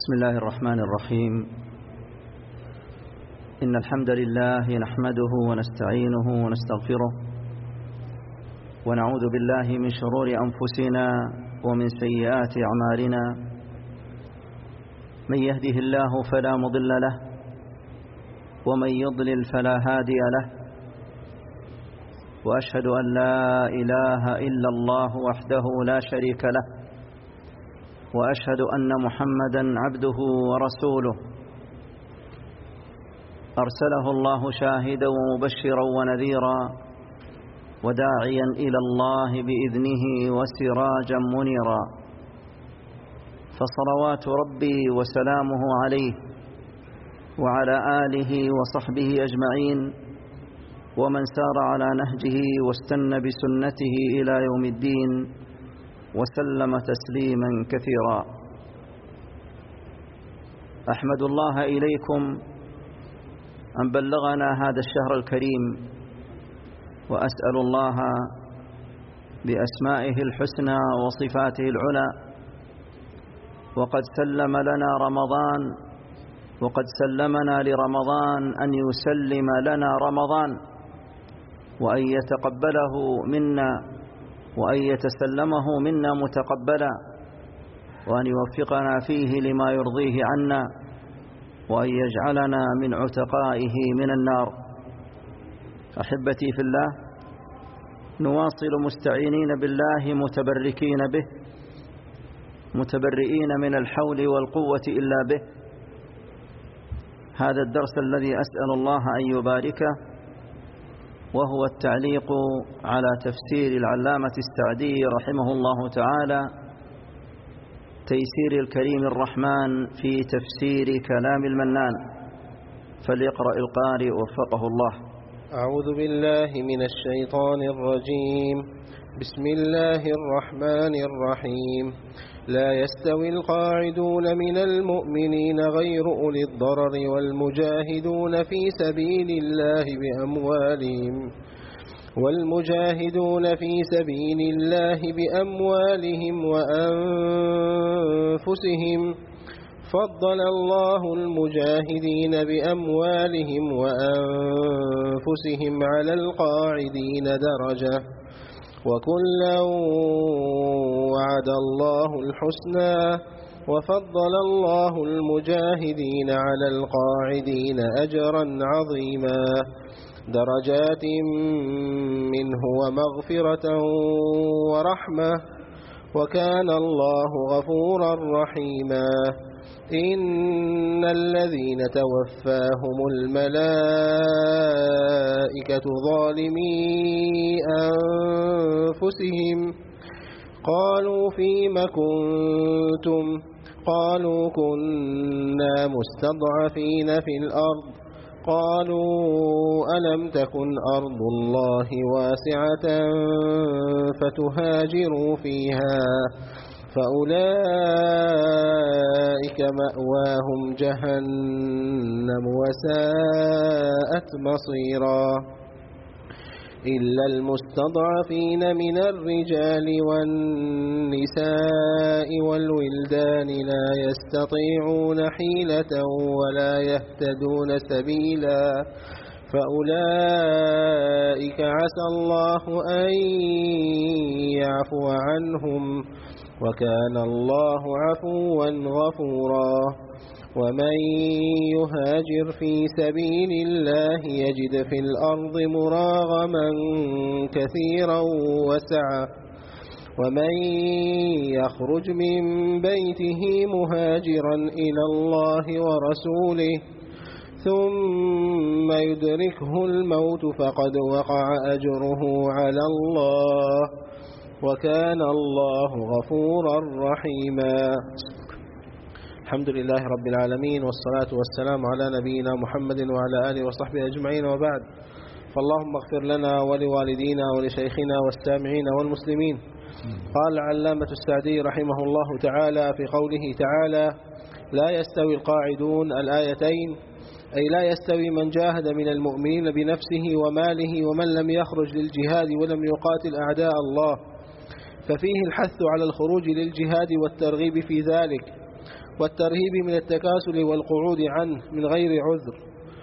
بسم الله الرحمن الرحيم. إن الحمد لله نحمده ونستعينه ونستغفره ونعوذ بالله من شرور أنفسنا ومن سيئات أعمالنا. من يهده الله فلا مضل له ومن يضلل فلا هادي له، وأشهد أن لا إله إلا الله وحده لا شريك له، وأشهد أن محمدًا عبده ورسوله أرسله الله شاهدًا ومبشرًا ونذيرًا وداعيًا إلى الله بإذنه وسراجًا منيرًا، فصلوات ربي وسلامه عليه وعلى آله وصحبه أجمعين ومن سار على نهجه واستنى بسنته إلى يوم الدين وسلم تسليما كثيرا. أحمد الله إليكم أن بلغنا هذا الشهر الكريم، وأسأل الله بأسمائه الحسنى وصفاته العلى، وقد سلم لنا رمضان وقد سلمنا لرمضان أن يسلم لنا رمضان، وأن يتقبله منا وأن يتسلمه منا متقبلا، وأن يوفقنا فيه لما يرضيه عنا، وأن يجعلنا من عتقائه من النار. أحبتي في الله، نواصل مستعينين بالله متبركين به، متبرئين من الحول والقوة إلا به. هذا الدرس الذي أسأل الله أن يباركه، وهو التعليق على تفسير العلامة السعدي رحمه الله تعالى، تيسير الكريم الرحمن في تفسير كلام المنان. فليقرأ القارئ وفقه الله. أعوذ بالله من الشيطان الرجيم. بسم الله الرحمن الرحيم. لا يستوي القاعدون من المؤمنين غير أولي الضرر والمجاهدون في سبيل الله بأموالهم وأنفسهم. فضل الله المجاهدين بأموالهم وأنفسهم على القاعدين درجة، وكلا وعد الله الحسنى، وفضل الله المجاهدين على القاعدين أجرا عظيما، درجات منه ومغفرة ورحمة، وكان الله غفورا رحيما. إن الذين توفاهم الملائكة ظالمي أنفسهم قالوا فيم كنتم؟ قالوا كنا مستضعفين في الأرض. قالوا ألم تكن أرض الله واسعة فتهاجروا فيها، فأولئك مأواهم جهنم وساءت مصيرا. إلا المستضعفين من الرجال والنساء والولدان لا يستطيعون حيلة ولا يهتدون سبيلا، فأولئك عسى الله أن يعفو عنهم، وكان الله عفوا غفورا. ومن يهاجر في سبيل الله يجد في الأرض مراغما كثيرا وسعة، ومن يخرج من بيته مهاجرا إلى الله ورسوله ثم يدركه الموت فقد وقع أجره على الله، وكان الله غفورا رحيما. الحمد لله رب العالمين، والصلاة والسلام على نبينا محمد وعلى آله وصحبه أجمعين، وبعد. فاللهم اغفر لنا ولوالدينا ولشيخنا والسامعين والمسلمين. قال العلامة السعدي رحمه الله تعالى في قوله تعالى: لا يستوي القاعدون، الآيتين، أي لا يستوي من جاهد من المؤمنين بنفسه وماله ومن لم يخرج للجهاد ولم يقاتل أعداء الله، ففيه الحث على الخروج للجهاد والترغيب في ذلك، والترهيب من التكاسل والقعود عنه من غير عذر.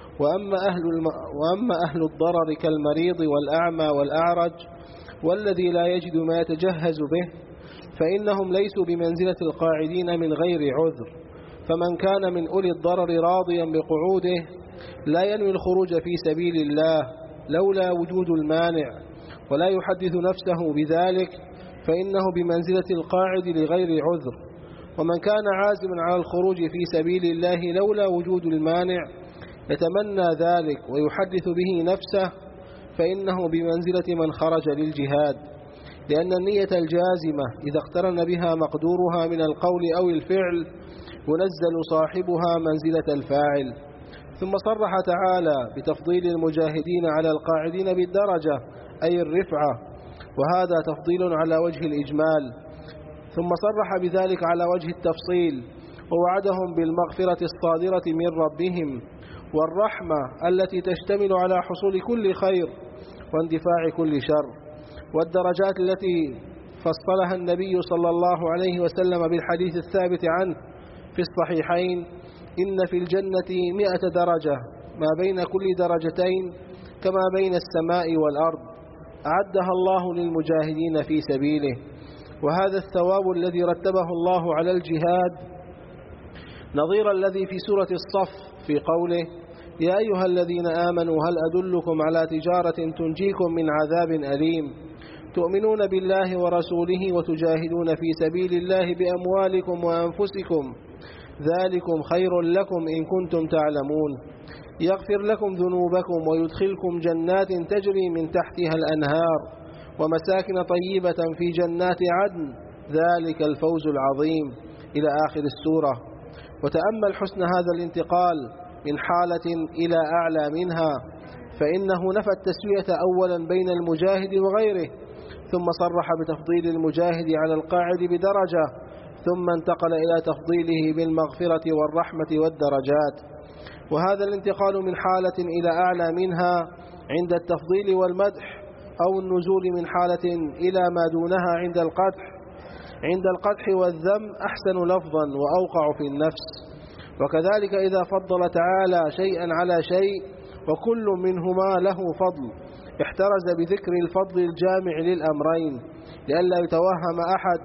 وأما أهل الضرر كالمريض والأعمى والأعرج والذي لا يجد ما يتجهز به فإنهم ليسوا بمنزلة القاعدين من غير عذر. فمن كان من أولي الضرر راضيا بقعوده لا ينوي الخروج في سبيل الله لولا وجود المانع ولا يحدث نفسه بذلك فإنه بمنزلة القاعد لغير عذر. ومن كان عازما على الخروج في سبيل الله لولا وجود المانع يتمنى ذلك ويحدث به نفسه فإنه بمنزلة من خرج للجهاد، لأن النية الجازمة إذا اقترن بها مقدورها من القول أو الفعل ينزل صاحبها منزلة الفاعل. ثم صرح تعالى بتفضيل المجاهدين على القاعدين بالدرجة أي الرفعة، وهذا تفضيل على وجه الإجمال. ثم صرح بذلك على وجه التفصيل ووعدهم بالمغفرة الصادرة من ربهم والرحمة التي تشتمل على حصول كل خير واندفاع كل شر، والدرجات التي فصلها النبي صلى الله عليه وسلم بالحديث الثابت عنه في الصحيحين: إن في الجنة 100 درجة ما بين كل درجتين كما بين السماء والأرض أعدها الله للمجاهدين في سبيله. وهذا الثواب الذي رتبه الله على الجهاد نظير الذي في سورة الصف في قوله: يا أيها الذين آمنوا هل أدلكم على تجارة تنجيكم من عذاب أليم تؤمنون بالله ورسوله وتجاهدون في سبيل الله بأموالكم وأنفسكم ذلكم خير لكم إن كنتم تعلمون يغفر لكم ذنوبكم ويدخلكم جنات تجري من تحتها الأنهار ومساكن طيبة في جنات عدن ذلك الفوز العظيم إلى آخر السورة. وتأمل حسن هذا الانتقال من حالة إلى أعلى منها، فإنه نفى التسوية أولا بين المجاهد وغيره، ثم صرح بتفضيل المجاهد على القاعد بدرجة، ثم انتقل إلى تفضيله بالمغفرة والرحمة والدرجات. وهذا الانتقال من حالة إلى أعلى منها عند التفضيل والمدح، أو النزول من حالة إلى ما دونها عند القدح والذم أحسن لفظا وأوقع في النفس. وكذلك إذا فضل تعالى شيئا على شيء وكل منهما له فضل احترز بذكر الفضل الجامع للأمرين لئلا يتوهم أحد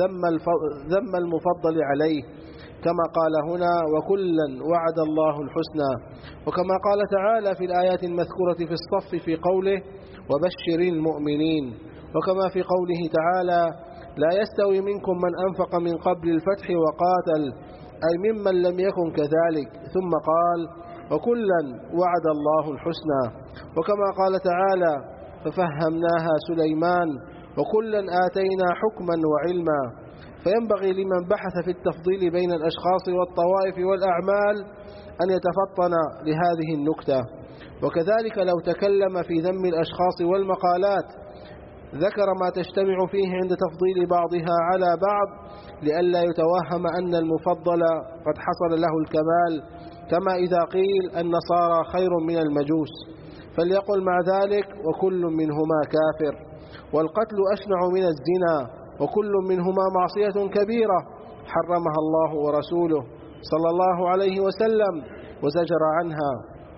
ذم المفضل عليه، كما قال هنا: وكلا وعد الله الحسنى، وكما قال تعالى في الآيات المذكورة في الصف في قوله: وبشر المؤمنين، وكما في قوله تعالى: لا يستوي منكم من أنفق من قبل الفتح وقاتل، أي ممن لم يكن كذلك، ثم قال: وكلا وعد الله الحسنى. وكما قال تعالى: ففهمناها سليمان وكلا آتينا حكما وعلما. فينبغي لمن بحث في التفضيل بين الأشخاص والطوائف والأعمال أن يتفطن لهذه النكتة. وكذلك لو تكلم في ذم الأشخاص والمقالات ذكر ما تجتمع فيه عند تفضيل بعضها على بعض لئلا يتوهم أن المفضل قد حصل له الكمال، كما إذا قيل النصارى خير من المجوس، فليقل مع ذلك: وكل منهما كافر، والقتل أشنع من الزنا، وكل منهما معصية كبيرة حرمها الله ورسوله صلى الله عليه وسلم وزجر عنها.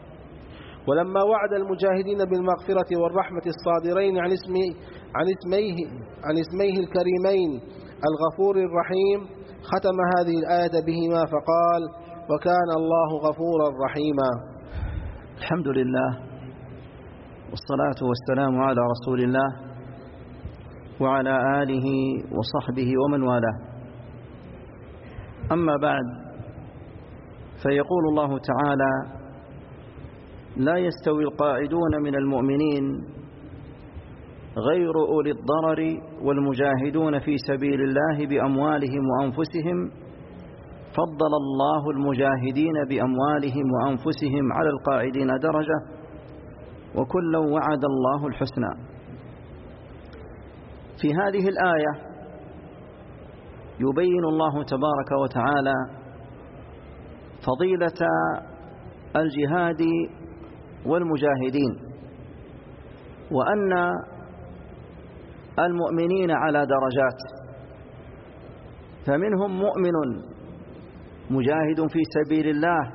ولما وعد المجاهدين بالمغفرة والرحمة الصادرين عن اسميه الكريمين الغفور الرحيم ختم هذه الآية بهما فقال: وكان الله غفورا رحيما. الحمد لله والصلاة والسلام على رسول الله وعلى آله وصحبه ومن والاه. أما بعد، فيقول الله تعالى: لا يستوي القاعدون من المؤمنين غير أولي الضرر والمجاهدون في سبيل الله بأموالهم وأنفسهم فضل الله المجاهدين بأموالهم وأنفسهم على القاعدين درجة وكلا وعد الله الحسنى. في هذه الآية يبين الله تبارك وتعالى فضيلة الجهاد والمجاهدين، وأن المؤمنين على درجات، فمنهم مؤمن مجاهد في سبيل الله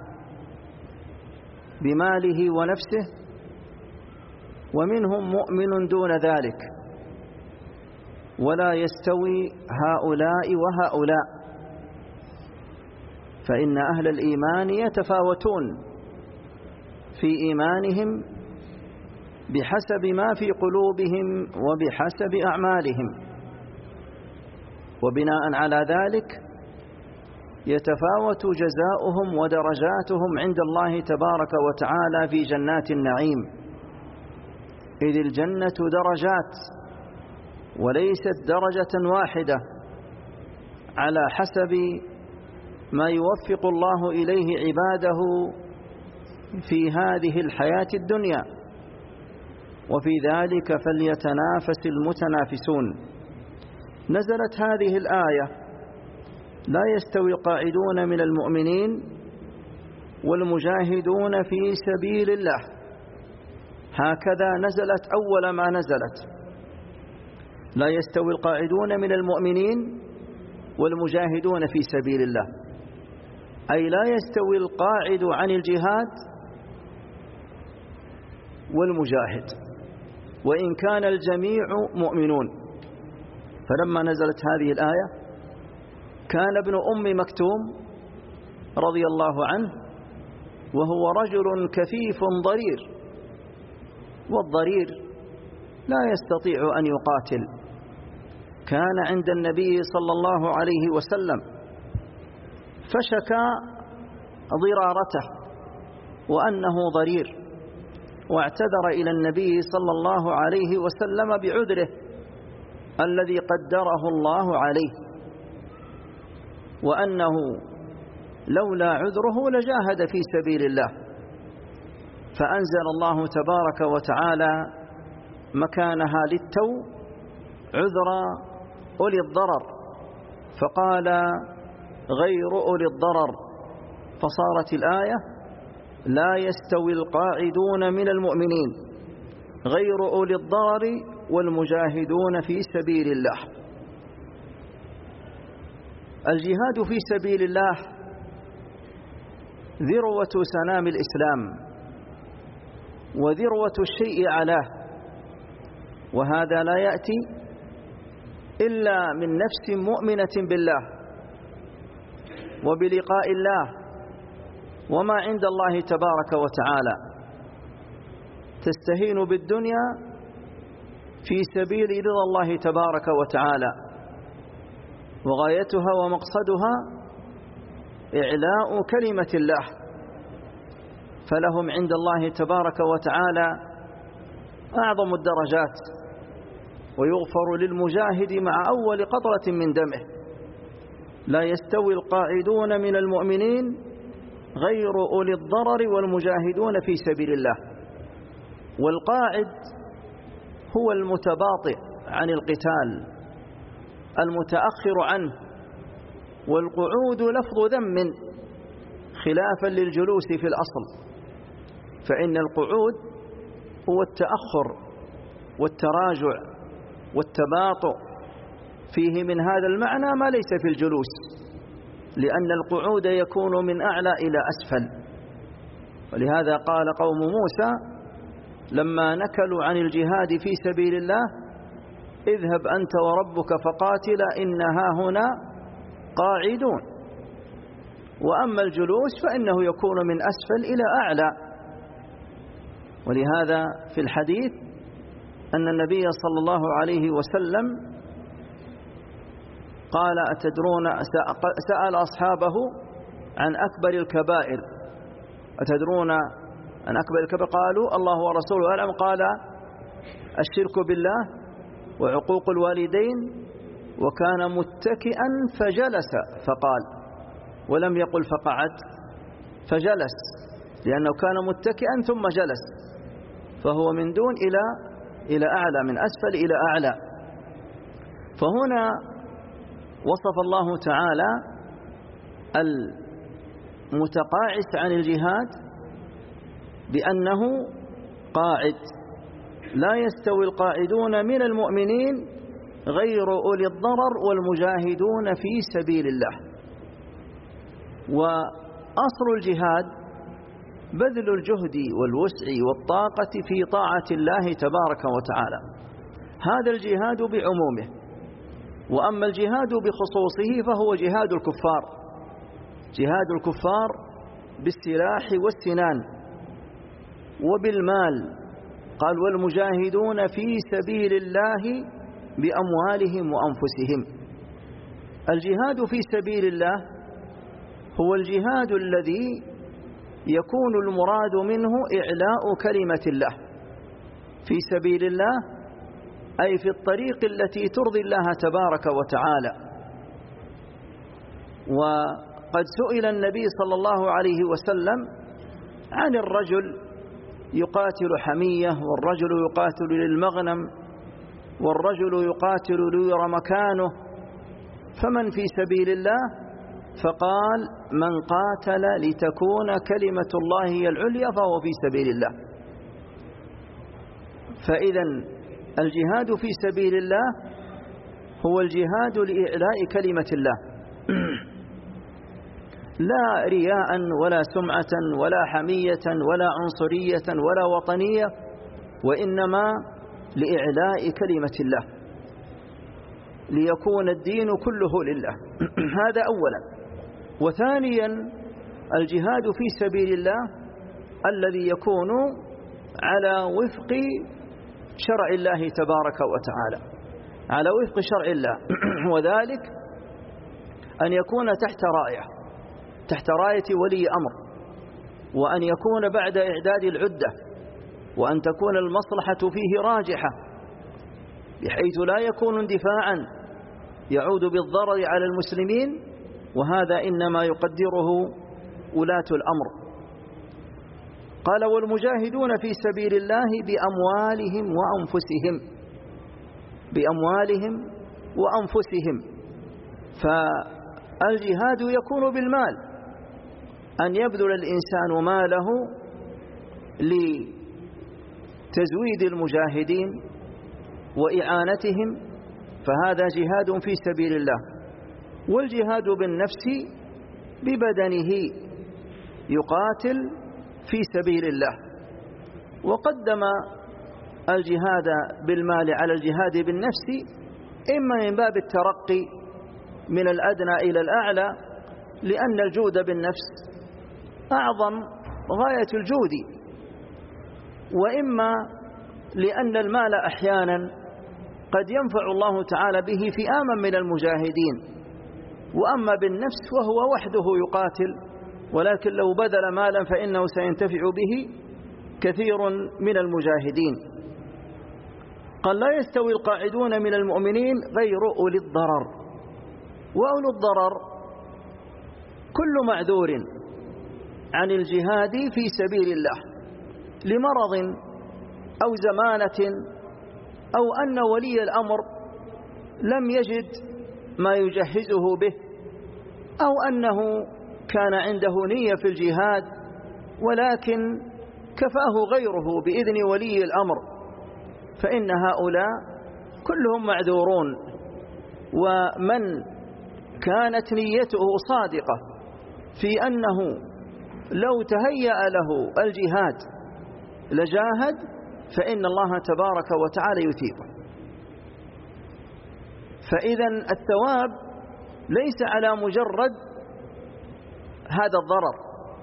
بماله ونفسه، ومنهم مؤمن دون ذلك، ولا يستوي هؤلاء وهؤلاء، فإن أهل الإيمان يتفاوتون في إيمانهم بحسب ما في قلوبهم وبحسب أعمالهم، وبناء على ذلك يتفاوت جزاؤهم ودرجاتهم عند الله تبارك وتعالى في جنات النعيم، إذ الجنة درجات وليست درجة واحدة على حسب ما يوفق الله إليه عباده في هذه الحياة الدنيا، وفي ذلك فليتنافس المتنافسون. نزلت هذه الآية: لا يستوي القاعدون من المؤمنين والمجاهدون في سبيل الله. هكذا نزلت أول ما نزلت: لا يستوي القاعدون من المؤمنين والمجاهدون في سبيل الله، أي لا يستوي القاعد عن الجهاد والمجاهد، وإن كان الجميع مؤمنون. فلما نزلت هذه الآية كان ابن أم مكتوم رضي الله عنه وهو رجل كفيف ضرير، والضرير لا يستطيع أن يقاتل، كان عند النبي صلى الله عليه وسلم فشكى ضرارته وأنه ضرير، واعتذر إلى النبي صلى الله عليه وسلم بعذره الذي قدره الله عليه، وأنه لولا عذره لجاهد في سبيل الله. فأنزل الله تبارك وتعالى مكانها للتو عذر أولي الضرر، فقال غير أولي الضرر، فصارت الآية: لا يستوي القاعدون من المؤمنين غير أولي الضرر والمجاهدون في سبيل الله. الجهاد في سبيل الله ذروة سنام الإسلام وذروة الشيء علاه، وهذا لا يأتي إلا من نفس مؤمنة بالله وبلقاء الله وما عند الله تبارك وتعالى، تستهين بالدنيا في سبيل رضا الله تبارك وتعالى، وغايتها ومقصدها إعلاء كلمة الله، فلهم عند الله تبارك وتعالى أعظم الدرجات، ويغفر للمجاهد مع أول قطرة من دمه. لا يستوي القاعدون من المؤمنين غير أولي الضرر والمجاهدون في سبيل الله. والقاعد هو المتباطئ عن القتال، المتأخر عنه، والقعود لفظ ذم خلافا للجلوس في الأصل، فإن القعود هو التأخر والتراجع والتباطؤ، فيه من هذا المعنى ما ليس في الجلوس، لأن القعود يكون من أعلى إلى أسفل. ولهذا قال قوم موسى لما نكلوا عن الجهاد في سبيل الله: اذهب أنت وربك فقاتلا إنها هنا قاعدون. وأما الجلوس فإنه يكون من أسفل إلى أعلى. ولهذا في الحديث أن النبي صلى الله عليه وسلم قال: أتدرون، سأل أصحابه عن أكبر الكبائر: أتدرون عن أكبر الكبائر؟ قالوا: الله ورسوله أعلم. قال: الشرك بالله وعقوق الوالدين. وكان متكئا فجلس فقال، ولم يقل فقعد، فجلس، لأنه كان متكئا ثم جلس، فهو من دون إلى أعلى، من أسفل إلى أعلى. فهنا وصف الله تعالى المتقاعس عن الجهاد بأنه قاعد. لا يستوي القاعدون من المؤمنين غير أولي الضرر والمجاهدون في سبيل الله. وأصل الجهاد بذل الجهد والوسع والطاقة في طاعة الله تبارك وتعالى، هذا الجهاد بعمومه. وأما الجهاد بخصوصه فهو جهاد الكفار، جهاد الكفار بالسلاح والسنان وبالمال. قال والمجاهدون في سبيل الله بأموالهم وأنفسهم. الجهاد في سبيل الله هو الجهاد الذي يكون المراد منه إعلاء كلمة الله في سبيل الله، أي في الطريق التي ترضي الله تبارك وتعالى. وقد سئل النبي صلى الله عليه وسلم عن الرجل يقاتل حمية، والرجل يقاتل للمغنم، والرجل يقاتل ليرى مكانه، فمن في سبيل الله؟ فقال من قاتل لتكون كلمة الله هي العليا فهو في سبيل الله. فإذا الجهاد في سبيل الله هو الجهاد لإعلاء كلمة الله، لا رياء ولا سمعة ولا حمية ولا عنصرية ولا وطنية، وإنما لإعلاء كلمة الله، ليكون الدين كله لله. هذا أولا. وثانيا الجهاد في سبيل الله الذي يكون على وفق شرع الله تبارك وتعالى، على وفق شرع الله، وذلك أن يكون تحت راية ولي أمر، وأن يكون بعد إعداد العدة، وأن تكون المصلحة فيه راجحة بحيث لا يكون اندفاعا يعود بالضرر على المسلمين، وهذا إنما يقدره ولاة الأمر. قال والمجاهدون في سبيل الله بأموالهم وأنفسهم، بأموالهم وأنفسهم. فالجهاد يكون بالمال، أن يبذل الإنسان ماله لتزويد المجاهدين وإعانتهم، فهذا جهاد في سبيل الله. والجهاد بالنفس ببدنه يقاتل في سبيل الله. وقدم الجهاد بالمال على الجهاد بالنفس إما من باب الترقي من الأدنى إلى الأعلى، لأن الجود بالنفس أعظم غاية الجود، وإما لأن المال أحيانا قد ينفع الله تعالى به فئاما من المجاهدين. وأما بالنفس وهو وحده يقاتل، ولكن لو بذل مالا فإنه سينتفع به كثير من المجاهدين. قال لا يستوي القاعدون من المؤمنين غير أولي الضرر. وأولي الضرر كل معذور عن الجهاد في سبيل الله لمرض أو زمانة، أو أن ولي الأمر لم يجد ما يجهزه به، أو أنه كان عنده نية في الجهاد ولكن كفاه غيره بإذن ولي الأمر، فإن هؤلاء كلهم معذورون. ومن كانت نيته صادقة في أنه لو تهيأ له الجهاد لجاهد، فإن الله تبارك وتعالى يثيبه. فإذا الثواب ليس على مجرد هذا الضرر،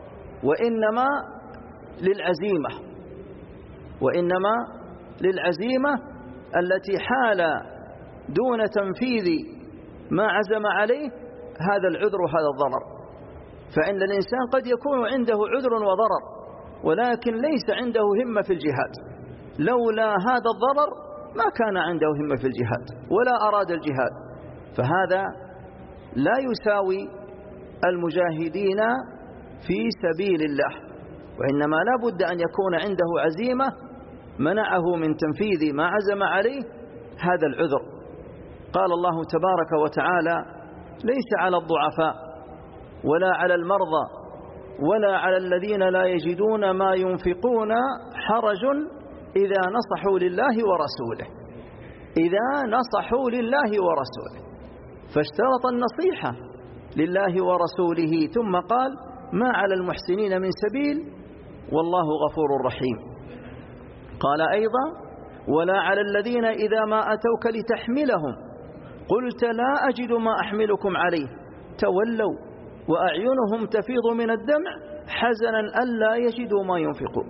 وإنما للعزيمة التي حال دون تنفيذ ما عزم عليه هذا العذر وهذا الضرر. فإن الإنسان قد يكون عنده عذر وضرر ولكن ليس عنده همة في الجهاد، لولا هذا الضرر ما كان عنده همة في الجهاد ولا أراد الجهاد، فهذا لا يساوي المجاهدين في سبيل الله. وإنما لا بد أن يكون عنده عزيمة منعه من تنفيذ ما عزم عليه هذا العذر. قال الله تبارك وتعالى ليس على الضعفاء ولا على المرضى ولا على الذين لا يجدون ما ينفقون حرج إذا نصحوا لله ورسوله، إذا نصحوا لله ورسوله، فاشترط النصيحة لله ورسوله، ثم قال ما على المحسنين من سبيل والله غفور رحيم. قال أيضا ولا على الذين إذا ما أتوك لتحملهم قلت لا أجد ما أحملكم عليه تولوا وأعينهم تفيض من الدمع حزنا ألا يجدوا ما ينفقون.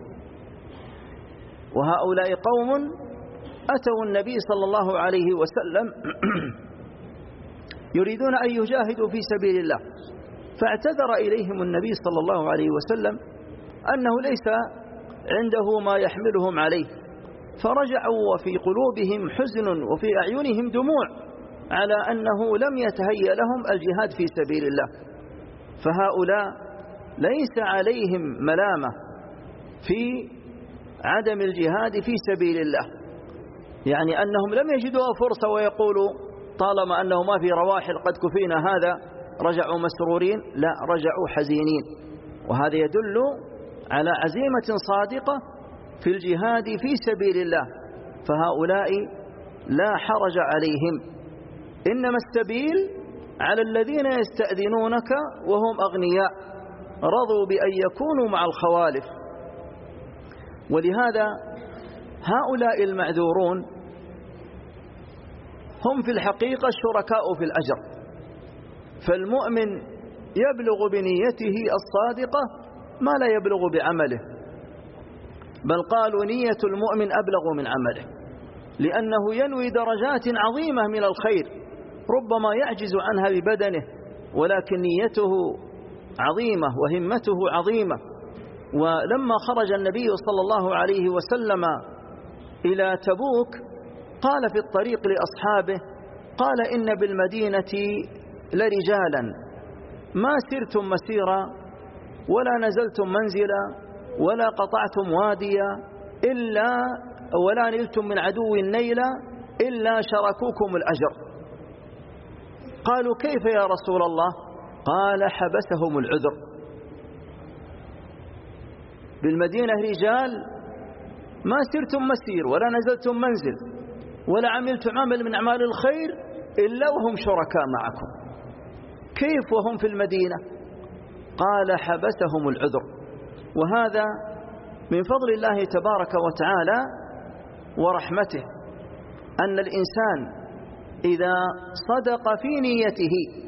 وهؤلاء قوم أتوا النبي صلى الله عليه وسلم يريدون أن يجاهدوا في سبيل الله، فاعتذر إليهم النبي صلى الله عليه وسلم أنه ليس عنده ما يحملهم عليه، فرجعوا وفي قلوبهم حزن وفي أعينهم دموع على أنه لم يتهيأ لهم الجهاد في سبيل الله. فهؤلاء ليس عليهم ملامة في عدم الجهاد في سبيل الله، يعني أنهم لم يجدوا فرصة ويقولوا طالما أنه ما في رواحل قد كفينا هذا رجعوا مسرورين، لا، رجعوا حزينين. وهذا يدل على عزيمة صادقة في الجهاد في سبيل الله، فهؤلاء لا حرج عليهم، إنما السبيل على الذين يستأذنونك وهم أغنياء رضوا بأن يكونوا مع الخوالف. ولهذا هؤلاء المعذورون هم في الحقيقة شركاء في الأجر، فالمؤمن يبلغ بنيته الصادقة ما لا يبلغ بعمله، بل قالوا نية المؤمن أبلغ من عمله، لأنه ينوي درجات عظيمة من الخير ربما يعجز عنها ببدنه، ولكن نيته عظيمة وهمته عظيمة. ولما خرج النبي صلى الله عليه وسلم إلى تبوك قال في الطريق لأصحابه قال إن بالمدينة لرجالا ما سرتم مسيرا ولا نزلتم منزلا ولا قطعتم واديا ولا نلتم من عدو نيلا إلا شركوكم الأجر. قالوا كيف يا رسول الله؟ قال حبسهم العذر. بالمدينة رجال ما سرتم مسير ولا نزلتم منزل ولا عملتم عمل من أعمال الخير إلا وهم شركاء معكم، كيف وهم في المدينة؟ قال حبسهم العذر. وهذا من فضل الله تبارك وتعالى ورحمته، أن الإنسان إذا صدق في نيته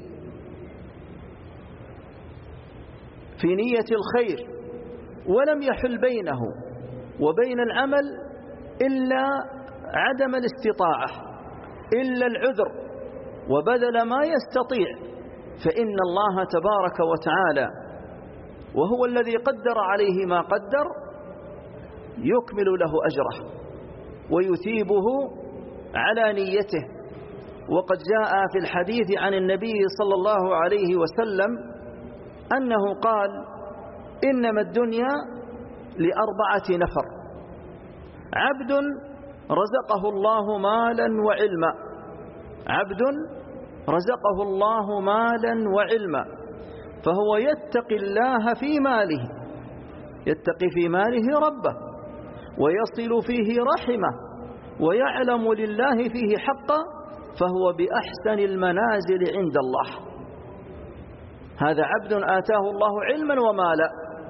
في نية الخير ولم يحل بينه وبين العمل إلا عدم الاستطاعة إلا العذر وبذل ما يستطيع، فإن الله تبارك وتعالى وهو الذي قدر عليه ما قدر يكمل له أجره ويثيبه على نيته. وقد جاء في الحديث عن النبي صلى الله عليه وسلم أنه قال إنما الدنيا ل4 نفر: عبد رزقه الله مالا وعلما، عبد رزقه الله مالا وعلما فهو يتقي الله في ماله، يتقي في ماله ربه ويصل فيه رحمه ويعلم لله فيه حقا فهو بأحسن المنازل عند الله. هذا عبد آتاه الله علما ومالا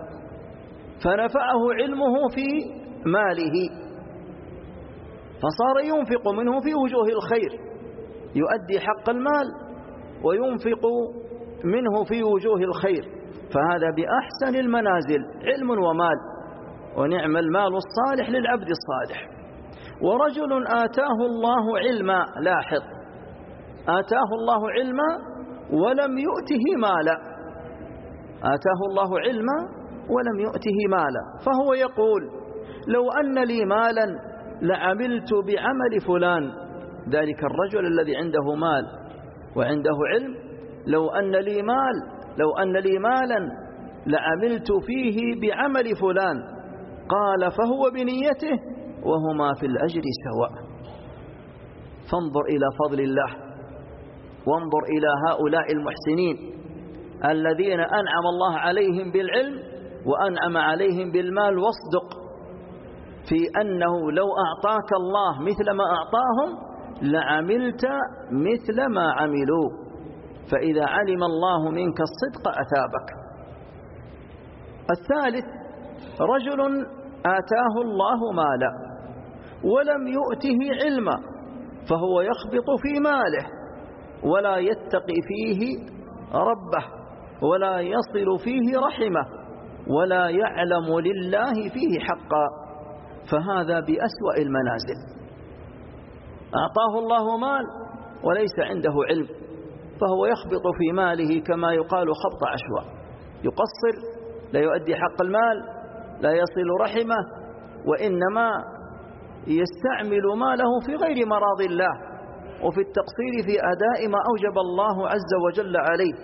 فنفعه علمه في ماله فصار ينفق منه في وجوه الخير، يؤدي حق المال وينفق منه في وجوه الخير، فهذا بأحسن المنازل علم ومال، ونعم المال الصالح للعبد الصالح. ورجل آتاه الله علما، لاحظ، آتاه الله علما ولم يؤته مالا، آتاه الله علما ولم يؤته مالا، فهو يقول لو أن لي مالا لعملت بعمل فلان، ذلك الرجل الذي عنده مال وعنده علم، لو أن لي مالا لعملت فيه بعمل فلان، قال فهو بنيته وهما في الأجر سواء. فانظر إلى فضل الله، وانظر إلى هؤلاء المحسنين الذين أنعم الله عليهم بالعلم وأنعم عليهم بالمال، واصدق في أنه لو أعطاك الله مثل ما أعطاهم لعملت مثل ما عملوا. فإذا علم الله منك الصدق أثابك. الثالث رجل آتاه الله مالا ولم يؤته علما فهو يخبط في ماله ولا يتقي فيه ربه ولا يصل فيه رحمه ولا يعلم لله فيه حقا، فهذا بأسوأ المنازل. أعطاه الله مال وليس عنده علم فهو يخبط في ماله كما يقال خبط عشواء، يقصر، لا يؤدي حق المال، لا يصل رحمه، وإنما يستعمل ماله في غير مراض الله وفي التقصير في أداء ما أوجب الله عز وجل عليه.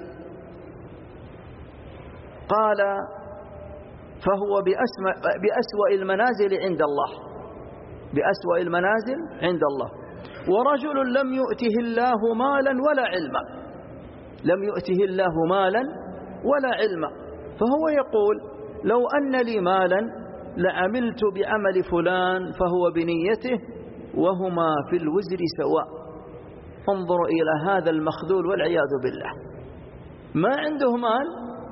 قال فهو بأسوأ المنازل عند الله، بأسوأ المنازل عند الله. ورجل لم يؤته الله مالا ولا علما، لم يؤته الله مالا ولا علما، فهو يقول لو أن لي مالا لعملت بعمل فلان فهو بنيته وهما في الوزر سواء. انظروا إلى هذا المخذول والعياذ بالله، ما عنده مال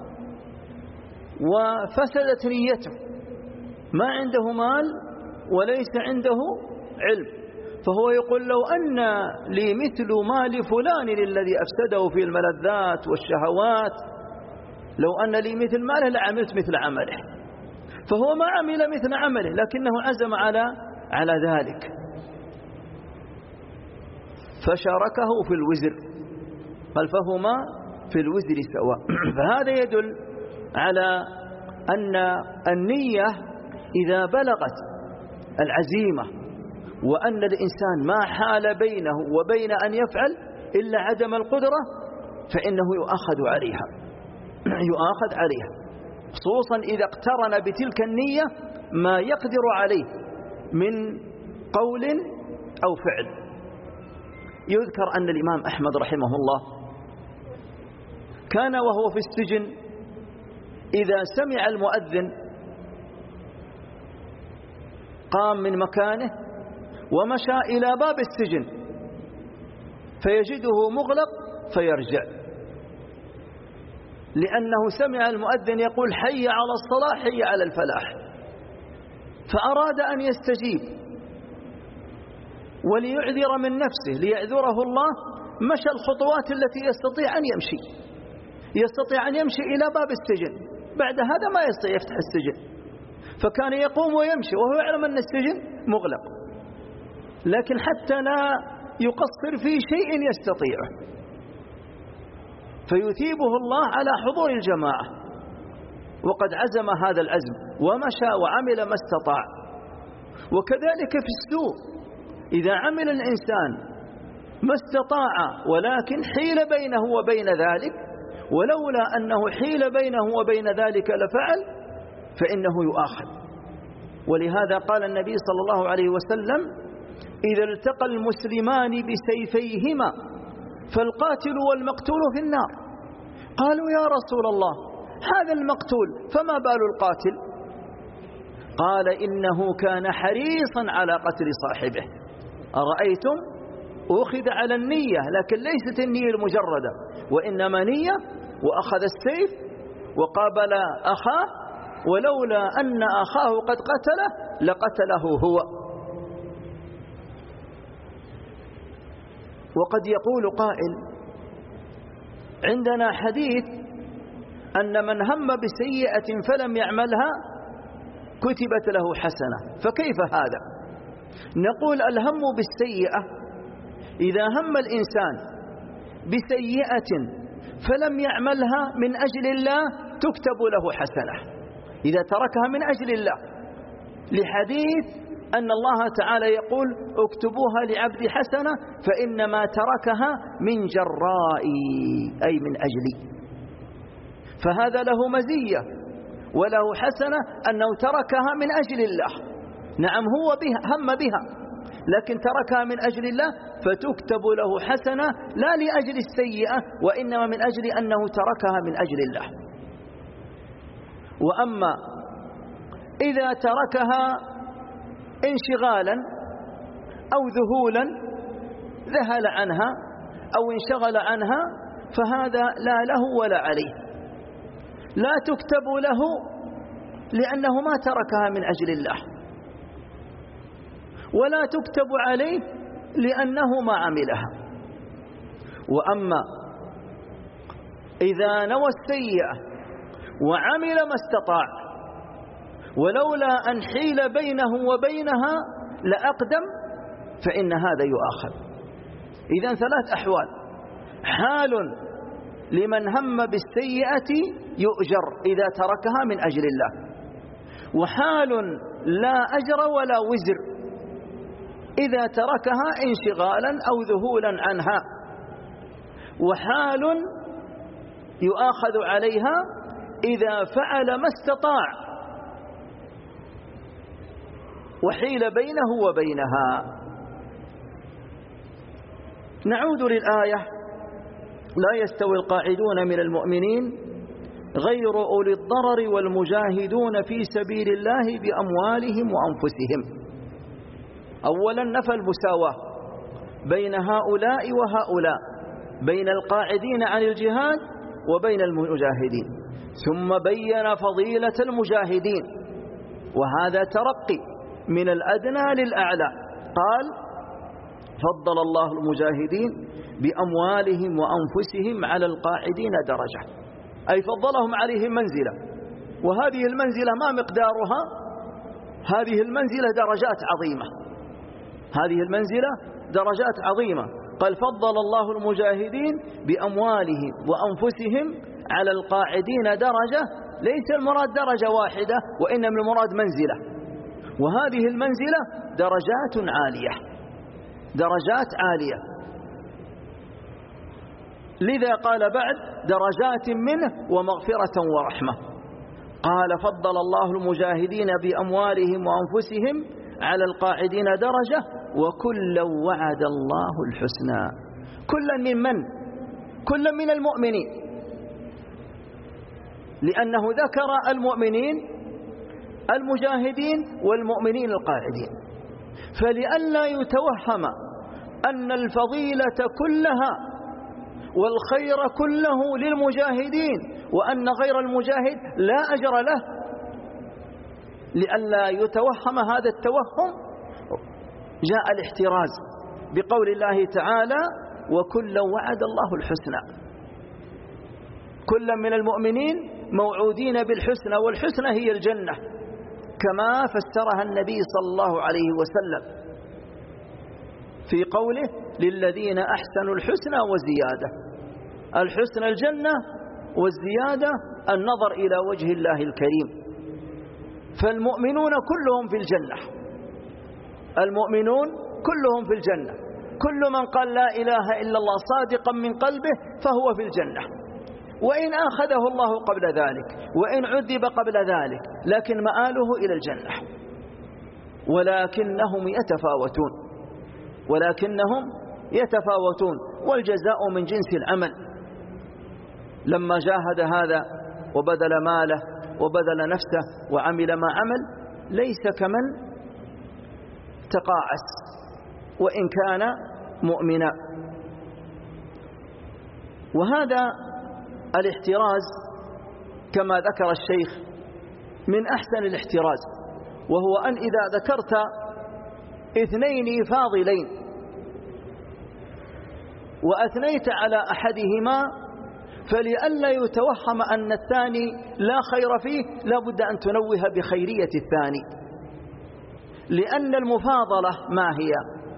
وفسدت نيته، ما عنده مال وليس عنده علم، فهو يقول لو أن لي مثل مال فلان الذي أفسده في الملذات والشهوات، لو أن لي مثل ماله لعملت مثل عمله، فهو ما عمل مثل عمله لكنه عزم على ذلك فشاركه في الوزر، قال فهما في الوزر سواء. فهذا يدل على أن النية إذا بلغت العزيمة وأن الإنسان ما حال بينه وبين أن يفعل إلا عدم القدرة فإنه يؤاخذ عليها، يؤاخذ عليها، خصوصا إذا اقترن بتلك النية ما يقدر عليه من قول أو فعل. يذكر أن الإمام أحمد رحمه الله كان وهو في السجن إذا سمع المؤذن قام من مكانه ومشى إلى باب السجن فيجده مغلق فيرجع، لأنه سمع المؤذن يقول حي على الصلاة حي على الفلاح، فأراد أن يستجيب وليعذر من نفسه ليعذره الله، مشى الخطوات التي يستطيع أن يمشي إلى باب السجن، بعد هذا ما يستطيع يفتح السجن، فكان يقوم ويمشي وهو يعلم أن السجن مغلق، لكن حتى لا يقصر في شيء يستطيعه فيثيبه الله على حضور الجماعة، وقد عزم هذا العزم ومشى وعمل ما استطاع. وكذلك في السوء إذا عمل الإنسان ما استطاع ولكن حيل بينه وبين ذلك، ولولا أنه حيل بينه وبين ذلك لفعل، فإنه يؤاخذ. ولهذا قال النبي صلى الله عليه وسلم إذا التقى المسلمان بسيفيهما فالقاتل والمقتول في النار. قالوا يا رسول الله هذا المقتول فما بال القاتل؟ قال إنه كان حريصا على قتل صاحبه. أرأيتم أخذ على النية، لكن ليست النية المجردة، وإنما نية، وأخذ السيف وقابل أخاه، ولولا أن أخاه قد قتله لقتله هو. وقد يقول قائل عندنا حديث أن من هم بسيئة فلم يعملها كتبت له حسنة، فكيف هذا؟ نقول الهم بالسيئة إذا هم الإنسان بسيئة فلم يعملها من أجل الله تكتب له حسنة إذا تركها من أجل الله، لحديث أن الله تعالى يقول اكتبوها لعبد حسنة فإنما تركها من جرائي أي من أجلي، فهذا له مزية وله حسنة أنه تركها من أجل الله. نعم هو هم بها لكن تركها من أجل الله فتكتب له حسنة لا لأجل السيئة وإنما من أجل أنه تركها من أجل الله. وأما إذا تركها انشغالا أو ذهولا ذهل عنها أو انشغل عنها فهذا لا له ولا عليه، لا تكتب له لأنه ما تركها من أجل الله، ولا تكتب عليه لأنه ما عملها. وأما إذا نوى السيئة وعمل ما استطاع ولولا أن حيل بينه وبينها لأقدم فإن هذا يؤاخذ. إذن 3 أحوال: حال لمن هم بالسيئة يؤجر إذا تركها من أجل الله، وحال لا أجر ولا وزر إذا تركها انشغالا أو ذهولا عنها، وحال يؤاخذ عليها إذا فعل ما استطاع وحيل بينه وبينها. نعود للآية: لا يستوي القاعدون من المؤمنين غير أولي الضرر والمجاهدون في سبيل الله بأموالهم وأنفسهم. أولا نفى المساواة بين هؤلاء وهؤلاء، بين القاعدين عن الجهاد وبين المجاهدين، ثم بين فضيلة المجاهدين، وهذا ترقي من الأدنى للأعلى. قال: فضل الله المجاهدين بأموالهم وأنفسهم على القاعدين درجة، أي فضلهم عليهم منزلة، وهذه المنزلة ما مقدارها؟ هذه المنزلة درجات عظيمة، هذه المنزلة درجات عظيمة. قال: فضل الله المجاهدين بأموالهم وأنفسهم على القاعدين درجة، ليس المراد درجة واحدة، وإنما المراد منزلة، وهذه المنزلة درجات عالية، درجات عالية. لذا قال بعد: درجات منه ومغفرة ورحمة. قال: فضل الله المجاهدين بأموالهم وأنفسهم على القاعدين درجة وكلا وعد الله الحسنى. كلا من؟ كلا من المؤمنين، لأنه ذكر المؤمنين المجاهدين والمؤمنين القاعدين، فلئلا يتوهم أن الفضيلة كلها والخير كله للمجاهدين وأن غير المجاهد لا أجر له، لئلا يتوهم هذا التوهم جاء الاحتراز بقول الله تعالى: وكلا وعد الله الحسنى. كلا من المؤمنين موعودين بالحسنى، والحسنى هي الجنة كما فسرها النبي صلى الله عليه وسلم في قوله: للذين أحسنوا الحسنى وزيادة. الحسنى الجنة، والزيادة النظر إلى وجه الله الكريم. فالمؤمنون كلهم في الجنة، المؤمنون كلهم في الجنة، كل من قال لا إله إلا الله صادقا من قلبه فهو في الجنة، وإن أخذه الله قبل ذلك وإن عذب قبل ذلك، لكن مآله إلى الجنة. ولكنهم يتفاوتون والجزاء من جنس العمل. لما جاهد هذا وبذل ماله وبذل نفسه وعمل ما عمل ليس كمن تقاعس وإن كان مؤمنا. وهذا الاحتراز كما ذكر الشيخ من أحسن الاحتراز، وهو أن إذا ذكرت 2 فاضلين وأثنيت على أحدهما فلئلا يتوهم أن الثاني لا خير فيه، لا بد أن تنوه بخيرية الثاني، لأن المفاضلة ما هي؟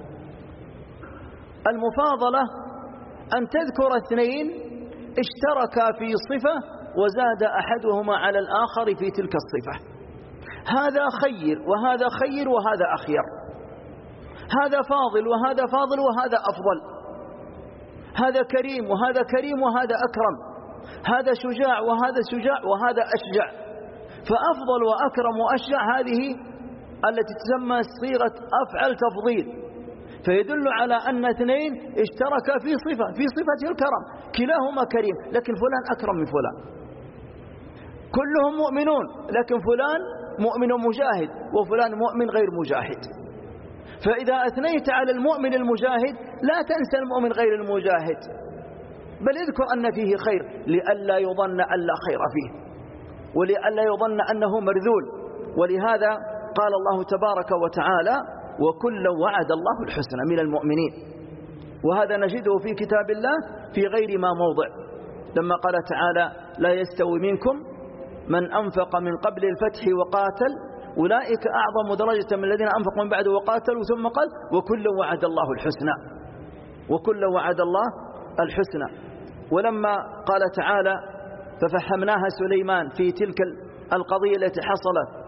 المفاضلة أن تذكر 2 اشتركا في صفة وزاد أحدهما على الآخر في تلك الصفة، هذا خير وهذا خير وهذا أخير، هذا فاضل وهذا فاضل وهذا أفضل، هذا كريم وهذا كريم وهذا أكرم، هذا شجاع وهذا شجاع وهذا أشجع. فأفضل وأكرم وأشجع هذه التي تسمى صيغة أفعل تفضيل، فيدل على أن 2 اشتركا في صفة الكرم، كلاهما كريم لكن فلان أكرم من فلان. كلهم مؤمنون لكن فلان مؤمن مجاهد وفلان مؤمن غير مجاهد. فإذا أثنيت على المؤمن المجاهد لا تنسى المؤمن غير المجاهد، بل اذكر أن فيه خير لئلا يظن أن لا خير فيه ولئلا يظن أنه مرذول. ولهذا قال الله تبارك وتعالى وكلا وعد الله الحسنى من المؤمنين، وهذا نجده في كتاب الله في غير ما موضع، لما قال تعالى لا يستوي منكم من أنفق من قبل الفتح وقاتل أولئك أعظم درجة من الذين أنفقوا من بعد وقاتلوا، ثم قال وكلا وعد الله الحسنى، وكلا وعد الله الحسنى. ولما قال تعالى ففهمناها سليمان في تلك القضية التي حصلت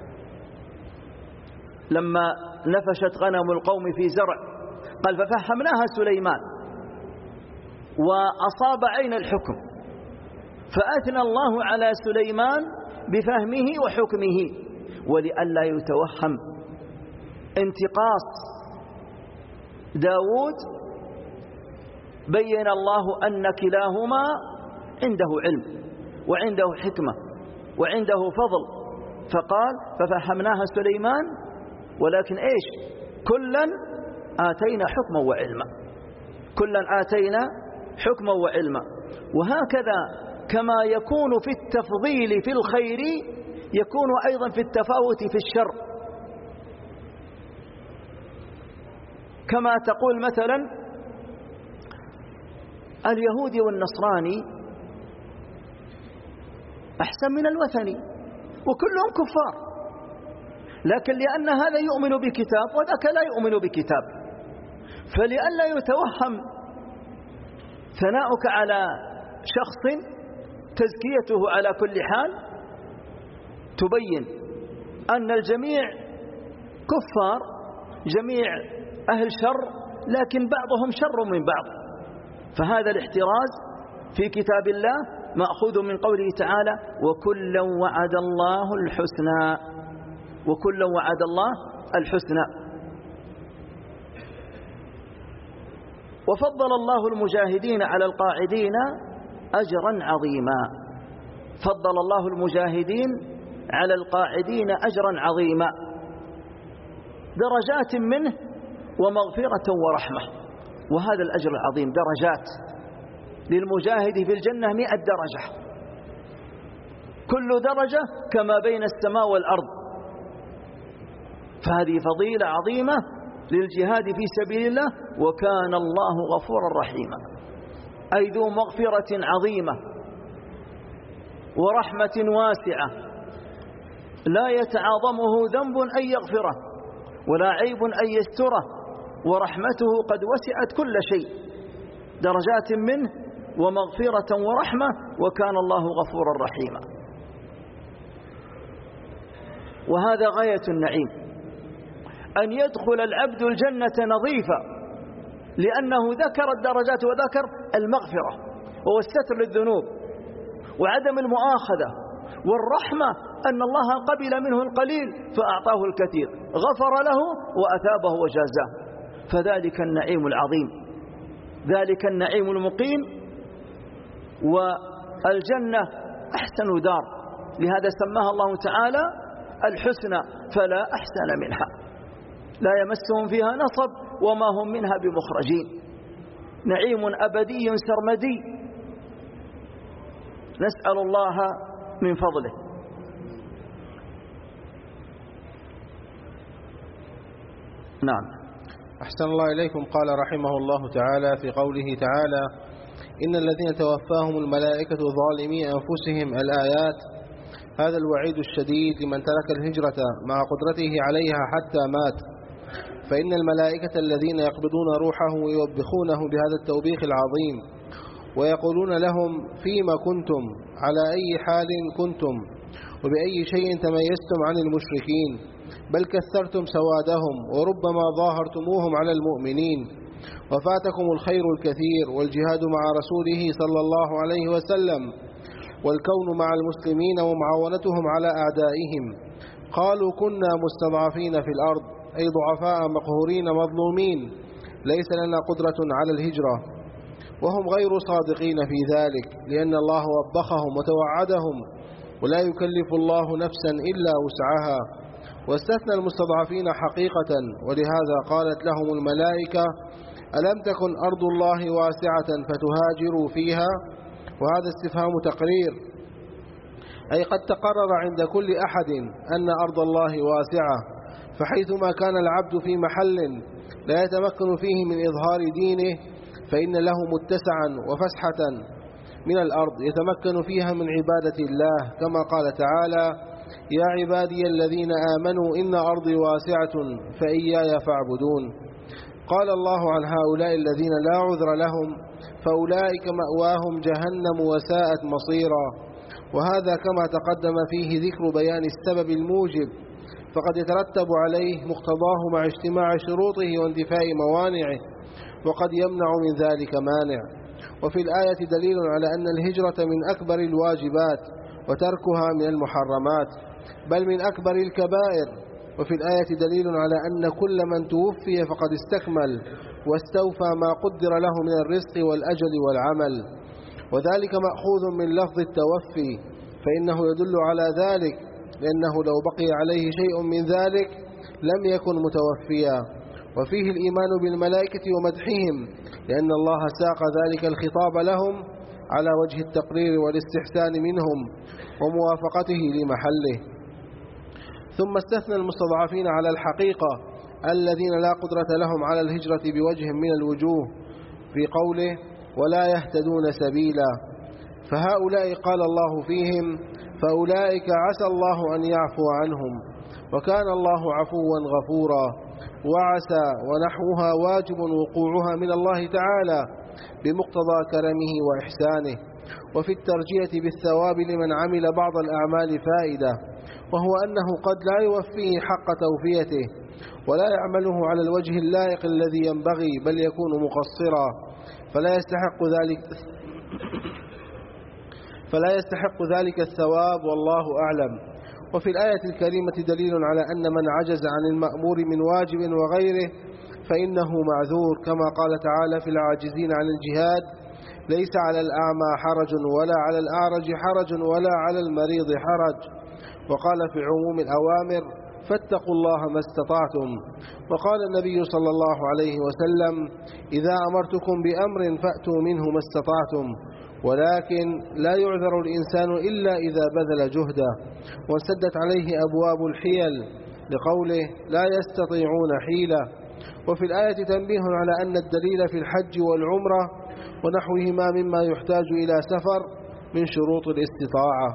لما نفشت غنم القوم في زرع، قال ففهمناها سليمان وأصاب عين الحكم، فأثنى الله على سليمان بفهمه وحكمه. ولئلا يتوهم انتقاص داود بين الله أن كلاهما عنده علم وعنده حكمة وعنده فضل، فقال ففهمناها سليمان ولكن إيش كلا آتينا حكما وعلما، كلا آتينا حكما وعلما. وهكذا كما يكون في التفضيل في الخير يكون أيضا في التفاوت في الشر. كما تقول مثلا اليهودي والنصراني أحسن من الوثني وكلهم كفار، لكن لأن هذا يؤمن بكتاب وذاك لا يؤمن بكتاب، فلئلا يتوهم ثناؤك على شخص تزكيته على كل حال تبين أن الجميع كفار، جميع أهل شر، لكن بعضهم شر من بعض. فهذا الاحتراز في كتاب الله مأخوذ من قوله تعالى وكلا وعد الله الحسنى، وكلا وعد الله الحسنى. وفضل الله المجاهدين على القاعدين أجرا عظيما، فضل الله المجاهدين على القاعدين أجرا عظيما، درجات منه ومغفرة ورحمة. وهذا الأجر العظيم درجات للمجاهد في الجنة 100 درجة، كل درجة كما بين السماء والأرض. فهذه فضيلة عظيمة للجهاد في سبيل الله، وكان الله غفورا رحيما، أي ذو مغفرة عظيمة ورحمة واسعة لا يتعاظمه ذنب أن يغفره ولا عيب أن يستره، ورحمته قد وسعت كل شيء، درجات منه ومغفرة ورحمة، وكان الله غفورا رحيما. وهذا غاية النعيم، أن يدخل العبد الجنة نظيفا، لأنه ذكر الدرجات وذكر المغفرة وهو الستر للذنوب وعدم المؤاخذة، والرحمة أن الله قبل منه القليل فأعطاه الكثير، غفر له وأثابه وجازاه. فذلك النعيم العظيم، ذلك النعيم المقيم. والجنة أحسن دار، لهذا سماها الله تعالى الحسنى، فلا أحسن منها، لا يمسهم فيها نصب وما هم منها بمخرجين، نعيم أبدي سرمدي، نسأل الله من فضله. نعم. أحسن الله إليكم. قال رحمه الله تعالى في قوله تعالى إن الذين توفاهم الملائكة ظالمي أنفسهم الآيات، هذا الوعيد الشديد لمن ترك الهجرة مع قدرته عليها حتى مات، فإن الملائكة الذين يقبضون روحه يوبخونه بهذا التوبيخ العظيم ويقولون لهم فيما كنتم، على أي حال كنتم، وبأي شيء تميزتم عن المشركين، بل كثرتم سوادهم وربما ظاهرتموهم على المؤمنين، وفاتكم الخير الكثير والجهاد مع رسوله صلى الله عليه وسلم والكون مع المسلمين ومعاونتهم على أعدائهم. قالوا كنا مستضعفين في الأرض، أي ضعفاء مقهورين مظلومين، ليس لنا قدرة على الهجرة، وهم غير صادقين في ذلك، لأن الله وبخهم وتوعدهم، ولا يكلف الله نفسا إلا وسعها، واستثنى المستضعفين حقيقة، ولهذا قالت لهم الملائكة ألم تكن أرض الله واسعة فتهاجروا فيها؟ وهذا استفهام تقرير، أي قد تقرر عند كل أحد أن أرض الله واسعة، فحيثما كان العبد في محل لا يتمكن فيه من إظهار دينه فإن له متسعا وفسحة من الأرض يتمكن فيها من عبادة الله، كما قال تعالى: يا عبادي الذين آمنوا إن أرضي واسعة فإياي فاعبدون. قال الله عن هؤلاء الذين لا عذر لهم: فأولئك مأواهم جهنم وساءت مصيرا. وهذا كما تقدم فيه ذكر بيان السبب الموجب، فقد يترتب عليه مقتضاه مع اجتماع شروطه واندفاء موانعه، وقد يمنع من ذلك مانع. وفي الآية دليل على أن الهجرة من أكبر الواجبات وتركها من المحرمات، بل من أكبر الكبائر. وفي الآية دليل على أن كل من توفي فقد استكمل واستوفى ما قدر له من الرزق والأجل والعمل، وذلك مأخوذ من لفظ التوفي، فإنه يدل على ذلك، لأنه لو بقي عليه شيء من ذلك لم يكن متوفيا. وفيه الإيمان بالملائكة ومدحهم، لأن الله ساق ذلك الخطاب لهم على وجه التقرير والاستحسان منهم وموافقته لمحله. ثم استثنى المستضعفين على الحقيقة الذين لا قدرة لهم على الهجرة بوجه من الوجوه في قوله: ولا يهتدون سبيلا، فهؤلاء قال الله فيهم: فأولئك عسى الله أن يعفو عنهم، وكان الله عفوا غفورا. وعسى ونحوها واجب وقوعها من الله تعالى بمقتضى كرمه وإحسانه. وفي الترجية بالثواب لمن عمل بعض الأعمال فائدة، وهو أنه قد لا يوفيه حق توفيته ولا يعمله على الوجه اللائق الذي ينبغي، بل يكون مقصرا فلا يستحق ذلك الثواب، والله أعلم. وفي الآية الكريمة دليل على أن من عجز عن المأمور من واجب وغيره فإنه معذور، كما قال تعالى في العاجزين عن الجهاد: ليس على الأعمى حرج ولا على الأعرج حرج ولا على المريض حرج. وقال في عموم الأوامر: فاتقوا الله ما استطعتم. وقال النبي صلى الله عليه وسلم: إذا أمرتكم بأمر فأتوا منه ما استطعتم، ولكن لا يعذر الإنسان إلا إذا بذل جهده وانسدت عليه أبواب الحيل، لقوله: لا يستطيعون حيلة. وفي الآية تنبيه على أن الدليل في الحج والعمرة ونحوهما مما يحتاج إلى سفر من شروط الاستطاعة.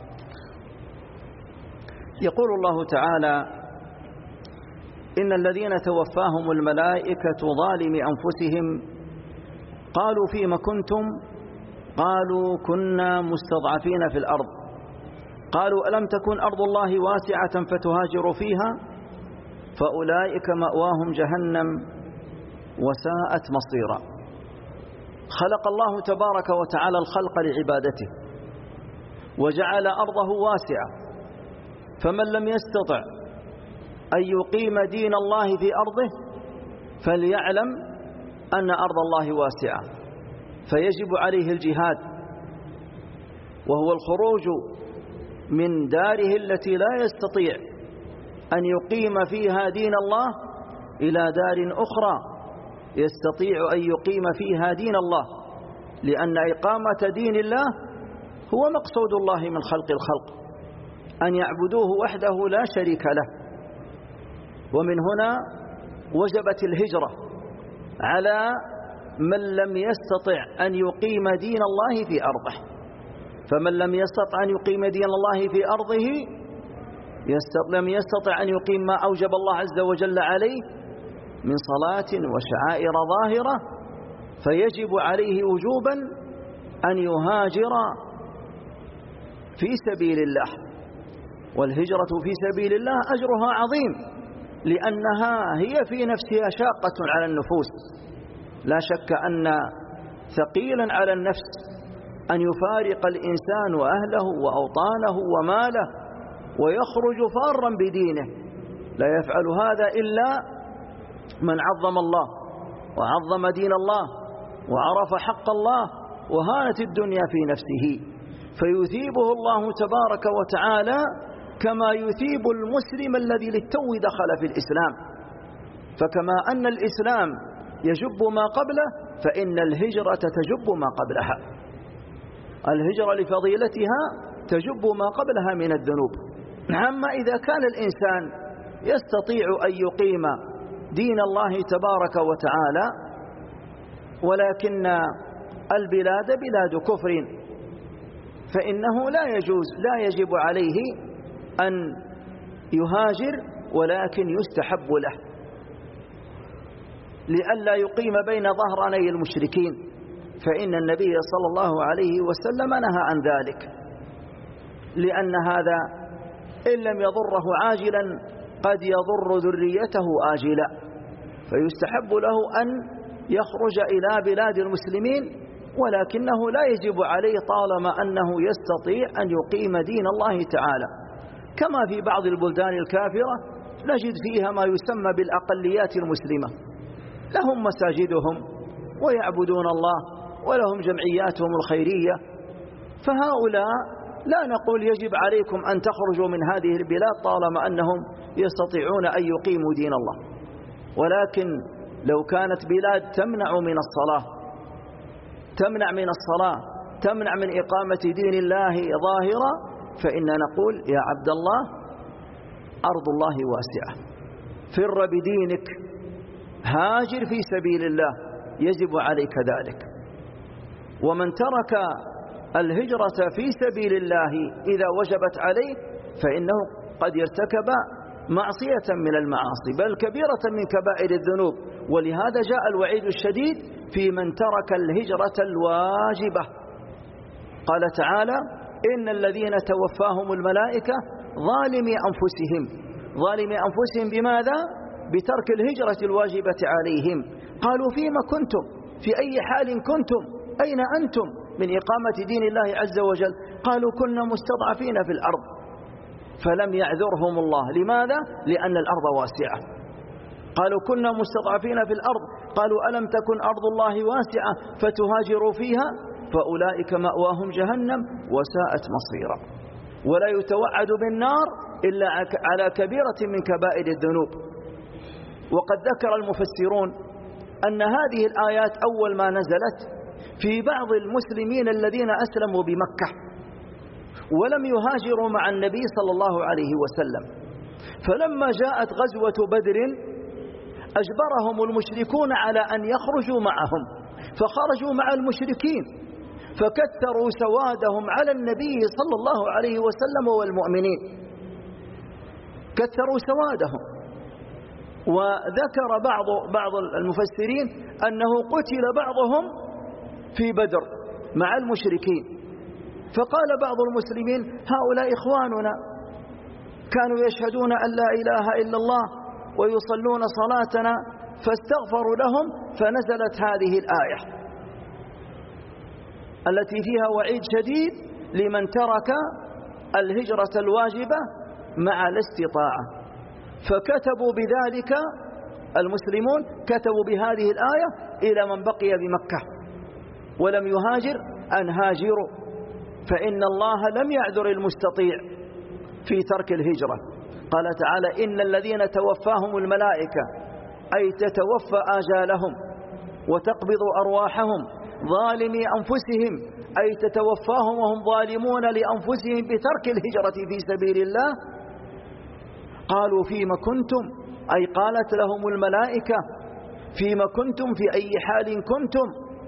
يقول الله تعالى: إن الذين توفاهم الملائكة ظالمي أنفسهم قالوا فيما كنتم؟ قالوا كنا مستضعفين في الأرض. قالوا ألم تكن أرض الله واسعة فتهاجروا فيها؟ فأولئك مأواهم جهنم وساءت مصيرا. خلق الله تبارك وتعالى الخلق لعبادته وجعل أرضه واسعة، فمن لم يستطع أن يقيم دين الله في أرضه فليعلم أن أرض الله واسعة، فيجب عليه الجهاد، وهو الخروج من داره التي لا يستطيع أن يقيم فيها دين الله إلى دار أخرى يستطيع أن يقيم فيها دين الله، لأن إقامة دين الله هو مقصود الله من خلق الخلق، أن يعبدوه وحده لا شريك له. ومن هنا وجبت الهجرة على من لم يستطع أن يقيم دين الله في أرضه. فمن لم يستطع أن يقيم دين الله في أرضه لم يستطع أن يقيم ما أوجب الله عز وجل عليه من صلاة وشعائر ظاهرة، فيجب عليه وجوبا أن يهاجر في سبيل الله. والهجرة في سبيل الله أجرها عظيم، لأنها هي في نفسها شاقة على النفوس. لا شك أن ثقيلا على النفس أن يفارق الإنسان وأهله وأوطانه وماله ويخرج فارا بدينه. لا يفعل هذا إلا من عظم الله وعظم دين الله وعرف حق الله وهانت الدنيا في نفسه، فيثيبه الله تبارك وتعالى كما يثيب المسلم الذي للتو دخل في الإسلام. فكما أن الإسلام يجب ما قبله، فإن الهجرة تجب ما قبلها. الهجرة لفضيلتها تجب ما قبلها من الذنوب. أما إذا كان الإنسان يستطيع أن يقيم دين الله تبارك وتعالى، ولكن البلاد بلاد كفر، فإنه لا يجب عليه أن يهاجر، ولكن يستحب له لئلا يقيم بين ظهراني المشركين، فإن النبي صلى الله عليه وسلم نهى عن ذلك، لأن هذا إن لم يضره عاجلا قد يضر ذريته آجلا، فيستحب له أن يخرج إلى بلاد المسلمين، ولكنه لا يجب عليه طالما أنه يستطيع أن يقيم دين الله تعالى. كما في بعض البلدان الكافرة نجد فيها ما يسمى بالأقليات المسلمة، لهم مساجدهم ويعبدون الله ولهم جمعياتهم الخيرية، فهؤلاء لا نقول يجب عليكم أن تخرجوا من هذه البلاد طالما أنهم يستطيعون أن يقيموا دين الله، ولكن لو كانت بلاد تمنع من الصلاة تمنع من إقامة دين الله ظاهرة، فإننا نقول يا عبد الله أرض الله واسعة، فر بدينك، هاجر في سبيل الله، يجب عليك ذلك. ومن ترك الهجرة في سبيل الله إذا وجبت عليه فإنه قد ارتكب معصية من المعاصي، بل كبيرة من كبائر الذنوب، ولهذا جاء الوعيد الشديد في من ترك الهجرة الواجبة. قال تعالى: إن الذين توفاهم الملائكة ظالمي أنفسهم بماذا؟ بترك الهجرة الواجبة عليهم. قالوا: فيما كنتم؟ في أي حال كنتم؟ أين أنتم من إقامة دين الله عز وجل؟ قالوا: كنا مستضعفين في الأرض، فلم يعذرهم الله. لماذا؟ لأن الأرض واسعة. قالوا: كنا مستضعفين في الأرض. قالوا: ألم تكن أرض الله واسعة فتهاجروا فيها؟ فأولئك مأواهم جهنم وساءت مصيرا. ولا يتوعد بالنار إلا على كبيرة من كبائر الذنوب. وقد ذكر المفسرون أن هذه الآيات أول ما نزلت في بعض المسلمين الذين أسلموا بمكة ولم يهاجروا مع النبي صلى الله عليه وسلم، فلما جاءت غزوة بدر أجبرهم المشركون على أن يخرجوا معهم، فخرجوا مع المشركين فكثروا سوادهم على النبي صلى الله عليه وسلم والمؤمنين، كثروا سوادهم. وذكر بعض المفسرين أنه قتل بعضهم في بدر مع المشركين، فقال بعض المسلمين: هؤلاء إخواننا كانوا يشهدون أن لا إله إلا الله ويصلون صلاتنا، فاستغفروا لهم، فنزلت هذه الآية التي فيها وعيد شديد لمن ترك الهجرة الواجبة مع الاستطاعة. فكتبوا بذلك المسلمون، كتبوا بهذه الآية إلى من بقي بمكة ولم يهاجر أن هاجروا، فإن الله لم يعذر المستطيع في ترك الهجرة. قال تعالى: إن الذين توفاهم الملائكة، أي تتوفى آجالهم وتقبض أرواحهم ظالمي أنفسهم، أي تتوفاهم وهم ظالمون لأنفسهم بترك الهجرة في سبيل الله. قالوا: فيما كنتم؟ أي قالت لهم الملائكة: فيما كنتم؟ في أي حال كنتم؟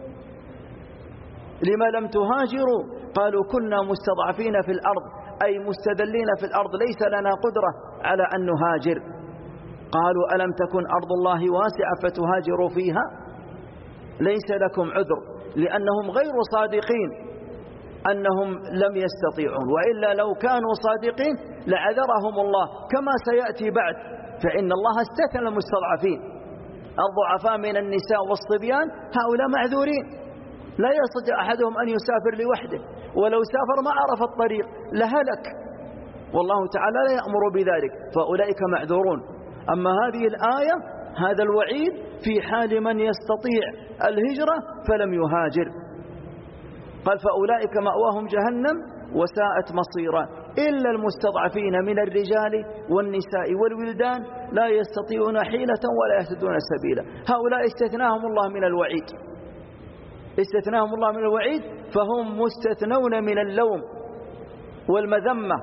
لما لم تهاجروا؟ قالوا: كنا مستضعفين في الأرض، أي مستذلين في الأرض، ليس لنا قدرة على أن نهاجر. قالوا: ألم تكن أرض الله واسعة فتهاجروا فيها؟ ليس لكم عذر، لأنهم غير صادقين أنهم لم يستطيعون، وإلا لو كانوا صادقين لعذرهم الله، كما سيأتي بعد. فإن الله استثنى المستضعفين، الضعفاء من النساء والصبيان، هؤلاء معذورين، لا يستطيع أحدهم أن يسافر لوحده، ولو سافر ما عرف الطريق لهلك، والله تعالى لا يأمر بذلك، فأولئك معذورون. أما هذه الآية، هذا الوعيد في حال من يستطيع الهجرة فلم يهاجر. قال: فأولئك مأواهم جهنم وساءت مصيرا. إلا المستضعفين من الرجال والنساء والولدان لا يستطيعون حيلة ولا يهتدون سبيلا. هؤلاء استثناهم الله من الوعيد، استثناهم الله من الوعيد، فهم مستثنون من اللوم والمذمة.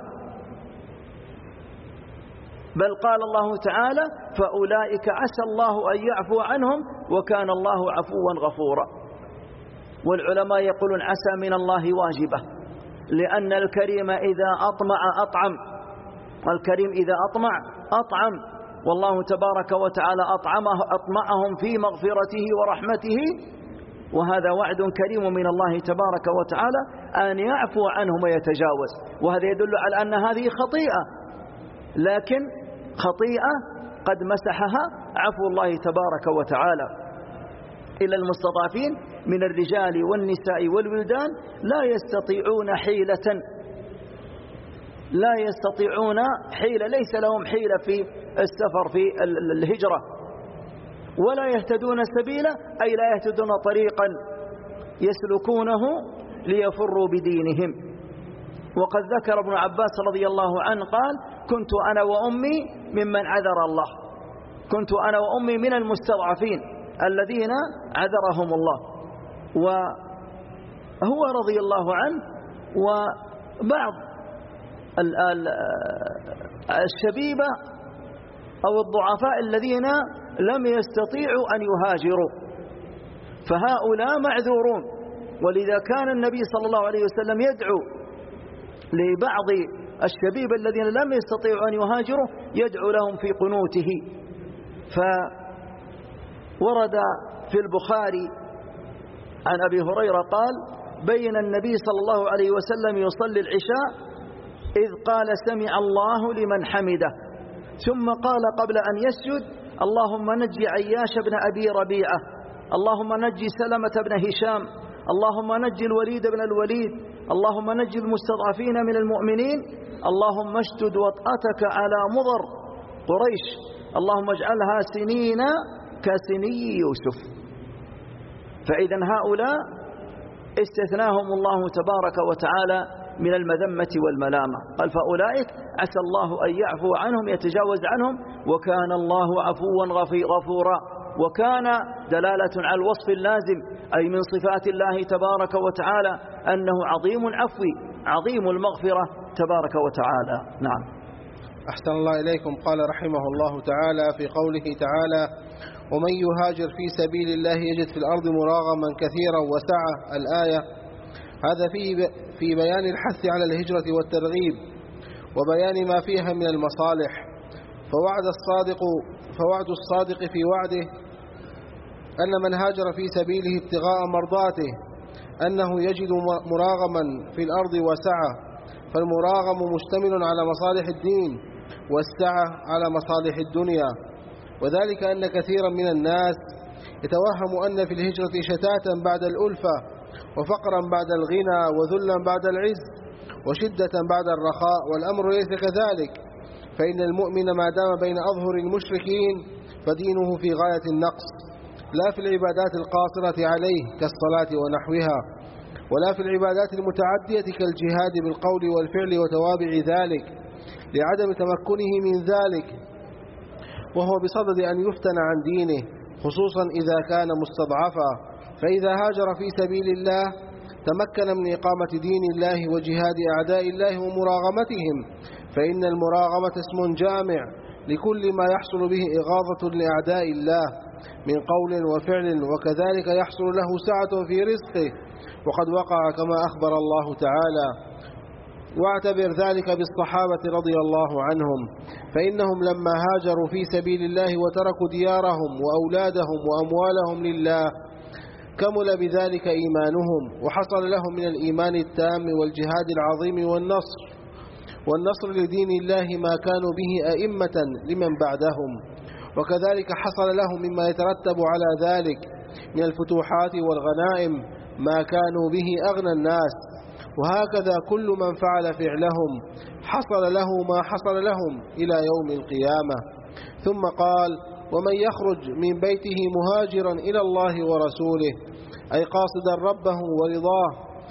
بل قال الله تعالى: فأولئك عسى الله أن يعفو عنهم وكان الله عفوا غفورا. والعلماء يقولون عسى من الله واجبة، لأن الكريم إذا أطمع أطعم، الكريم إذا أطعم، والله تبارك وتعالى أطمعهم في مغفرته ورحمته، وهذا وعد كريم من الله تبارك وتعالى أن يعفو عنهم ويتجاوز. وهذا يدل على أن هذه خطيئة، لكن خطيئة قد مسحها عفو الله تبارك وتعالى. إلى المستضعفين من الرجال والنساء والولدان لا يستطيعون حيلة، ليس لهم حيلة في السفر في الهجرة، ولا يهتدون سبيلا، أي لا يهتدون طريقا يسلكونه ليفروا بدينهم. وقد ذكر ابن عباس رضي الله عنه قال: كنت أنا وأمي ممن عذر الله، كنت أنا وأمي من المستضعفين الذين عذرهم الله. وهو رضي الله عنه وبعض الشبيبة أو الضعفاء الذين لم يستطيعوا أن يهاجروا، فهؤلاء معذورون. ولذا كان النبي صلى الله عليه وسلم يدعو لبعض الشبيبة الذين لم يستطيعوا أن يهاجروا، يدعو لهم في قنوته. فورد في البخاري عن أبي هريرة قال: بين النبي صلى الله عليه وسلم يصلي العشاء إذ قال: سمع الله لمن حمده، ثم قال قبل أن يسجد: اللهم نجي عياش بن أبي ربيعة، اللهم نجي سلمة بن هشام، اللهم نجي الوليد بن الوليد، اللهم نجي المستضعفين من المؤمنين، اللهم اشدد وطأتك على مضر قريش، اللهم اجعلها سنين كسني يوسف. فإذا هؤلاء استثناهم الله تبارك وتعالى من المذمة والملامة. قال: فأولئك عسى الله أن يعفو عنهم يتجاوز عنهم وكان الله عفوا غفورا. وكان دلالة على الوصف اللازم، أي من صفات الله تبارك وتعالى أنه عظيم العفو عظيم المغفرة تبارك وتعالى. نعم. أحسن الله إليكم. قال رحمه الله تعالى في قوله تعالى: ومن يهاجر في سبيل الله يجد في الأرض مراغما كثيرا وسعة، الآية. هذا في بيان الحث على الهجرة والترغيب وبيان ما فيها من المصالح. فوعد الصادق في وعده أن من هاجر في سبيله ابتغاء مرضاته أنه يجد مراغما في الأرض وسعة، فالمراغم مشتمل على مصالح الدين والسعة على مصالح الدنيا. وذلك أن كثيرا من الناس يتوهم أن في الهجرة شتاتا بعد الألفة، وفقرا بعد الغنى، وذلا بعد العز، وشدة بعد الرخاء، والأمر ليس كذلك. فإن المؤمن ما دام بين أظهر المشركين فدينه في غاية النقص، لا في العبادات القاصرة عليه كالصلاة ونحوها، ولا في العبادات المتعدية كالجهاد بالقول والفعل وتوابع ذلك، لعدم تمكنه من ذلك، وهو بصدد أن يفتن عن دينه، خصوصا إذا كان مستضعفا. فإذا هاجر في سبيل الله تمكن من إقامة دين الله وجهاد أعداء الله ومراغمتهم، فإن المراغمة اسم جامع لكل ما يحصل به إغاظة لأعداء الله من قول وفعل، وكذلك يحصل له سعة في رزقه، وقد وقع كما أخبر الله تعالى. واعتبر ذلك بالصحابة رضي الله عنهم، فإنهم لما هاجروا في سبيل الله وتركوا ديارهم وأولادهم وأموالهم لله كمل بذلك إيمانهم، وحصل لهم من الإيمان التام والجهاد العظيم والنصر لدين الله ما كانوا به أئمة لمن بعدهم، وكذلك حصل لهم مما يترتب على ذلك من الفتوحات والغنائم ما كانوا به أغنى الناس. وهكذا كل من فعل فعلهم حصل له ما حصل لهم إلى يوم القيامة. ثم قال: ومن يخرج من بيته مهاجرا إلى الله ورسوله، أي قاصدا ربه ورضاه،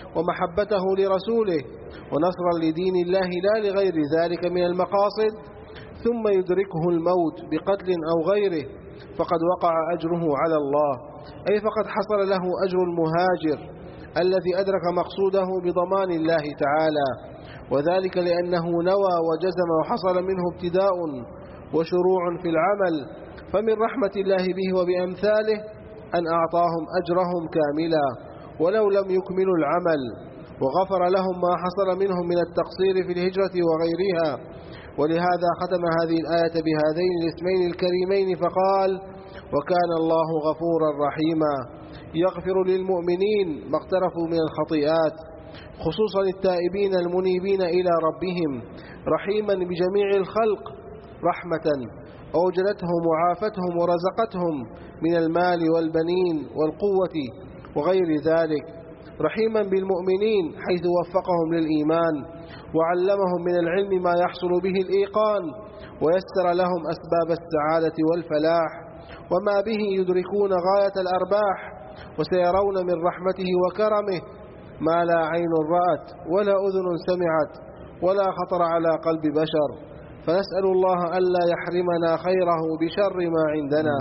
ومحبته لرسوله ونصرا لدين الله لا لغير ذلك من المقاصد، ثم يدركه الموت بقتل أو غيره، فقد وقع أجره على الله، أي فقد حصل له أجر المهاجر الذي أدرك مقصوده بضمان الله تعالى، وذلك لأنه نوى وجزم وحصل منه ابتداء وشروع في العمل، فمن رحمة الله به وبأمثاله أن أعطاهم أجرهم كاملا ولو لم يكملوا العمل، وغفر لهم ما حصل منهم من التقصير في الهجرة وغيرها. ولهذا ختم هذه الآية بهذين الاسمين الكريمين فقال: وكان الله غفورا رحيما، يغفر للمؤمنين ما اقترفوا من الخطيئات، خصوصا التائبين المنيبين إلى ربهم، رحيما بجميع الخلق رحمة أوجدتهم وعافتهم ورزقتهم من المال والبنين والقوة وغير ذلك، رحيما بالمؤمنين حيث وفقهم للإيمان وعلمهم من العلم ما يحصل به الإيقان، ويسر لهم أسباب السعادة والفلاح وما به يدركون غاية الأرباح، وسيرون من رحمته وكرمه ما لا عين رأت ولا أذن سمعت ولا خطر على قلب بشر، فنسأل الله ألا يحرمنا خيره بشر ما عندنا.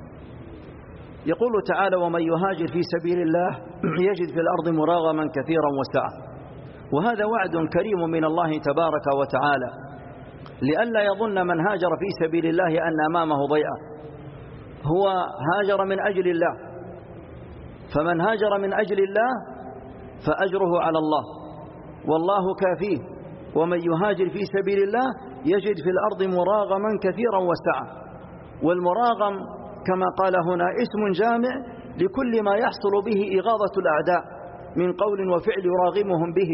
يقول تعالى: ومن يهاجر في سبيل الله يجد في الأرض مراغما كثيرا وسعة. وهذا وعد كريم من الله تبارك وتعالى، لئلا يظن من هاجر في سبيل الله أن أمامه ضيعة. هو هاجر من أجل الله، فمن هاجر من أجل الله فأجره على الله والله كافيه. ومن يهاجر في سبيل الله يجد في الأرض مراغما كثيرا وسعة. والمراغم كما قال هنا اسم جامع لكل ما يحصل به إغاظة الأعداء من قول وفعل يراغمهم به،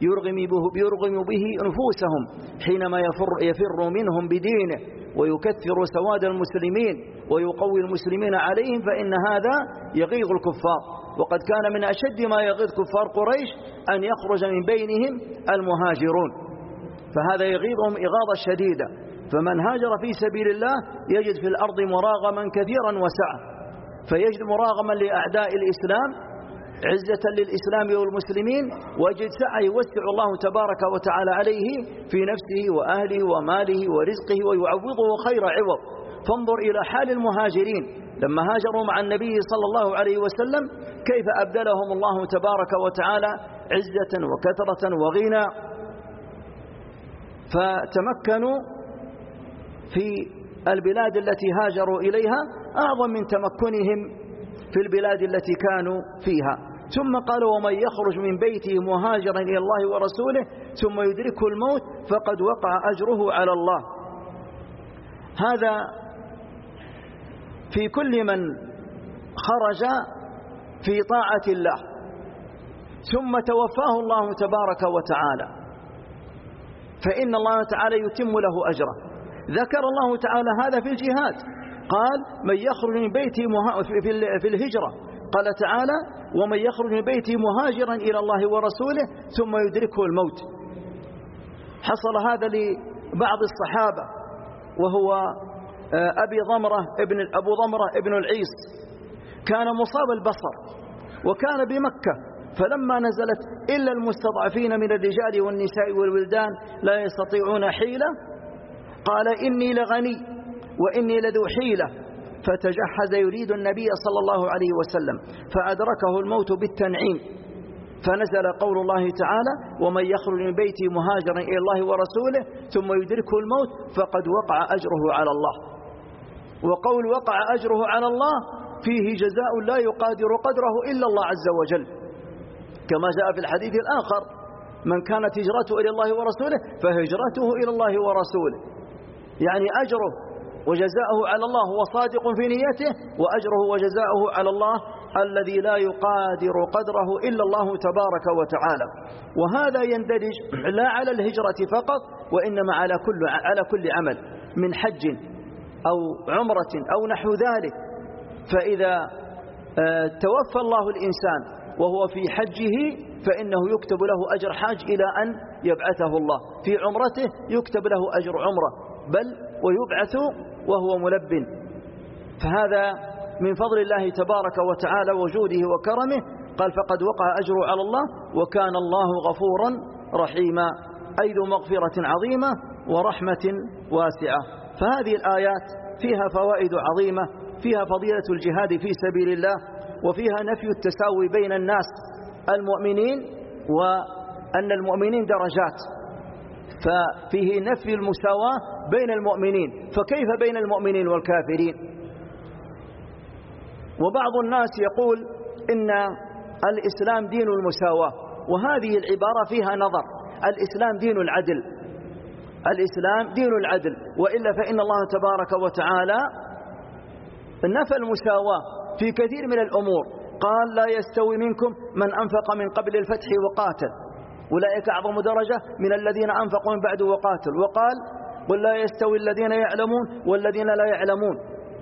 يرغم به نفوسهم حينما يفر منهم بدينه ويكثر سواد المسلمين ويقوي المسلمين عليهم، فإن هذا يغيظ الكفار. وقد كان من أشد ما يغيظ كفار قريش أن يخرج من بينهم المهاجرون، فهذا يغيظهم إغاظة شديدة. فمن هاجر في سبيل الله يجد في الأرض مراغما كثيرا وسعة، فيجد مراغما لأعداء الإسلام عزة للإسلام والمسلمين، ويجد سعة يوسع الله تبارك وتعالى عليه في نفسه وأهله وماله ورزقه ويعوضه خير عوض. فانظر إلى حال المهاجرين لما هاجروا مع النبي صلى الله عليه وسلم كيف أبدلهم الله تبارك وتعالى عزة وكثرة وغنى، فتمكنوا في البلاد التي هاجروا إليها أعظم من تمكنهم في البلاد التي كانوا فيها. ثم قال: ومن يخرج من بيته مهاجرا إلى الله ورسوله ثم يدركه الموت فقد وقع أجره على الله. هذا في كل من خرج في طاعة الله ثم توفاه الله تبارك وتعالى، فإن الله تعالى يتم له أجره. ذكر الله تعالى هذا في الجهاد، قال: من يخرج من بيته في الهجرة، قال تعالى: ومن يخرج من بيته مهاجرا إلى الله ورسوله ثم يدركه الموت. حصل هذا لبعض الصحابة، وهو أبو ضمرة ابن العيس، كان مصاب البصر وكان بمكة، فلما نزلت إلا المستضعفين من الرجال والنساء والولدان لا يستطيعون حيلة، قال: إني لغني وإني لذو حيلة، فتجهز يريد النبي صلى الله عليه وسلم فأدركه الموت بالتنعيم، فنزل قول الله تعالى: ومن يخرج من بيته مهاجرا إلى الله ورسوله ثم يدركه الموت فقد وقع أجره على الله. وقول وقع أجره على الله فيه جزاء لا يقادر قدره إلا الله عز وجل، كما جاء في الحديث الآخر: من كانت هجرته إلى الله ورسوله فهجرته إلى الله ورسوله، يعني أجره وجزاؤه على الله، هو صادق في نيته، وأجره وجزاؤه على الله الذي لا يقادر قدره إلا الله تبارك وتعالى. وهذا يندرج لا على الهجرة فقط، وإنما على كل عمل من حج أو عمرة أو نحو ذلك. فإذا توفى الله الإنسان وهو في حجه فإنه يكتب له أجر حاج إلى أن يبعثه الله، في عمرته يكتب له أجر عمرة، بل ويبعث وهو ملب. فهذا من فضل الله تبارك وتعالى وجوده وكرمه قال فقد وقع أجره على الله وكان الله غفورا رحيما، أي ذو مغفرة عظيمة ورحمة واسعة. فهذه الآيات فيها فوائد عظيمة، فيها فضيلة الجهاد في سبيل الله، وفيها نفي التساوي بين الناس المؤمنين، وأن المؤمنين درجات، ففيه نفي المساواة بين المؤمنين، فكيف بين المؤمنين والكافرين؟ وبعض الناس يقول إن الإسلام دين المساواة، وهذه العبارة فيها نظر. الإسلام دين العدل، الإسلام دين العدل، وإلا فإن الله تبارك وتعالى نفى المساواة في كثير من الأمور. قال لا يستوي منكم من أنفق من قبل الفتح وقاتل أولئك أعظم درجة من الذين أنفقوا من بعد وقاتل. وقال قل لا يستوي الذين يعلمون والذين لا يعلمون.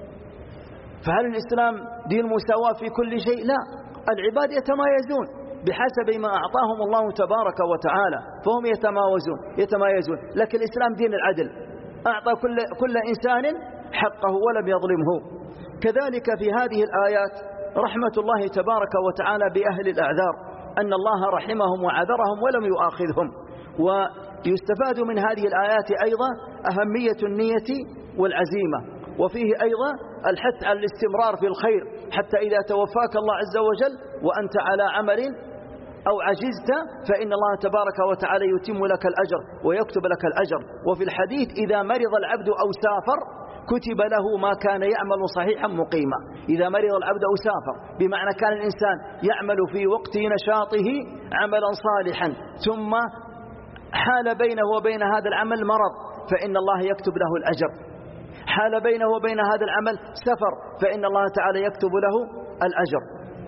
فهل الإسلام دين مساواة في كل شيء؟ لا، العباد يتمايزون بحسب ما أعطاهم الله تبارك وتعالى، فهم يتمايزون، لكن الإسلام دين العدل، أعطى كل إنسان حقه ولم يظلمه. كذلك في هذه الآيات رحمة الله تبارك وتعالى بأهل الأعذار، أن الله رحمهم وعذرهم ولم يؤاخذهم. ويستفاد من هذه الآيات أيضا أهمية النية والعزيمة، وفيه أيضا الحث على الاستمرار في الخير، حتى إذا توفاك الله عز وجل وأنت على عمل أو عجزت فإن الله تبارك وتعالى يتم لك الأجر ويكتب لك الأجر. وفي الحديث إذا مرض العبد أو سافر كتب له ما كان يعمل صحيحا مقيما. إذا مرض العبد أو سافر بمعنى كان الإنسان يعمل في وقت نشاطه عملا صالحا، ثم حال بينه وبين هذا العمل مرض، فإن الله يكتب له الأجر. حال بينه وبين هذا العمل سفر، فإن الله تعالى يكتب له الأجر.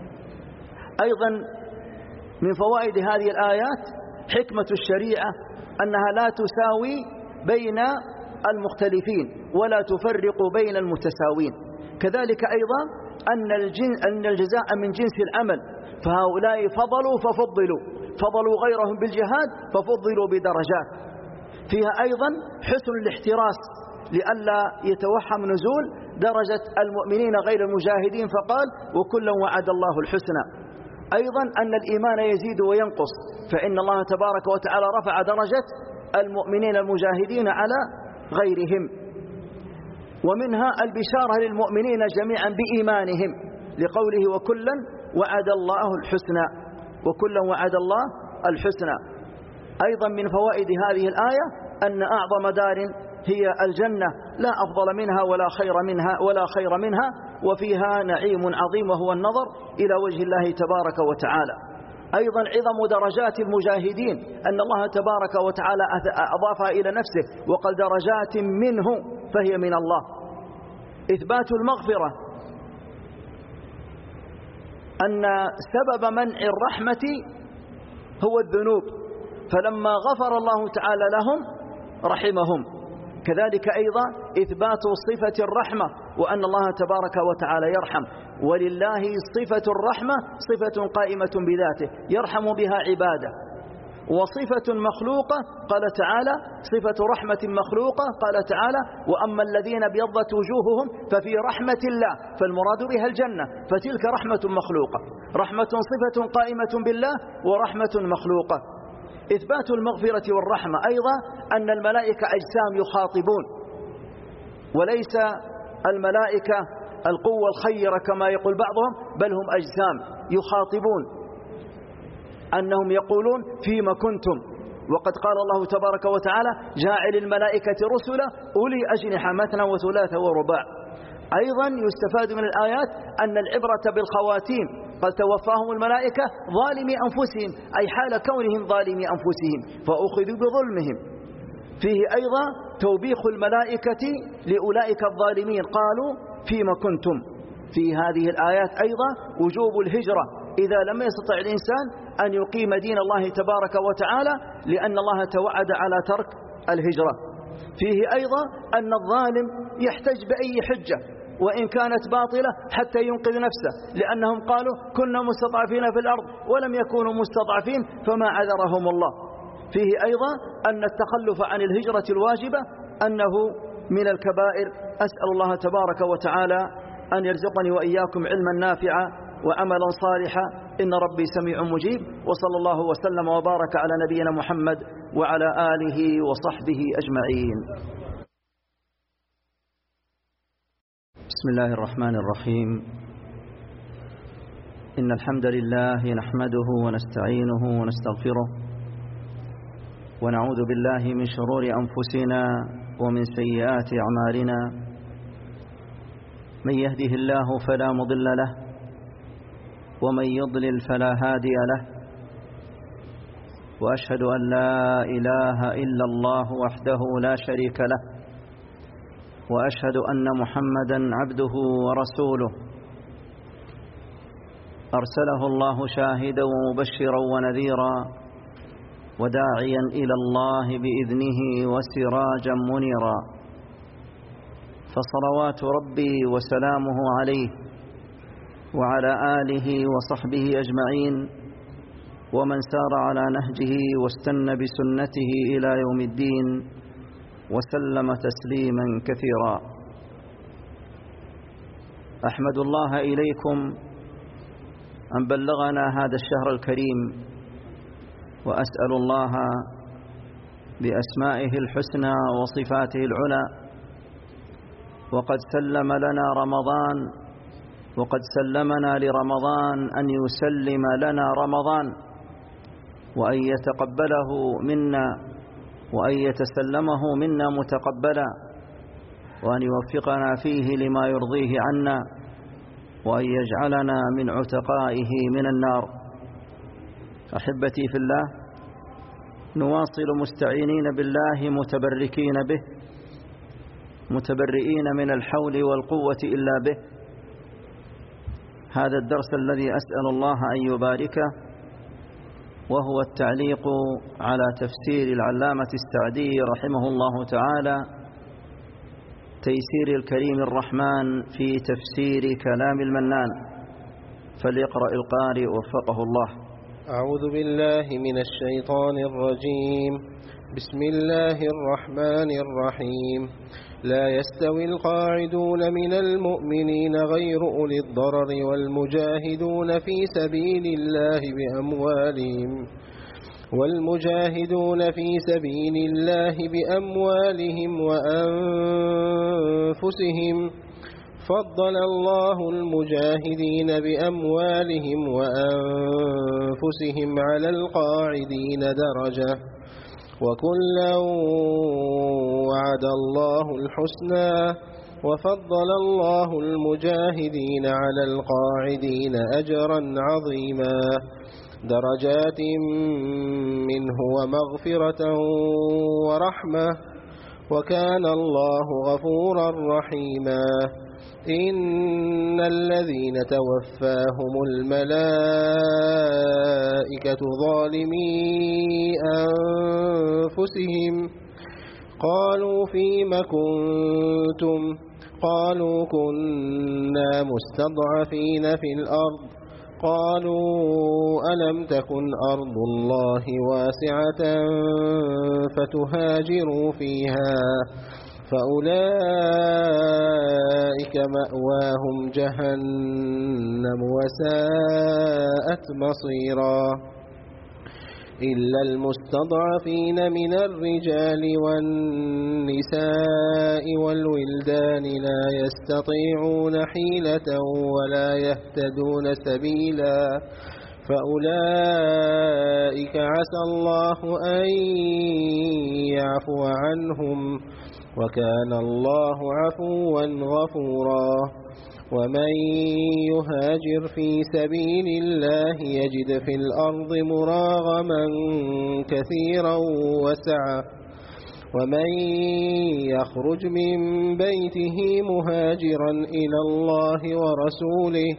أيضا من فوائد هذه الآيات حكمة الشريعة أنها لا تساوي بين المختلفين ولا تفرق بين المتساوين. كذلك أيضا أن الجزاء من جنس العمل، فهؤلاء فضلوا غيرهم بالجهاد ففضلوا بدرجات. فيها أيضا حسن الاحتراس لئلا يتوهم نزول درجة المؤمنين غير المجاهدين، فقال وكلا وعد الله الحسنى. أيضا أن الإيمان يزيد وينقص، فإن الله تبارك وتعالى رفع درجة المؤمنين المجاهدين على غيرهم. ومنها البشارة للمؤمنين جميعا بإيمانهم لقوله وكلا وعد الله الحسنى، وكلا وعد الله الحسنى. أيضا من فوائد هذه الآية أن أعظم دار هي الجنة، لا أفضل منها ولا خير منها، وفيها نعيم عظيم وهو النظر إلى وجه الله تبارك وتعالى. أيضا عظم درجات المجاهدين أن الله تبارك وتعالى أضافها إلى نفسه وقال درجات منه فهي من الله. إثبات المغفرة، أن سبب منع الرحمة هو الذنوب، فلما غفر الله تعالى لهم رحمهم. كذلك أيضا إثبات صفة الرحمة، وأن الله تبارك وتعالى يرحم، ولله صفة الرحمة صفة قائمة بذاته يرحم بها عباده. وصفة مخلوقة قال تعالى صفة رحمة مخلوقة قال تعالى وأما الذين ابيضت وجوههم ففي رحمة الله، فالمراد بها الجنة، فتلك رحمة مخلوقة، رحمة صفة قائمة بالله ورحمة مخلوقة. إثبات المغفرة والرحمة أيضا أن الملائكة أجسام يخاطبون، وليس الملائكة القوة الخيرة كما يقول بعضهم، بل هم أجسام يخاطبون، أنهم يقولون فيما كنتم. وقد قال الله تبارك وتعالى جاعل الملائكة رسلا أولي أجنحة مثنى وثلاث ورباع. أيضا يستفاد من الآيات أن العبرة بالخواتيم، قد توفاهم الملائكة ظالمي أنفسهم، أي حال كونهم ظالمي أنفسهم فأخذوا بظلمهم. فيه أيضا توبيخ الملائكة لأولئك الظالمين، قالوا فيما كنتم. في هذه الآيات أيضا وجوب الهجرة إذا لم يستطع الإنسان أن يقيم دين الله تبارك وتعالى، لأن الله توعد على ترك الهجرة. فيه أيضا أن الظالم يحتج بأي حجة وإن كانت باطلة حتى ينقذ نفسه، لأنهم قالوا كنا مستضعفين في الأرض ولم يكونوا مستضعفين فما عذرهم الله. فيه أيضا أن التخلف عن الهجرة الواجبة أنه من الكبائر. أسأل الله تبارك وتعالى أن يرزقني وإياكم علما نافعا وعملا صالحا، إن ربي سميع مجيب. وصلى الله وسلم وبارك على نبينا محمد وعلى آله وصحبه أجمعين. بسم الله الرحمن الرحيم. إن الحمد لله نحمده ونستعينه ونستغفره ونعوذ بالله من شرور أنفسنا ومن سيئات أعمالنا. من يهده الله فلا مضل له ومن يضلل فلا هادي له، وأشهد أن لا إله إلا الله وحده لا شريك له، وأشهد أن محمدا عبده ورسوله أرسله الله شاهدا ومبشرا ونذيرا وداعيا إلى الله بإذنه وسراجا منيرا. فصلوات ربي وسلامه عليه وعلى آله وصحبه أجمعين ومن سار على نهجه واستنى بسنته إلى يوم الدين وسلم تسليما كثيرا. أحمد الله إليكم أن بلغنا هذا الشهر الكريم، وأسأل الله بأسمائه الحسنى وصفاته العلى. وقد سلم لنا رمضان، وقد سلمنا لرمضان أن يسلم لنا رمضان، وأن يتقبله منا، وأن يتسلمه منا متقبلا، وأن يوفقنا فيه لما يرضيه عنا، وأن يجعلنا من عتقائه من النار. أحبتي في الله، نواصل مستعينين بالله متبركين به، متبرئين من الحول والقوة إلا به. هذا الدرس الذي أسأل الله أن يباركه، وهو التعليق على تفسير العلامة السعدي رحمه الله تعالى، تيسير الكريم الرحمن في تفسير كلام المنان. فليقرأ القارئ وفقه الله. أعوذ بالله من الشيطان الرجيم. بسم الله الرحمن الرحيم. لا يستوي القاعدون من المؤمنين غير أولي الضرر والمجاهدون في سبيل الله بأموالهم وأنفسهم. فضل الله المجاهدين بأموالهم وأنفسهم على القاعدين درجة، وكلا وعد الله الحسنى، وفضل الله المجاهدين على القاعدين أجرا عظيما، درجات منه ومغفرة ورحمة، وكان الله غفورا رحيما. إن الذين توفاهم الملائكة ظالمي أنفسهم قالوا فيم كنتم؟ قالوا كنا مستضعفين في الأرض. قالوا ألم تكن أرض الله واسعة فتهاجروا فيها؟ فأولئك مأواهم جهنم وساءت مصيرا. إلا المستضعفين من الرجال والنساء والولدان لا يستطيعون حيلة ولا يهتدون سبيلا، فأولئك عسى الله أن يعفو عنهم، وكان الله عفوا غفورا. ومن يهاجر في سبيل الله يجد في الأرض مراغما كثيرا وسعة، ومن يخرج من بيته مهاجرا إلى الله ورسوله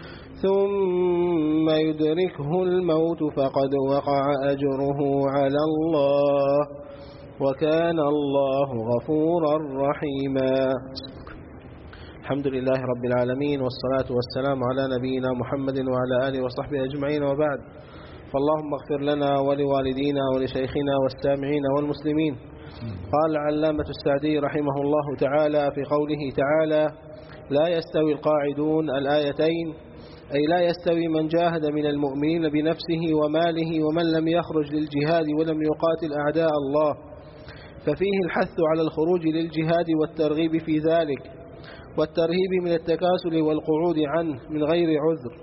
ثم يدركه الموت فقد وقع أجره على الله، وكان الله غفورا رحيما. الحمد لله رب العالمين، والصلاة والسلام على نبينا محمد وعلى آله وصحبه أجمعين، وبعد. فاللهم اغفر لنا ولوالدينا ولشيخنا والسامعين والمسلمين. قال العلامة السعدي رحمه الله تعالى في قوله تعالى: لا يستوي القاعدون، الآيتين: أي لا يستوي من جاهد من المؤمنين بنفسه وماله ومن لم يخرج للجهاد ولم يقاتل أعداء الله، ففيه الحث على الخروج للجهاد والترغيب في ذلك، والترهيب من التكاسل والقعود عنه من غير عذر.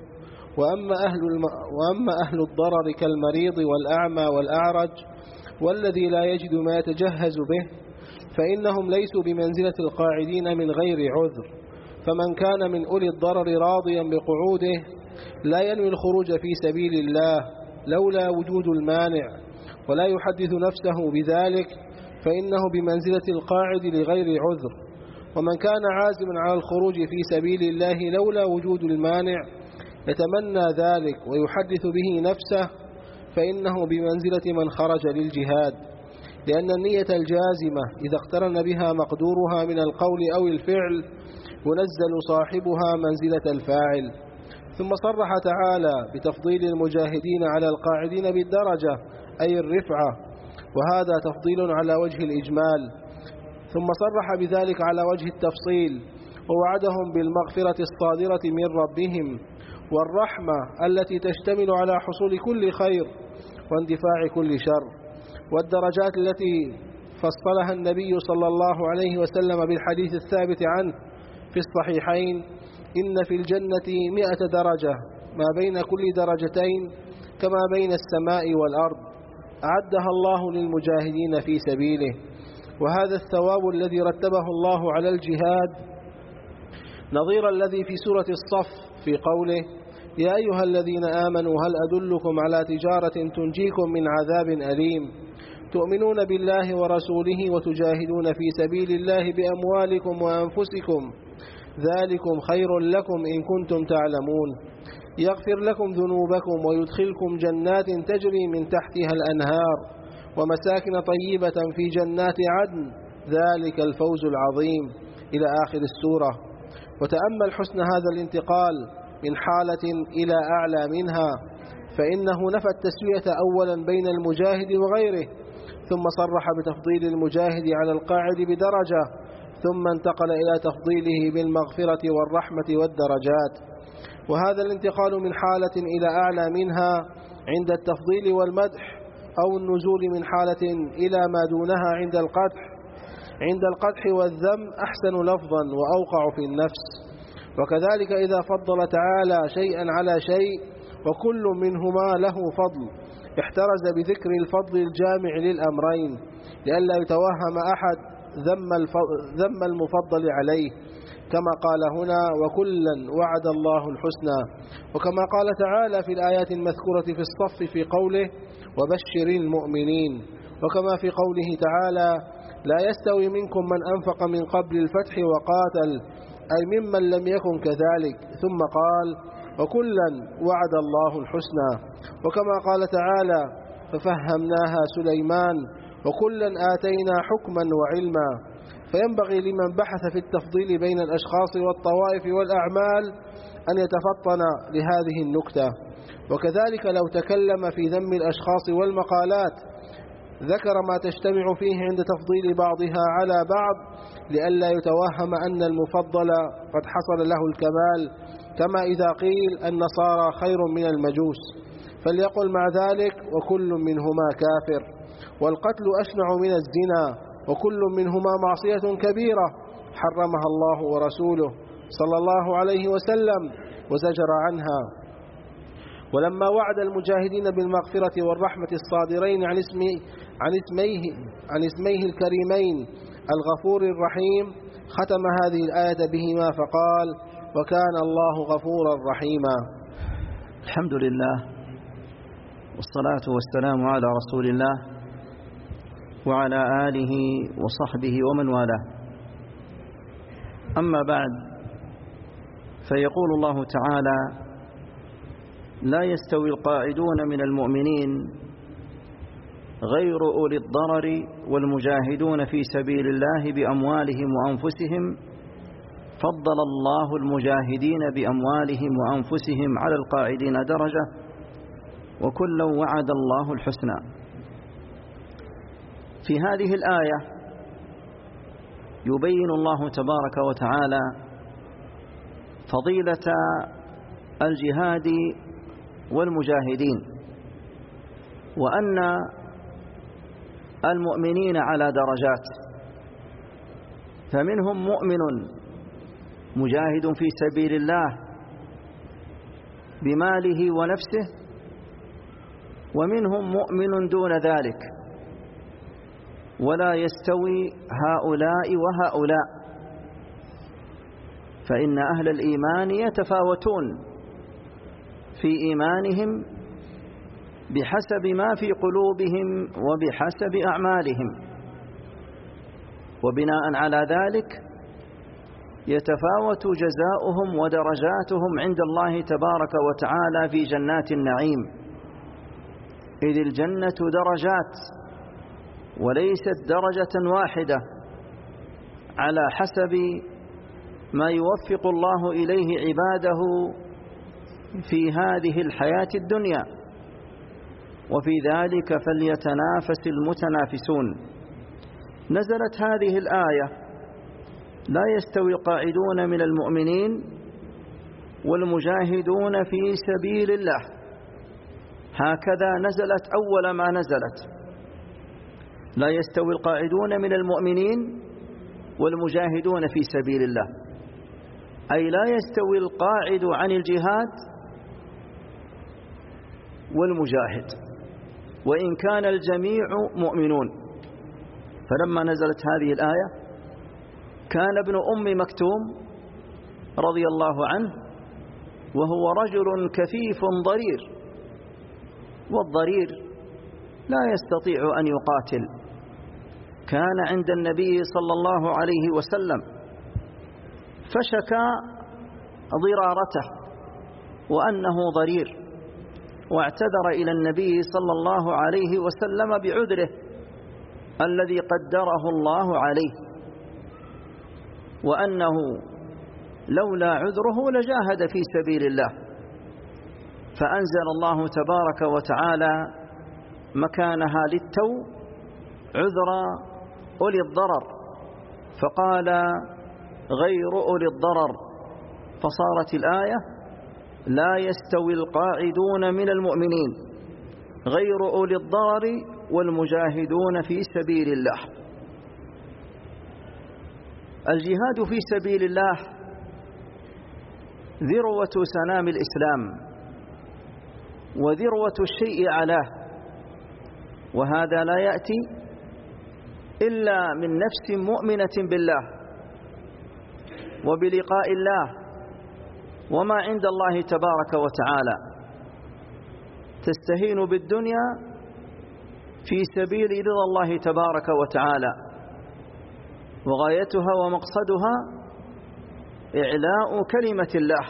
وأما أهل الضرر كالمريض والأعمى والأعرج والذي لا يجد ما يتجهز به فإنهم ليسوا بمنزلة القاعدين من غير عذر. فمن كان من أولي الضرر راضيا بقعوده لا ينوي الخروج في سبيل الله لولا وجود المانع ولا يحدث نفسه بذلك فإنه بمنزلة القاعد لغير عذر. ومن كان عازما على الخروج في سبيل الله لولا وجود المانع يتمنى ذلك ويحدث به نفسه فإنه بمنزلة من خرج للجهاد، لأن النية الجازمة إذا اقترن بها مقدورها من القول أو الفعل ينزل صاحبها منزلة الفاعل. ثم صرح تعالى بتفضيل المجاهدين على القاعدين بالدرجة أي الرفعة، وهذا تفضيل على وجه الإجمال. ثم صرح بذلك على وجه التفصيل ووعدهم بالمغفرة الصادرة من ربهم والرحمة التي تشتمل على حصول كل خير واندفاع كل شر، والدرجات التي فصلها النبي صلى الله عليه وسلم بالحديث الثابت عنه في الصحيحين: إن في الجنة 100 درجة ما بين كل درجتين كما بين السماء والأرض أعدها الله للمجاهدين في سبيله. وهذا الثواب الذي رتبه الله على الجهاد نظير الذي في سورة الصف في قوله: يا أيها الذين آمنوا هل أدلكم على تجارة تنجيكم من عذاب أليم تؤمنون بالله ورسوله وتجاهدون في سبيل الله بأموالكم وأنفسكم ذلكم خير لكم إن كنتم تعلمون يغفر لكم ذنوبكم ويدخلكم جنات تجري من تحتها الأنهار ومساكن طيبة في جنات عدن ذلك الفوز العظيم إلى آخر السورة. وتأمل حسن هذا الانتقال من حالة إلى أعلى منها، فإنه نفى التسوية أولا بين المجاهد وغيره، ثم صرح بتفضيل المجاهد على القاعد بدرجة، ثم انتقل إلى تفضيله بالمغفرة والرحمة والدرجات. وهذا الانتقال من حالة إلى أعلى منها عند التفضيل والمدح، أو النزول من حالة إلى ما دونها عند القدح والذم أحسن لفظا وأوقع في النفس. وكذلك إذا فضل تعالى شيئا على شيء وكل منهما له فضل احترز بذكر الفضل الجامع للأمرين لئلا يتوهم أحد ذم المفضل عليه، كما قال هنا: وكلا وعد الله الحسنى، وكما قال تعالى في الآيات المذكورة في الصف في قوله: وبشر المؤمنين، وكما في قوله تعالى: لا يستوي منكم من أنفق من قبل الفتح وقاتل، أي ممن لم يكن كذلك، ثم قال: وكلا وعد الله الحسنى. وكما قال تعالى: ففهمناها سليمان وكلا آتينا حكما وعلما. فينبغي لمن بحث في التفضيل بين الأشخاص والطوائف والأعمال أن يتفطن لهذه النكتة. وكذلك لو تكلم في ذم الأشخاص والمقالات ذكر ما تجتمع فيه عند تفضيل بعضها على بعض لئلا يتوهم أن المفضل قد حصل له الكمال، كما إذا قيل النصارى خير من المجوس، فليقل مع ذلك: وكل منهما كافر، والقتل أشنع من الزنا، وكل منهما معصية كبيرة حرمها الله ورسوله صلى الله عليه وسلم وزجر عنها. ولما وعد المجاهدين بالمغفرة والرحمة الصادرين عن اسميه الكريمين الغفور الرحيم ختم هذه الآية بهما فقال: وكان الله غفورا رحيما. الحمد لله والصلاة والسلام على رسول الله وعلى آله وصحبه ومن والاه. أما بعد، فيقول الله تعالى: لا يستوي القاعدون من المؤمنين غير أولي الضرر والمجاهدون في سبيل الله بأموالهم وأنفسهم فضل الله المجاهدين بأموالهم وأنفسهم على القاعدين درجة وكلا وعد الله الحسنى. في هذه الآية يبين الله تبارك وتعالى فضيلة الجهاد والمجاهدين، وأن المؤمنين على درجات، فمنهم مؤمن مجاهد في سبيل الله بماله ونفسه، ومنهم مؤمن دون ذلك، ولا يستوي هؤلاء وهؤلاء، فإن أهل الإيمان يتفاوتون في إيمانهم بحسب ما في قلوبهم وبحسب أعمالهم، وبناء على ذلك يتفاوت جزاؤهم ودرجاتهم عند الله تبارك وتعالى في جنات النعيم، إذ الجنة درجات وليست درجة واحدة على حسب ما يوفق الله إليه عباده في هذه الحياة الدنيا، وفي ذلك فليتنافس المتنافسون. نزلت هذه الآية: لا يستوي القاعدون من المؤمنين والمجاهدون في سبيل الله، هكذا نزلت أول ما نزلت: لا يستوي القاعدون من المؤمنين والمجاهدون في سبيل الله، أي لا يستوي القاعد عن الجهاد والمجاهد، وإن كان الجميع مؤمنون. فلما نزلت هذه الآية كان ابن أم مكتوم رضي الله عنه وهو رجل كفيف ضرير، والضرير لا يستطيع أن يقاتل، كان عند النبي صلى الله عليه وسلم فشكى ضرارته وأنه ضرير، واعتذر إلى النبي صلى الله عليه وسلم بعذره الذي قدره الله عليه، وأنه لولا عذره لجاهد في سبيل الله، فأنزل الله تبارك وتعالى مكانها للتو عذر أولي الضرر، فقال غير أولي الضرر، فصارت الآية: لا يستوي القاعدون من المؤمنين غير أولي الضرر والمجاهدون في سبيل الله. الجهاد في سبيل الله ذروة سنام الإسلام وذروة الشيء علاه، وهذا لا يأتي إلا من نفس مؤمنة بالله وبلقاء الله وما عند الله تبارك وتعالى، تستهين بالدنيا في سبيل رضا الله تبارك وتعالى، وغايتها ومقصدها إعلاء كلمة الله،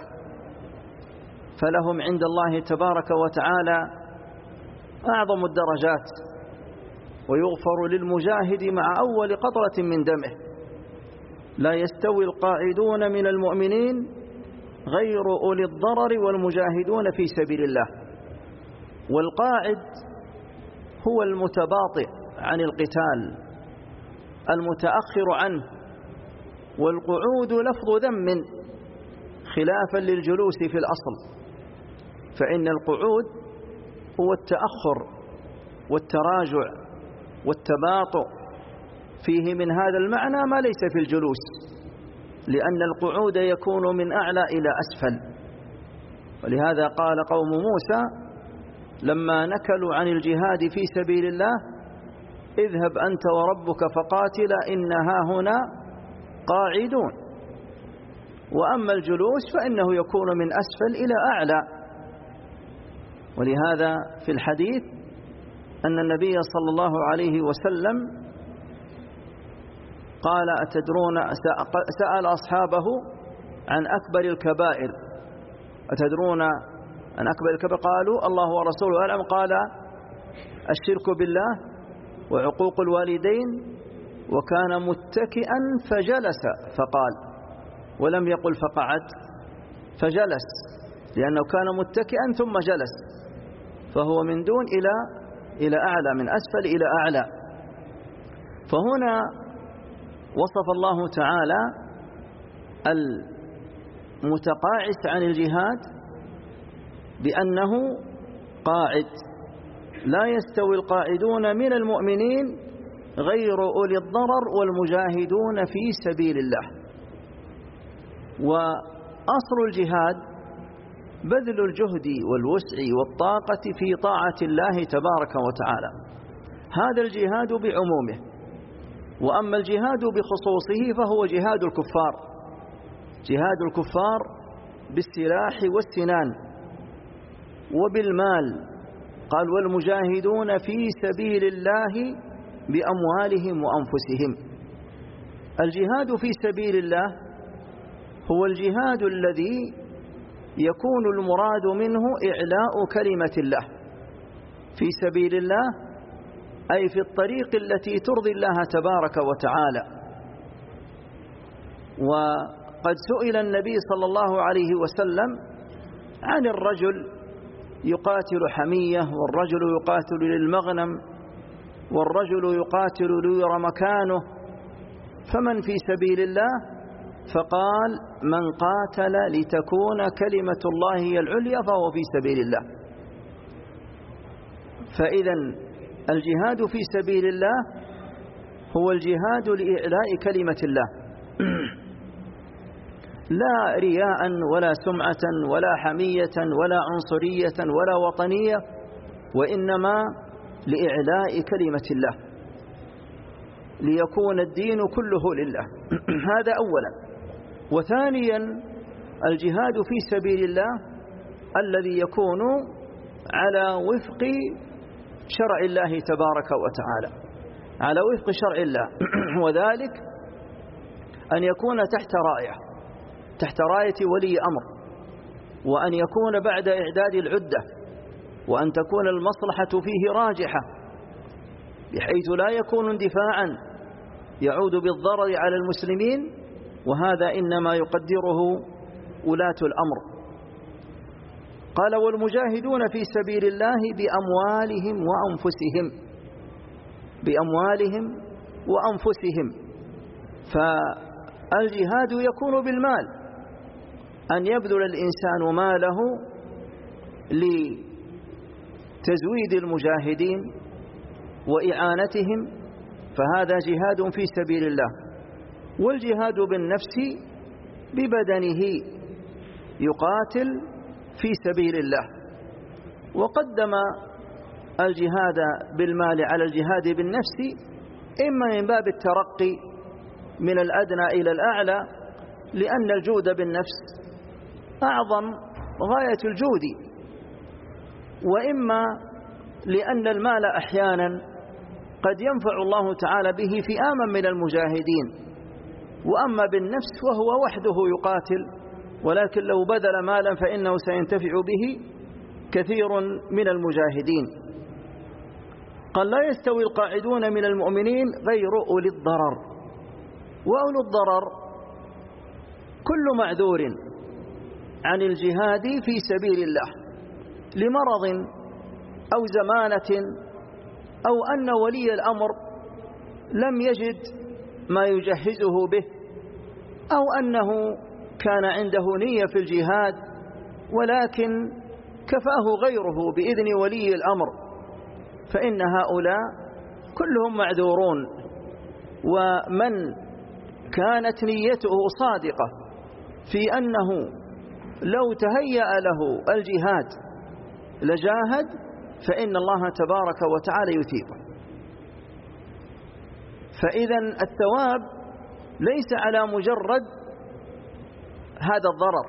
فلهم عند الله تبارك وتعالى أعظم الدرجات، ويغفر للمجاهد مع أول قطرة من دمه. لا يستوي القاعدون من المؤمنين غير أولي الضرر والمجاهدون في سبيل الله. والقاعد هو المتباطئ عن القتال المتأخر عنه، والقعود لفظ ذم خلافا للجلوس في الأصل، فإن القعود هو التأخر والتراجع والتباطؤ، فيه من هذا المعنى ما ليس في الجلوس، لأن القعود يكون من أعلى إلى أسفل. ولهذا قال قوم موسى لما نكلوا عن الجهاد في سبيل الله: اذهب أنت وربك فقاتلا إنها هنا قاعدون. وأما الجلوس فإنه يكون من أسفل إلى أعلى. ولهذا في الحديث أن النبي صلى الله عليه وسلم قال: أتدرون، سأل أصحابه عن أكبر الكبائر: أتدرون عن أكبر الكبائر؟ قالوا: الله ورسوله أعلم. قال: الشرك بالله وعقوق الوالدين. وكان متكئا فجلس فقال، ولم يقل فقعد، فجلس، لأنه كان متكئا ثم جلس، فهو من دون إلى أعلى، من أسفل إلى أعلى. فهنا وصف الله تعالى المتقاعس عن الجهاد بأنه قاعد: لا يستوي القاعدون من المؤمنين غير أولي الضرر والمجاهدون في سبيل الله. وأصل الجهاد بذل الجهد والوسع والطاقة في طاعة الله تبارك وتعالى، هذا الجهاد بعمومه. وأما الجهاد بخصوصه فهو جهاد الكفار، جهاد الكفار بالسلاح والسنان وبالمال. قال: والمجاهدون في سبيل الله بأموالهم وأنفسهم. الجهاد في سبيل الله هو الجهاد الذي يكون المراد منه إعلاء كلمة الله في سبيل الله، أي في الطريق التي ترضي الله تبارك وتعالى. وقد سئل النبي صلى الله عليه وسلم عن الرجل يقاتل حمية، والرجل يقاتل للمغنم، والرجل يقاتل ليرى مكانه، فمن في سبيل الله؟ فقال: من قاتل لتكون كلمة الله هي العليا فهو في سبيل الله. فإذا الجهاد في سبيل الله هو الجهاد لإعلاء كلمة الله، لا رياء ولا سمعة ولا حمية ولا عنصرية ولا وطنية، وإنما لإعلاء كلمة الله، ليكون الدين كله لله. هذا أولا. وثانيا الجهاد في سبيل الله الذي يكون على وفق شرع الله تبارك وتعالى، على وفق شرع الله، وذلك أن يكون تحت راية ولي أمر، وأن يكون بعد إعداد العدة، وأن تكون المصلحة فيه راجحة بحيث لا يكون اندفاعا يعود بالضرر على المسلمين، وهذا إنما يقدره ولاة الأمر. قال: والمجاهدون في سبيل الله بأموالهم وأنفسهم، بأموالهم وأنفسهم. فالجهاد يكون بالمال، أن يبذل الإنسان ماله لتزويد المجاهدين وإعانتهم، فهذا جهاد في سبيل الله. والجهاد بالنفس ببدنه يقاتل في سبيل الله. وقدم الجهاد بالمال على الجهاد بالنفس، إما من باب الترقي من الأدنى إلى الأعلى، لأن الجود بالنفس أعظم غاية الجود، وإما لأن المال أحيانا قد ينفع الله تعالى به فئاما من المجاهدين. وأما بالنفس وهو وحده يقاتل، ولكن لو بذل مالا فإنه سينتفع به كثير من المجاهدين. قال: لا يستوي القاعدون من المؤمنين غير أولي الضرر. وأولي الضرر كل معذور عن الجهاد في سبيل الله لمرض أو زمانة، أو أن ولي الأمر لم يجد ما يجهزه به، أو أنه كان عنده نية في الجهاد ولكن كفاه غيره بإذن ولي الأمر، فإن هؤلاء كلهم معذورون. ومن كانت نيته صادقة في أنه لو تهيأ له الجهاد لجاهد، فإن الله تبارك وتعالى يثيبه. فإذا الثواب ليس على مجرد هذا الضرر،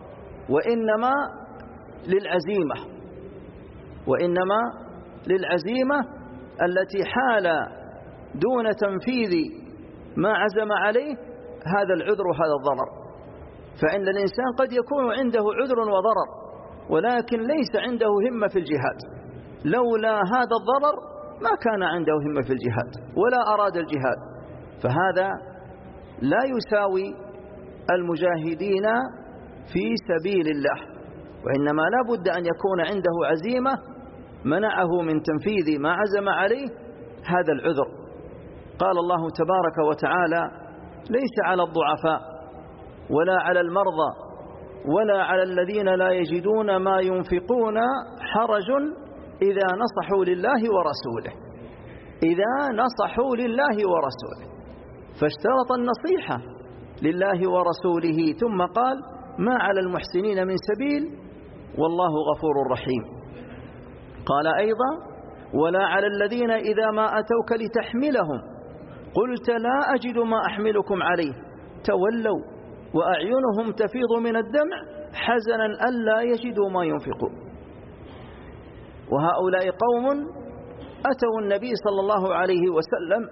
وإنما للعزيمة التي حال دون تنفيذ ما عزم عليه هذا العذر وهذا الضرر. فإن الإنسان قد يكون عنده عذر وضرر ولكن ليس عنده همة في الجهاد، لولا هذا الضرر ما كان عنده همة في الجهاد ولا أراد الجهاد، فهذا لا يساوي المجاهدين في سبيل الله. وإنما لا بد أن يكون عنده عزيمة منعه من تنفيذ ما عزم عليه هذا العذر. قال الله تبارك وتعالى: ليس على الضعفاء ولا على المرضى ولا على الذين لا يجدون ما ينفقون حرج إذا نصحوا لله ورسوله. إذا نصحوا لله ورسوله، فاشترط النصيحة لله ورسوله، ثم قال ما على المحسنين من سبيل والله غفور رحيم. قال أيضا ولا على الذين إذا ما أتوك لتحملهم قلت لا أجد ما أحملكم عليه تولوا وأعينهم تفيض من الدمع حزنا ألا يجدوا ما ينفقون. وهؤلاء قوم أتوا النبي صلى الله عليه وسلم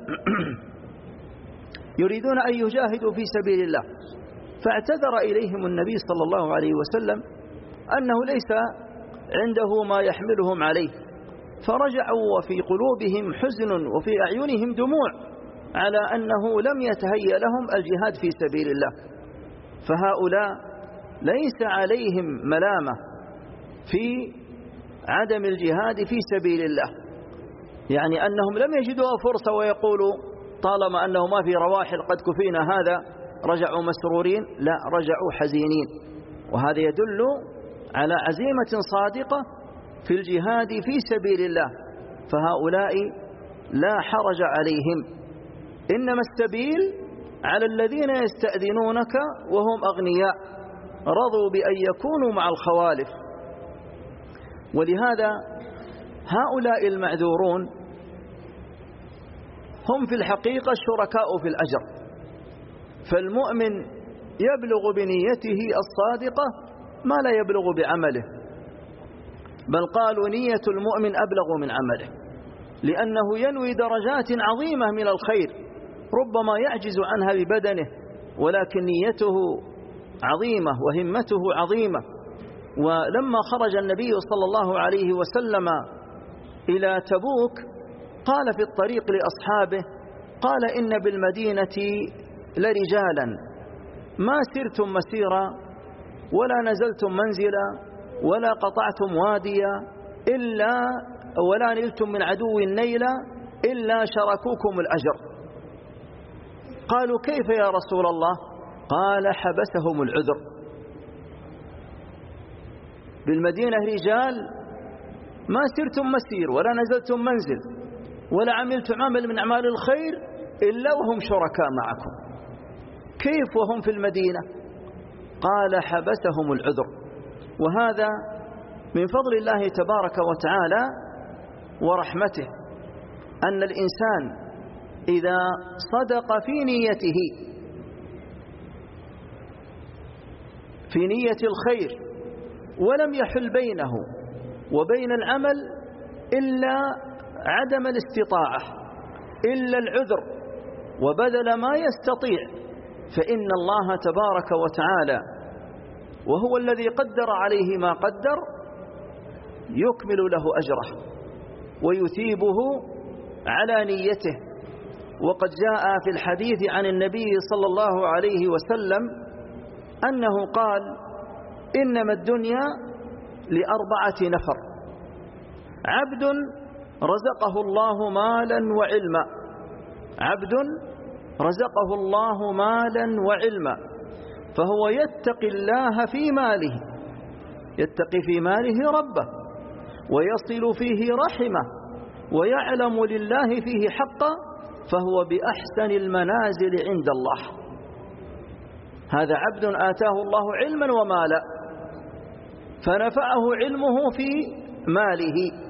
يريدون أن يجاهدوا في سبيل الله، فاعتذر إليهم النبي صلى الله عليه وسلم أنه ليس عنده ما يحملهم عليه، فرجعوا وفي قلوبهم حزن وفي أعينهم دموع على أنه لم يتهيأ لهم الجهاد في سبيل الله. فهؤلاء ليس عليهم ملامة في عدم الجهاد في سبيل الله، يعني أنهم لم يجدوا فرصة ويقولوا طالما أنه ما في رواحل قد كفينا هذا، رجعوا مسرورين، لا، رجعوا حزينين. وهذا يدل على عزيمة صادقة في الجهاد في سبيل الله، فهؤلاء لا حرج عليهم. إنما السبيل على الذين يستأذنونك وهم أغنياء رضوا بأن يكونوا مع الخوالف. ولهذا هؤلاء المعذورون هم في الحقيقة شركاء في الأجر، فالمؤمن يبلغ بنيته الصادقة ما لا يبلغ بعمله، بل قالوا نية المؤمن أبلغ من عمله، لأنه ينوي درجات عظيمة من الخير ربما يعجز عنها ببدنه، ولكن نيته عظيمة وهمته عظيمة. ولما خرج النبي صلى الله عليه وسلم إلى تبوك قال في الطريق لأصحابه، قال إن بالمدينة لرجالا ما سرتم مسيرا ولا نزلتم منزلا ولا قطعتم واديا ولا نلتم من عدو نيلا إلا شركوكم الأجر. قالوا كيف يا رسول الله؟ قال حبسهم العذر. بالمدينة رجال ما سرتم مسير ولا نزلتم منزل ولا عملتم عمل من أعمال الخير إلا وهم شركاء معكم، كيف وهم في المدينة؟ قال حبسهم العذر. وهذا من فضل الله تبارك وتعالى ورحمته، أن الإنسان إذا صدق في نيته، في نية الخير، ولم يحل بينه وبين العمل إلا عدم الاستطاعة، إلا العذر، وبذل ما يستطيع، فإن الله تبارك وتعالى وهو الذي قدر عليه ما قدر يكمل له أجره ويثيبه على نيته. وقد جاء في الحديث عن النبي صلى الله عليه وسلم أنه قال إنما الدنيا ل4 نفر: عبد رزقه الله مالا وعلما، عبد رزقه الله مالا وعلما فهو يتقي الله في ماله، يتقي في ماله ربه، ويصل فيه رحمه، ويعلم لله فيه حقا، فهو بأحسن المنازل عند الله. هذا عبد آتاه الله علما ومالا فنفعه علمه في ماله،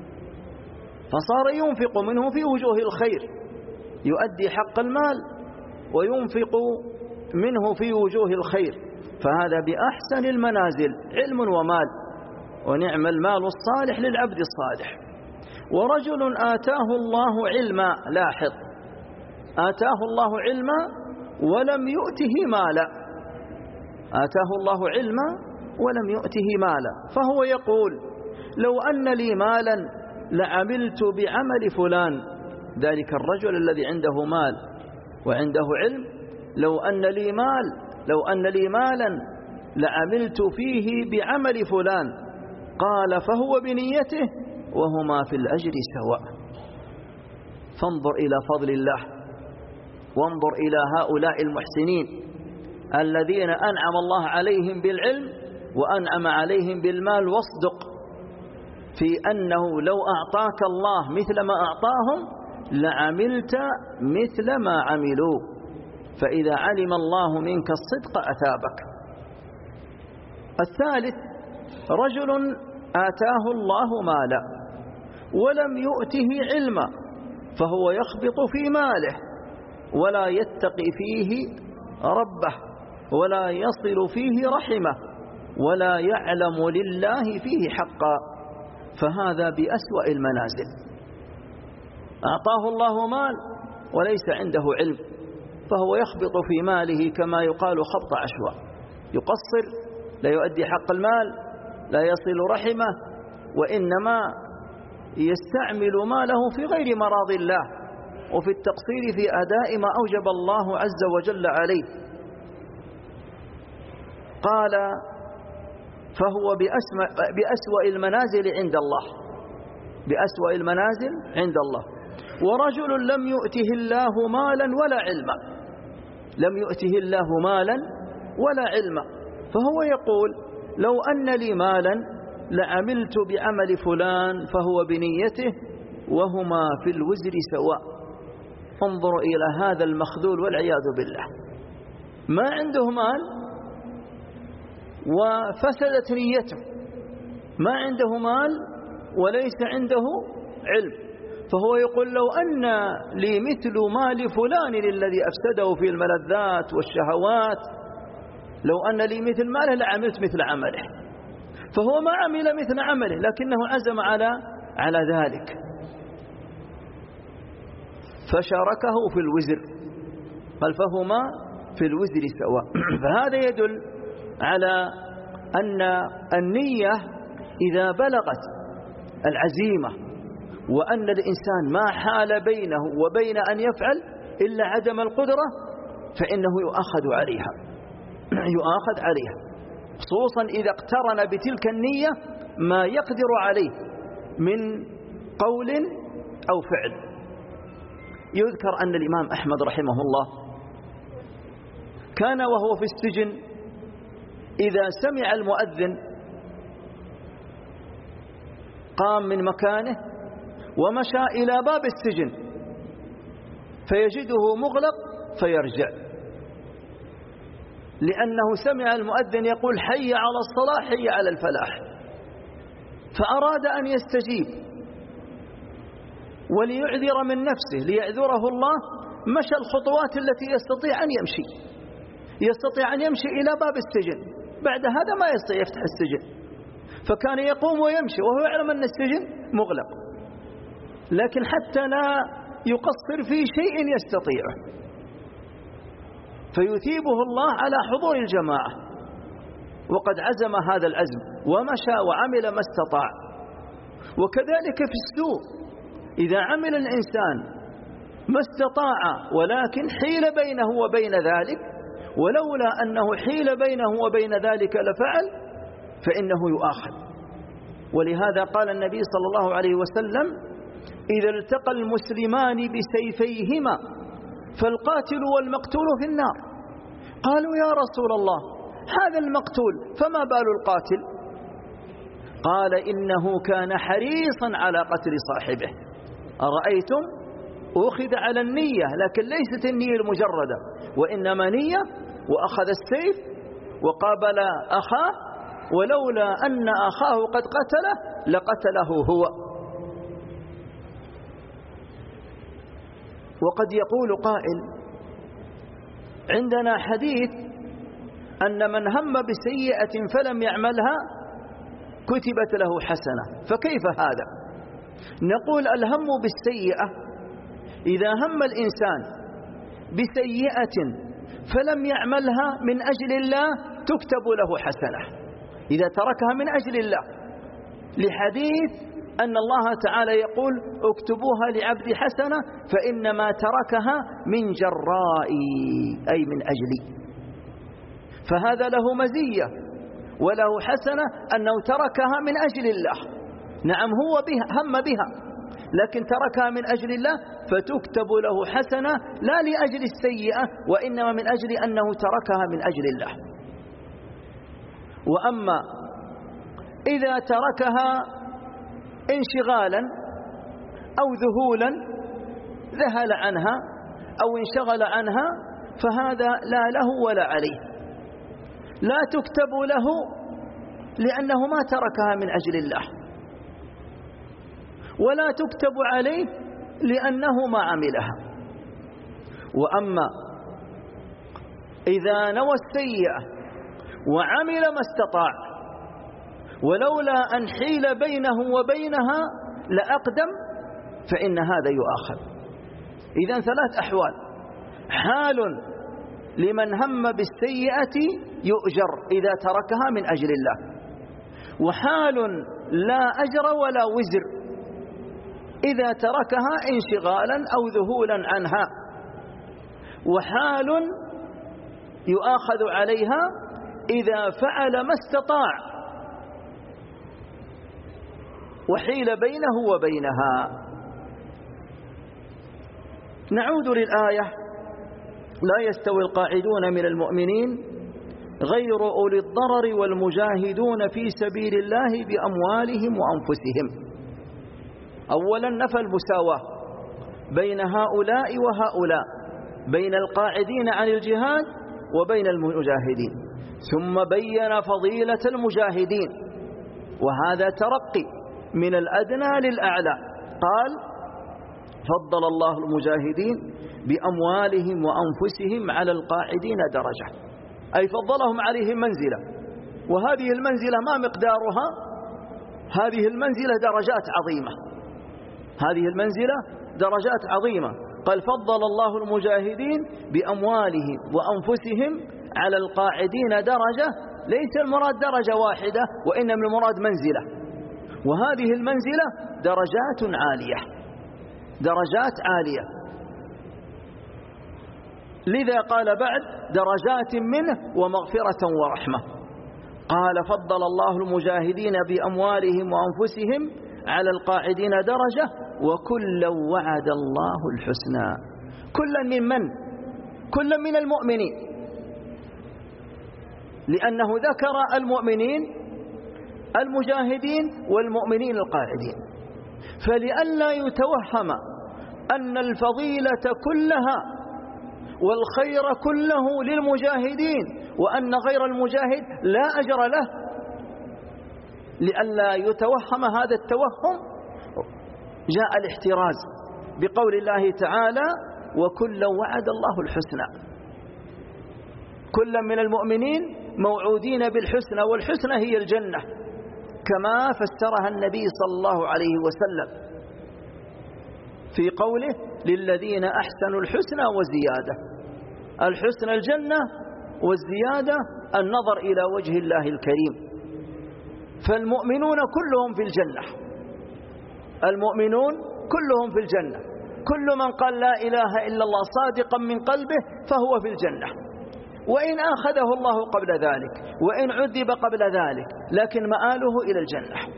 فصار ينفق منه في وجوه الخير، يؤدي حق المال وينفق منه في وجوه الخير، فهذا بأحسن المنازل علم ومال، ونعم المال الصالح للعبد الصالح. ورجل آتاه الله علما، لاحظ، آتاه الله علما ولم يؤته مالا، آتاه الله علما ولم يؤته مالا، فهو يقول لو أن لي مالا لعملت بعمل فلان، ذلك الرجل الذي عنده مال وعنده علم، لو أن لي مالا لعملت فيه بعمل فلان. قال فهو بنيته وهما في الأجر سواء. فانظر إلى فضل الله، وانظر إلى هؤلاء المحسنين الذين أنعم الله عليهم بالعلم وأنعم عليهم بالمال، واصدق في أنه لو أعطاك الله مثل ما أعطاهم لعملت مثل ما عملوا، فإذا علم الله منك الصدق أثابك. الثالث رجل آتاه الله مالا ولم يؤته علما، فهو يخبط في ماله ولا يتقي فيه ربه ولا يصل فيه رحمه ولا يعلم لله فيه حقا، فهذا بأسوأ المنازل. أعطاه الله مال وليس عنده علم، فهو يخبط في ماله كما يقال خبط عشواء، يقصر، لا يؤدي حق المال، لا يصل رحمه، وإنما يستعمل ماله في غير مراض الله وفي التقصير في أداء ما أوجب الله عز وجل عليه. قال فهو بأسوأ المنازل عند الله، بأسوأ المنازل عند الله. ورجل لم يؤته الله مالا ولا علما، لم يؤته الله مالا ولا علما، فهو يقول لو أن لي مالا لعملت بعمل فلان فهو بنيته وهما في الوزر سواء. انظروا إلى هذا المخذول والعياذ بالله، ما عنده مال وفسدت نيته، ما عنده مال وليس عنده علم، فهو يقول لو أن لي مثل مال فلان الذي أفسده في الملذات والشهوات، لو أن لي مثل ماله لعملت مثل عمله، فهو ما عمل مثل عمله لكنه عزم على ذلك فشاركه في الوزر، قال فهما في الوزر سواء. فهذا يدل على أن النية إذا بلغت العزيمة وأن الإنسان ما حال بينه وبين أن يفعل إلا عدم القدرة، فإنه يؤاخذ عليها، يؤاخذ عليها، خصوصا إذا اقترن بتلك النية ما يقدر عليه من قول أو فعل. يذكر أن الإمام أحمد رحمه الله كان وهو في السجن إذا سمع المؤذن قام من مكانه ومشى إلى باب السجن فيجده مغلق فيرجع، لأنه سمع المؤذن يقول حي على الصلاة حي على الفلاح، فأراد أن يستجيب وليعذر من نفسه ليعذره الله، مشى الخطوات التي يستطيع أن يمشي، يستطيع أن يمشي إلى باب السجن، بعد هذا ما يستطيع يفتح السجن، فكان يقوم ويمشي وهو يعلم أن السجن مغلق، لكن حتى لا يقصر في شيء يستطيعه فيثيبه الله على حضور الجماعة، وقد عزم هذا العزم ومشى وعمل ما استطاع. وكذلك في السوء إذا عمل الإنسان ما استطاع ولكن حيل بينه وبين ذلك، ولولا أنه حيل بينه وبين ذلك لفعل، فإنه يؤاخذ. ولهذا قال النبي صلى الله عليه وسلم إذا التقى المسلمان بسيفيهما فالقاتل والمقتول في النار. قالوا يا رسول الله هذا المقتول فما بال القاتل؟ قال إنه كان حريصا على قتل صاحبه. أرأيتم؟ أخذ على النية، لكن ليست النية المجردة، وإنما نية، وأخذ السيف وقابل أخاه، ولولا أن أخاه قد قتله لقتله هو. وقد يقول قائل عندنا حديث أن من هم بسيئة فلم يعملها كتبت له حسنة، فكيف هذا؟ نقول الهم بالسيئة إذا هم الإنسان بسيئة فلم يعملها من أجل الله تكتب له حسنة إذا تركها من أجل الله، لحديث أن الله تعالى يقول اكتبوها لعبد حسنة فإنما تركها من جرائي أي من أجلي، فهذا له مزية وله حسنة أنه تركها من أجل الله. نعم هو هم بها لكن تركها من أجل الله فتكتب له حسنة لا لأجل السيئة، وإنما من أجل أنه تركها من أجل الله. وأما إذا تركها انشغالا أو ذهولا، ذهل عنها أو انشغل عنها، فهذا لا له ولا عليه، لا تكتب له لأنه ما تركها من أجل الله، ولا تكتب عليه لأنه ما عملها. وأما إذا نوى السيئة وعمل ما استطاع ولولا أن حيل بينه وبينها لأقدم، فإن هذا يؤاخذ. إذن 3 أحوال: حال لمن هم بالسيئة يؤجر إذا تركها من أجل الله، وحال لا أجر ولا وزر إذا تركها انشغالا أو ذهولا عنها، وحال يؤاخذ عليها إذا فعل ما استطاع وحيل بينه وبينها. نعود للآية: لا يستوي القاعدون من المؤمنين غير أولي الضرر والمجاهدون في سبيل الله بأموالهم وأنفسهم. أولا نفى المساواة بين هؤلاء وهؤلاء، بين القاعدين عن الجهاد وبين المجاهدين، ثم بين فضيلة المجاهدين، وهذا ترقي من الأدنى للأعلى. قال: فضل الله المجاهدين بأموالهم وأنفسهم على القاعدين درجة، أي فضلهم عليهم منزلة، وهذه المنزلة ما مقدارها؟ هذه المنزلة درجات عظيمة، هذه المنزلة درجات عظيمة. قال: فضل الله المجاهدين بأموالهم وأنفسهم على القاعدين درجة، ليس المراد درجة واحدة، وإنما المراد منزلة، وهذه المنزلة درجات عالية، درجات عالية. لذا قال بعد: درجات منه ومغفرة ورحمة. قال: فضل الله المجاهدين بأموالهم وأنفسهم على القاعدين درجة، وكلا وعد الله الحسنى. كلا من؟ كلا من المؤمنين، لأنه ذكر المؤمنين المجاهدين والمؤمنين القاعدين، فلئلا يتوهم أن الفضيلة كلها والخير كله للمجاهدين وأن غير المجاهد لا أجر له، لئلا يتوهم هذا التوهم جاء الاحتراز بقول الله تعالى: وكلا وعد الله الحسنى. كلا من المؤمنين موعودين بالحسنى، والحسنى هي الجنة كما فسرها النبي صلى الله عليه وسلم في قوله: للذين أحسنوا الحسنى وزيادة. الحسنى الجنة، والزيادة النظر إلى وجه الله الكريم. فالمؤمنون كلهم في الجنة، المؤمنون كلهم في الجنة، كل من قال لا إله إلا الله صادقا من قلبه فهو في الجنة، وإن أخذه الله قبل ذلك وإن عذب قبل ذلك، لكن مآله إلى الجنة.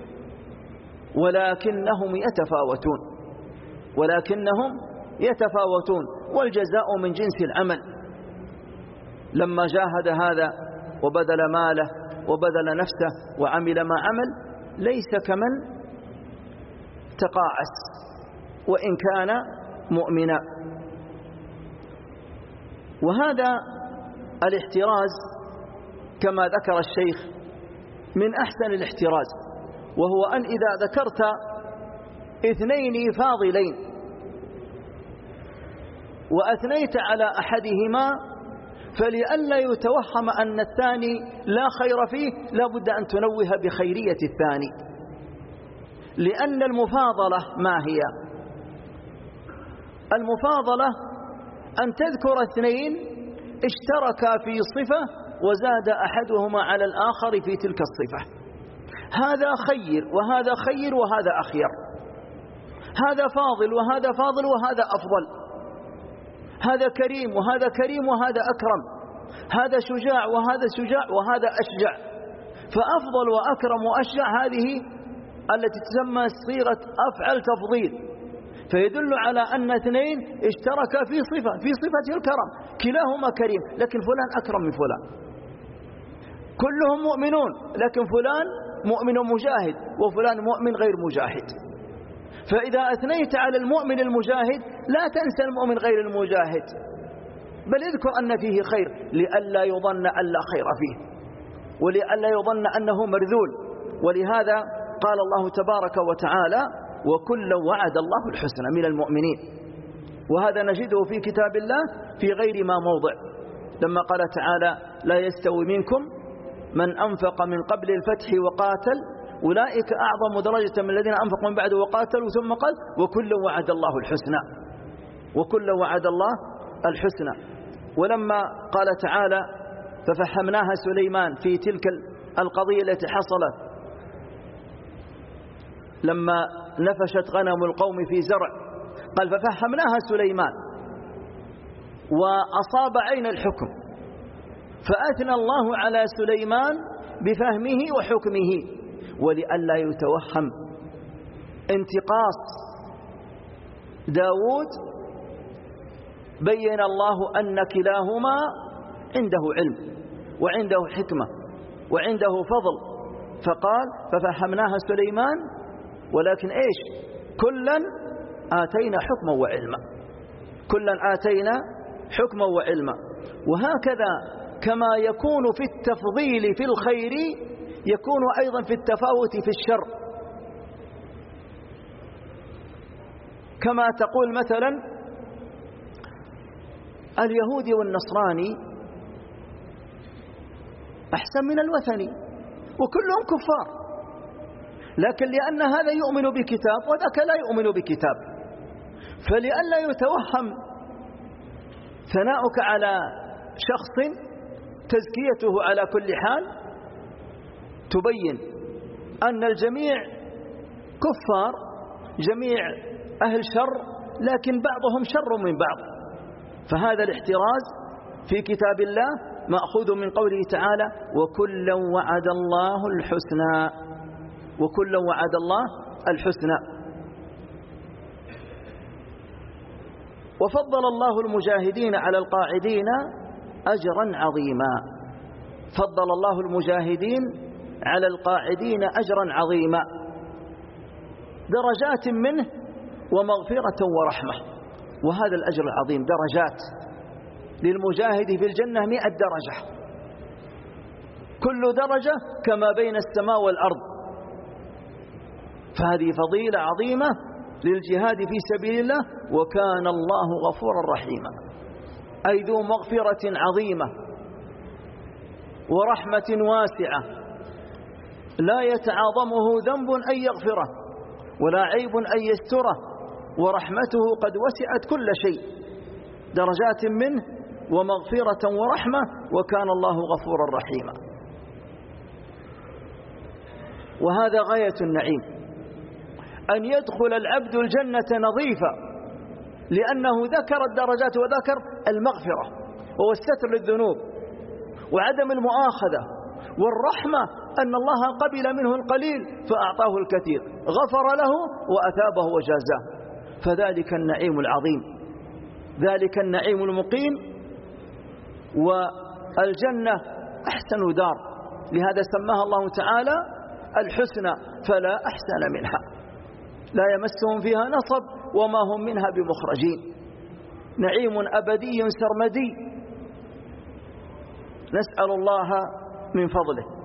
ولكنهم يتفاوتون، والجزاء من جنس العمل. لما جاهد هذا وبذل ماله وبذل نفسه وعمل ما عمل ليس كمن تقاعس وإن كان مؤمنا. وهذا الاحتراز كما ذكر الشيخ من أحسن الاحتراز، وهو أن إذا ذكرت اثنين فاضلين وأثنيت على أحدهما فلئلا يتوهم أن الثاني لا خير فيه، لا بد أن تنوه بخيرية الثاني، لأن المفاضلة ما هي؟ المفاضلة أن تذكر اثنين اشتركا في صفة وزاد أحدهما على الآخر في تلك الصفة، هذا خير وهذا خير وهذا أخير، هذا فاضل وهذا فاضل وهذا أفضل، هذا كريم وهذا كريم وهذا أكرم، هذا شجاع وهذا شجاع وهذا أشجع. فأفضل وأكرم وأشجع هذه التي تسمى صيغة أفعل تفضيل، فيدل على أن اثنين اشتركا في صفة الكرم، كلاهما كريم، لكن فلان أكرم من فلان. كلهم مؤمنون، لكن فلان مؤمن مجاهد وفلان مؤمن غير مجاهد. فإذا أثنيت على المؤمن المجاهد لا تنسى المؤمن غير المجاهد، بل اذكر أن فيه خير لئلا يظن أن لا خير فيه، ولئلا يظن أنه مرذول. ولهذا قال الله تبارك وتعالى: وكلا وعد الله الحسنى من المؤمنين. وهذا نجده في كتاب الله في غير ما موضع، لما قال تعالى: لا يستوي منكم من أنفق من قبل الفتح وقاتل أولئك أعظم درجة من الذين أنفقوا من بعد وقاتلوا، ثم قال: وكلا وعد الله الحسنى. وكلا وعد الله الحسنى. ولما قال تعالى: ففهمناها سليمان في تلك القضية التي حصلت لما نفشت غنم القوم في زرع، قال: ففهمناها سليمان وأصاب عين الحكم، فأثنى الله على سليمان بفهمه وحكمه. ولئلا يتوهم انتقاص داود، بين الله أن كلاهما عنده علم وعنده حكمة وعنده فضل، فقال: ففهمناها سليمان، ولكن إيش؟ كلا آتينا حكما وعلما، كلا آتينا حكما وعلما. وهكذا كما يكون في التفضيل في الخير يكون أيضا في التفاوت في الشر. كما تقول مثلا اليهودي والنصراني أحسن من الوثني، وكلهم كفار، لكن لأن هذا يؤمن بكتاب وذاك لا يؤمن بكتاب، فلئلا يتوهم ثناؤك على شخص تزكيته على كل حال تبين أن الجميع كفار، جميع أهل شر، لكن بعضهم شر من بعض. فهذا الاحتراز في كتاب الله مأخوذ من قوله تعالى: وكلا وعد الله الحسنى. وكلا وعد الله الحسنى. وفضل الله المجاهدين على القاعدين أجرا عظيما. فضل الله المجاهدين على القاعدين أجرا عظيما، درجات منه ومغفرة ورحمة. وهذا الأجر العظيم درجات للمجاهد في الجنة 100 درجة، كل درجة كما بين السماء والأرض. فهذه فضيلة عظيمة للجهاد في سبيل الله. وكان الله غفورا رحيما، أي ذو مغفرة عظيمة ورحمة واسعة، لا يتعاظمه ذنب أن يغفره ولا عيب أن يستره، ورحمته قد وسعت كل شيء. درجات منه ومغفرة ورحمة، وكان الله غفورا رحيما. وهذا غاية النعيم، أن يدخل العبد الجنة نظيفا، لأنه ذكر الدرجات وذكر المغفرة وهو الستر للذنوب وعدم المؤاخذة، والرحمة أن الله قبل منه القليل فأعطاه الكثير، غفر له وأثابه وجازاه. فذلك النعيم العظيم، ذلك النعيم المقيم. والجنة أحسن دار، لهذا سماها الله تعالى الحسنى، فلا أحسن منها، لا يمسهم فيها نصب وما هم منها بمخرجين. نعيم أبدي سرمدي، نسأل الله من فضله.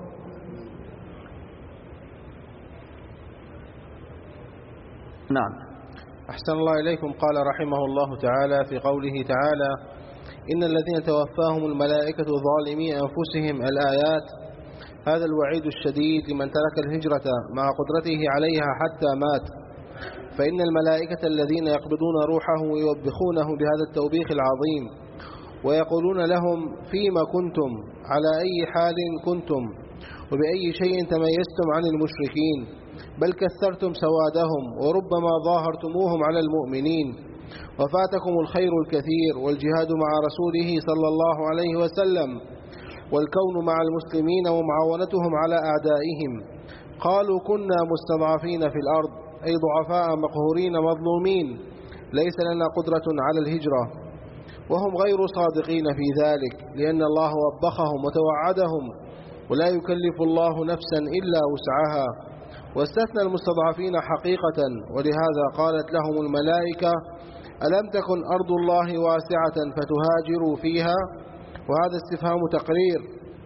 نعم. أحسن الله إليكم. قال رحمه الله تعالى في قوله تعالى: إن الذين توفاهم الملائكة ظالمي أنفسهم، الآيات. هذا الوعيد الشديد لمن ترك الهجرة مع قدرته عليها حتى مات، فإن الملائكة الذين يقبضون روحه ويوبخونه بهذا التوبيخ العظيم، ويقولون لهم: فيما كنتم؟ على أي حال كنتم؟ وبأي شيء تميزتم عن المشركين؟ بل كثرتم سوادهم، وربما ظاهرتموهم على المؤمنين، وفاتكم الخير الكثير والجهاد مع رسوله صلى الله عليه وسلم، والكون مع المسلمين ومعاونتهم على أعدائهم. قالوا: كنا مستضعفين في الأرض، أي ضعفاء مقهورين مظلومين، ليس لنا قدرة على الهجرة، وهم غير صادقين في ذلك، لأن الله وبخهم وتوعدهم، ولا يكلف الله نفسا إلا وسعها. واستثنى المستضعفين حقيقة، ولهذا قالت لهم الملائكة: ألم تكن أرض الله واسعة فتهاجروا فيها؟ وهذا استفهام تقرير،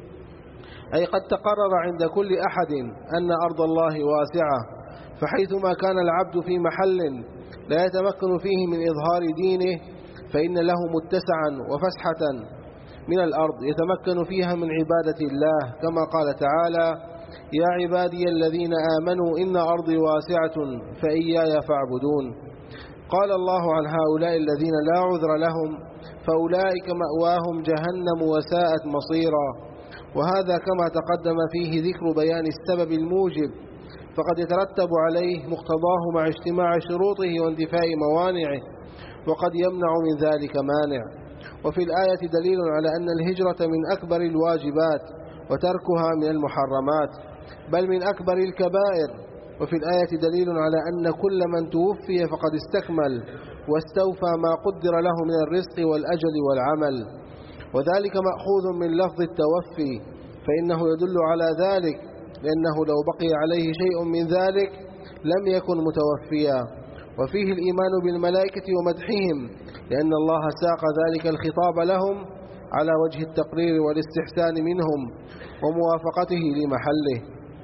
أي قد تقرر عند كل أحد أن أرض الله واسعة، فحيثما كان العبد في محل لا يتمكن فيه من إظهار دينه، فإن له متسعا وفسحة من الأرض يتمكن فيها من عبادة الله، كما قال تعالى: يا عبادي الذين آمنوا إن أرضي واسعة فإياي فاعبدون. قال الله عن هؤلاء الذين لا عذر لهم: فأولئك مأواهم جهنم وساءت مصيرا. وهذا كما تقدم فيه ذكر بيان السبب الموجب، فقد يترتب عليه مقتضاه مع اجتماع شروطه واندفاء موانعه، وقد يمنع من ذلك مانع. وفي الآية دليل على أن الهجرة من أكبر الواجبات، وتركها من المحرمات، بل من أكبر الكبائر. وفي الآية دليل على أن كل من توفي فقد استكمل واستوفى ما قدر له من الرزق والأجل والعمل، وذلك مأخوذ من لفظ التوفي، فإنه يدل على ذلك، لأنه لو بقي عليه شيء من ذلك لم يكن متوفيا. وفيه الإيمان بالملائكة ومدحهم، لأن الله ساق ذلك الخطاب لهم على وجه التقرير والاستحسان منهم وموافقته لمحله.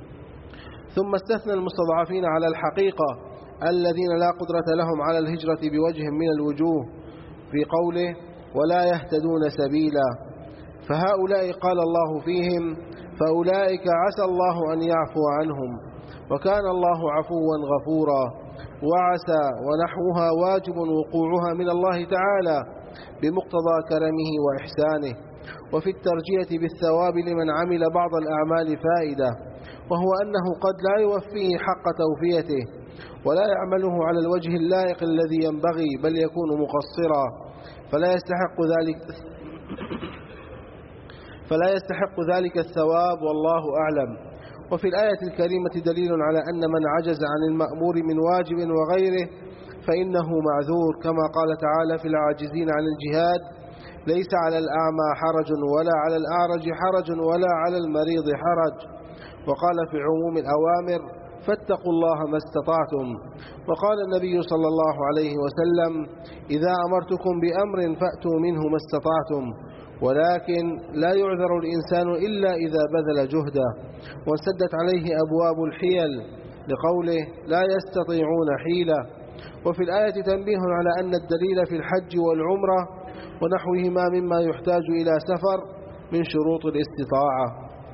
ثم استثنى المستضعفين على الحقيقة الذين لا قدرة لهم على الهجرة بوجه من الوجوه في قوله: ولا يهتدون سبيلا. فهؤلاء قال الله فيهم: فأولئك عسى الله أن يعفو عنهم، وكان الله عفوا غفورا. وعسى ونحوها واجب وقوعها من الله تعالى بمقتضى كرمه وإحسانه. وفي الترجية بالثواب لمن عمل بعض الأعمال فائدة، وهو أنه قد لا يوفيه حق توفيته، ولا يعمله على الوجه اللائق الذي ينبغي، بل يكون مقصرا، فلا يستحق ذلك الثواب، والله أعلم. وفي الآية الكريمة دليل على أن من عجز عن المأمور من واجب وغيره فإنه معذور، كما قال تعالى في العاجزين عن الجهاد: ليس على الأعمى حرج ولا على الأعرج حرج ولا على المريض حرج. وقال في عموم الأوامر: فاتقوا الله ما استطعتم. وقال النبي صلى الله عليه وسلم: إذا أمرتكم بأمر فأتوا منه ما استطعتم، ولكن لا يعذر الإنسان إلا إذا بذل جهده، وانسدت عليه أبواب الحيل، لقوله: لا يستطيعون حيلة. وفي الآية تنبيه على أن الدليل في الحج والعمرة ونحوهما مما يحتاج إلى سفر من شروط الاستطاعة.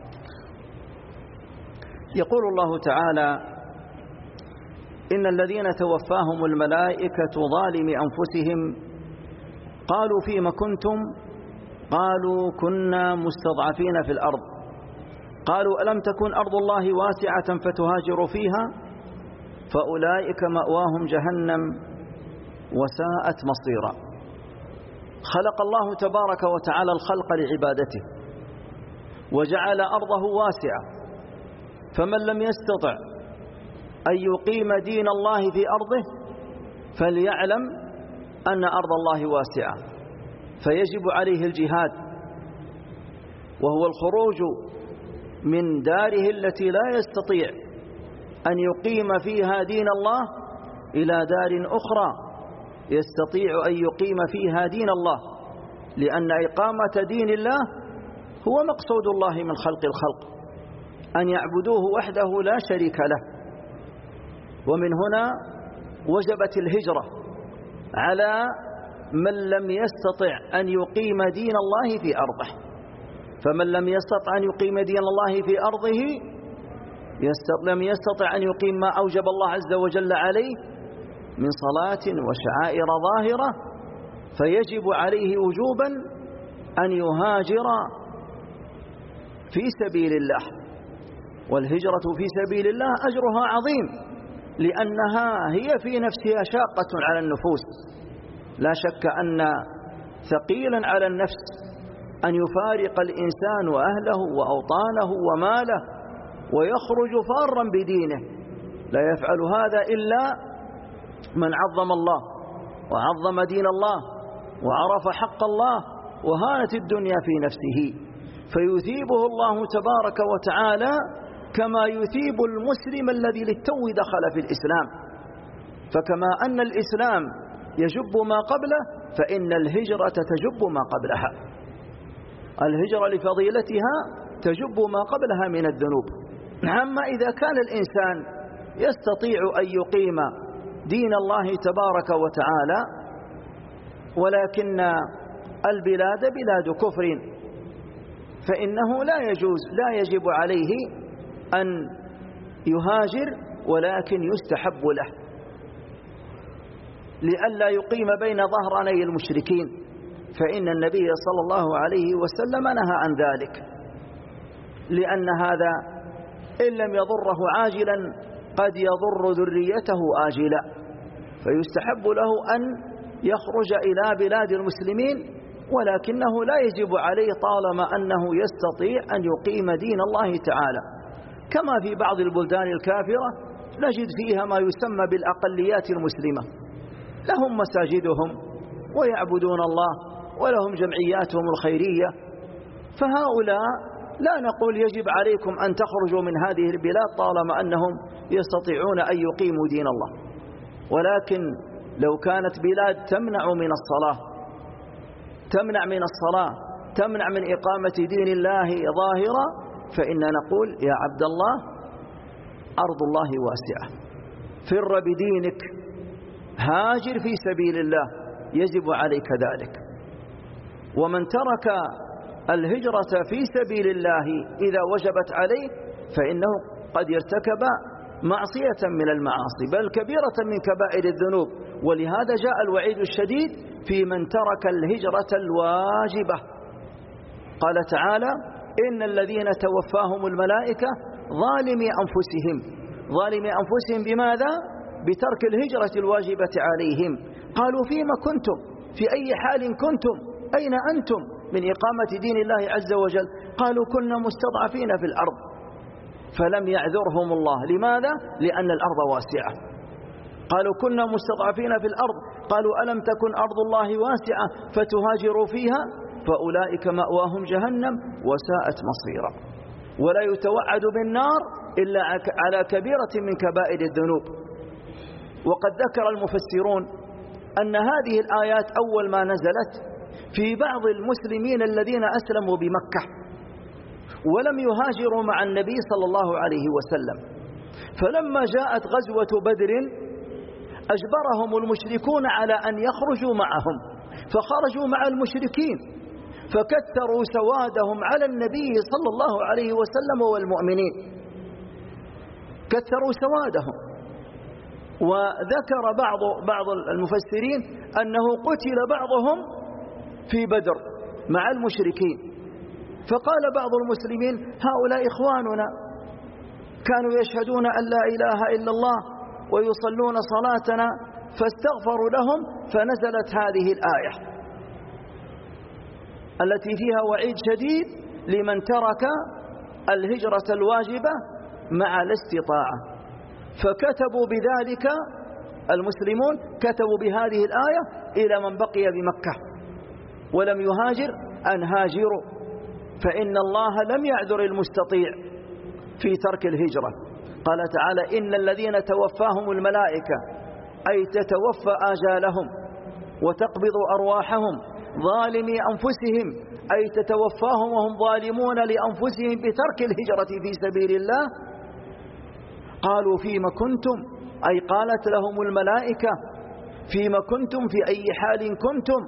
يقول الله تعالى: إن الذين توفاهم الملائكة ظالمي أنفسهم قالوا فيما كنتم؟ قالوا كنا مستضعفين في الأرض. قالوا ألم تكن أرض الله واسعة فتهاجروا فيها؟ فأولئك مأواهم جهنم وساءت مصيرا. خلق الله تبارك وتعالى الخلق لعبادته، وجعل أرضه واسعة، فمن لم يستطع أن يقيم دين الله في أرضه فليعلم أن أرض الله واسعة، فيجب عليه الجهاد، وهو الخروج من داره التي لا يستطيع أن يقيم فيها دين الله إلى دار أخرى يستطيع أن يقيم فيها دين الله، لأن إقامة دين الله هو مقصود الله من خلق الخلق، أن يعبدوه وحده لا شريك له. ومن هنا وجبت الهجرة على من لم يستطع أن يقيم دين الله في أرضه. فمن لم يستطع أن يقيم دين الله في أرضه لم يستطع أن يقيم ما أوجب الله عز وجل عليه من صلاة وشعائر ظاهرة، فيجب عليه وجوبا أن يهاجر في سبيل الله. والهجرة في سبيل الله أجرها عظيم، لأنها هي في نفسها شاقة على النفوس. لا شك أن ثقيلا على النفس أن يفارق الإنسان وأهله وأوطانه وماله ويخرج فارا بدينه. لا يفعل هذا إلا من عظم الله وعظم دين الله وعرف حق الله وهانت الدنيا في نفسه، فيثيبه الله تبارك وتعالى كما يثيب المسلم الذي للتو دخل في الإسلام. فكما أن الإسلام يجب ما قبله فإن الهجرة تجب ما قبلها. الهجرة لفضيلتها تجب ما قبلها من الذنوب. أما إذا كان الإنسان يستطيع أن يقيم دين الله تبارك وتعالى ولكن البلاد بلاد كفر فإنه لا يجب عليه أن يهاجر، ولكن يستحب له لئلا يقيم بين ظهراني المشركين، فإن النبي صلى الله عليه وسلم نهى عن ذلك، لأن هذا إن لم يضره عاجلا قد يضر ذريته آجلا، فيستحب له أن يخرج إلى بلاد المسلمين، ولكنه لا يجب عليه طالما أنه يستطيع أن يقيم دين الله تعالى. كما في بعض البلدان الكافرة نجد فيها ما يسمى بالأقليات المسلمة، لهم مساجدهم ويعبدون الله ولهم جمعياتهم الخيرية، فهؤلاء لا نقول يجب عليكم أن تخرجوا من هذه البلاد طالما أنهم يستطيعون أن يقيموا دين الله، ولكن لو كانت بلاد تمنع من الصلاة، تمنع من إقامة دين الله ظاهرة، فإننا نقول يا عبد الله أرض الله واسعة، فر بدينك، هاجر في سبيل الله، يجب عليك ذلك. ومن ترك الهجرة في سبيل الله إذا وجبت عليه فإنه قد ارتكب معصية من المعاصي، بل كبيرة من كبائر الذنوب، ولهذا جاء الوعيد الشديد في من ترك الهجرة الواجبة. قال تعالى إن الذين توفاهم الملائكة ظالمي أنفسهم بماذا؟ بترك الهجرة الواجبة عليهم. قالوا فيما كنتم؟ في أي حال كنتم؟ أين أنتم من إقامة دين الله عز وجل؟ قالوا كنا مستضعفين في الأرض، فلم يعذرهم الله. لماذا؟ لأن الأرض واسعة. قالوا كنا مستضعفين في الأرض، قالوا ألم تكن أرض الله واسعة فتهاجروا فيها، فأولئك مأواهم جهنم وساءت مصيرا. ولا يتوعد بالنار إلا على كبيرة من كبائر الذنوب. وقد ذكر المفسرون أن هذه الآيات أول ما نزلت في بعض المسلمين الذين أسلموا بمكة ولم يهاجروا مع النبي صلى الله عليه وسلم، فلما جاءت غزوة بدر أجبرهم المشركون على أن يخرجوا معهم، فخرجوا مع المشركين فكثروا سوادهم على النبي صلى الله عليه وسلم والمؤمنين، كثروا سوادهم. وذكر بعض المفسرين أنه قتل بعضهم في بدر مع المشركين، فقال بعض المسلمين هؤلاء إخواننا كانوا يشهدون أن لا إله إلا الله ويصلون صلاتنا، فاستغفروا لهم، فنزلت هذه الآية التي فيها وعيد شديد لمن ترك الهجرة الواجبة مع الاستطاعة. فكتبوا بذلك المسلمون، كتبوا بهذه الآية إلى من بقي بمكة ولم يهاجر أن هاجروا، فإن الله لم يعذر المستطيع في ترك الهجرة. قال تعالى إن الذين توفاهم الملائكة أي تتوفى آجالهم وتقبض أرواحهم ظالمي أنفسهم، أي تتوفاهم وهم ظالمون لأنفسهم بترك الهجرة في سبيل الله. قالوا فيما كنتم، أي قالت لهم الملائكة فيما كنتم، في أي حال كنتم،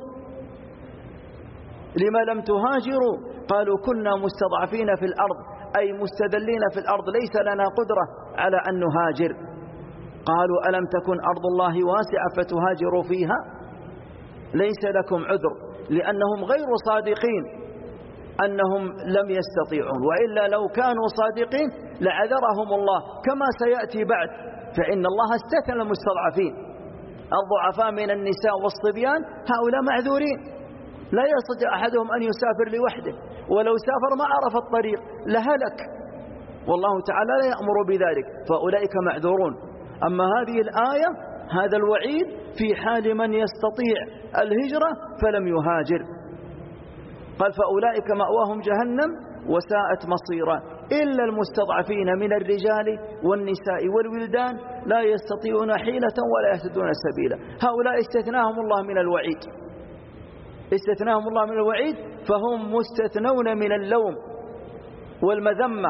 لما لم تهاجروا؟ قالوا كنا مستضعفين في الأرض، أي مستذلين في الأرض، ليس لنا قدرة على أن نهاجر. قالوا ألم تكن أرض الله واسعة فتهاجروا فيها؟ ليس لكم عذر، لأنهم غير صادقين أنهم لم يستطيعون، وإلا لو كانوا صادقين لعذرهم الله كما سيأتي بعد، فإن الله استثنى المستضعفين. الضعفاء من النساء والصبيان هؤلاء معذورين، لا يستطيع أحدهم أن يسافر لوحده، ولو سافر ما عرف الطريق لهلك، والله تعالى لا يأمر بذلك، فأولئك معذورون. أما هذه الآية هذا الوعيد في حال من يستطيع الهجرة فلم يهاجر. قال فأولئك مأواهم جهنم وساءت مصيرا إلا المستضعفين من الرجال والنساء والولدان لا يستطيعون حيلة ولا يهتدون سبيلا. هؤلاء استثناهم الله من الوعيد، استثناهم الله من الوعيد، فهم مستثنون من اللوم والمذمة.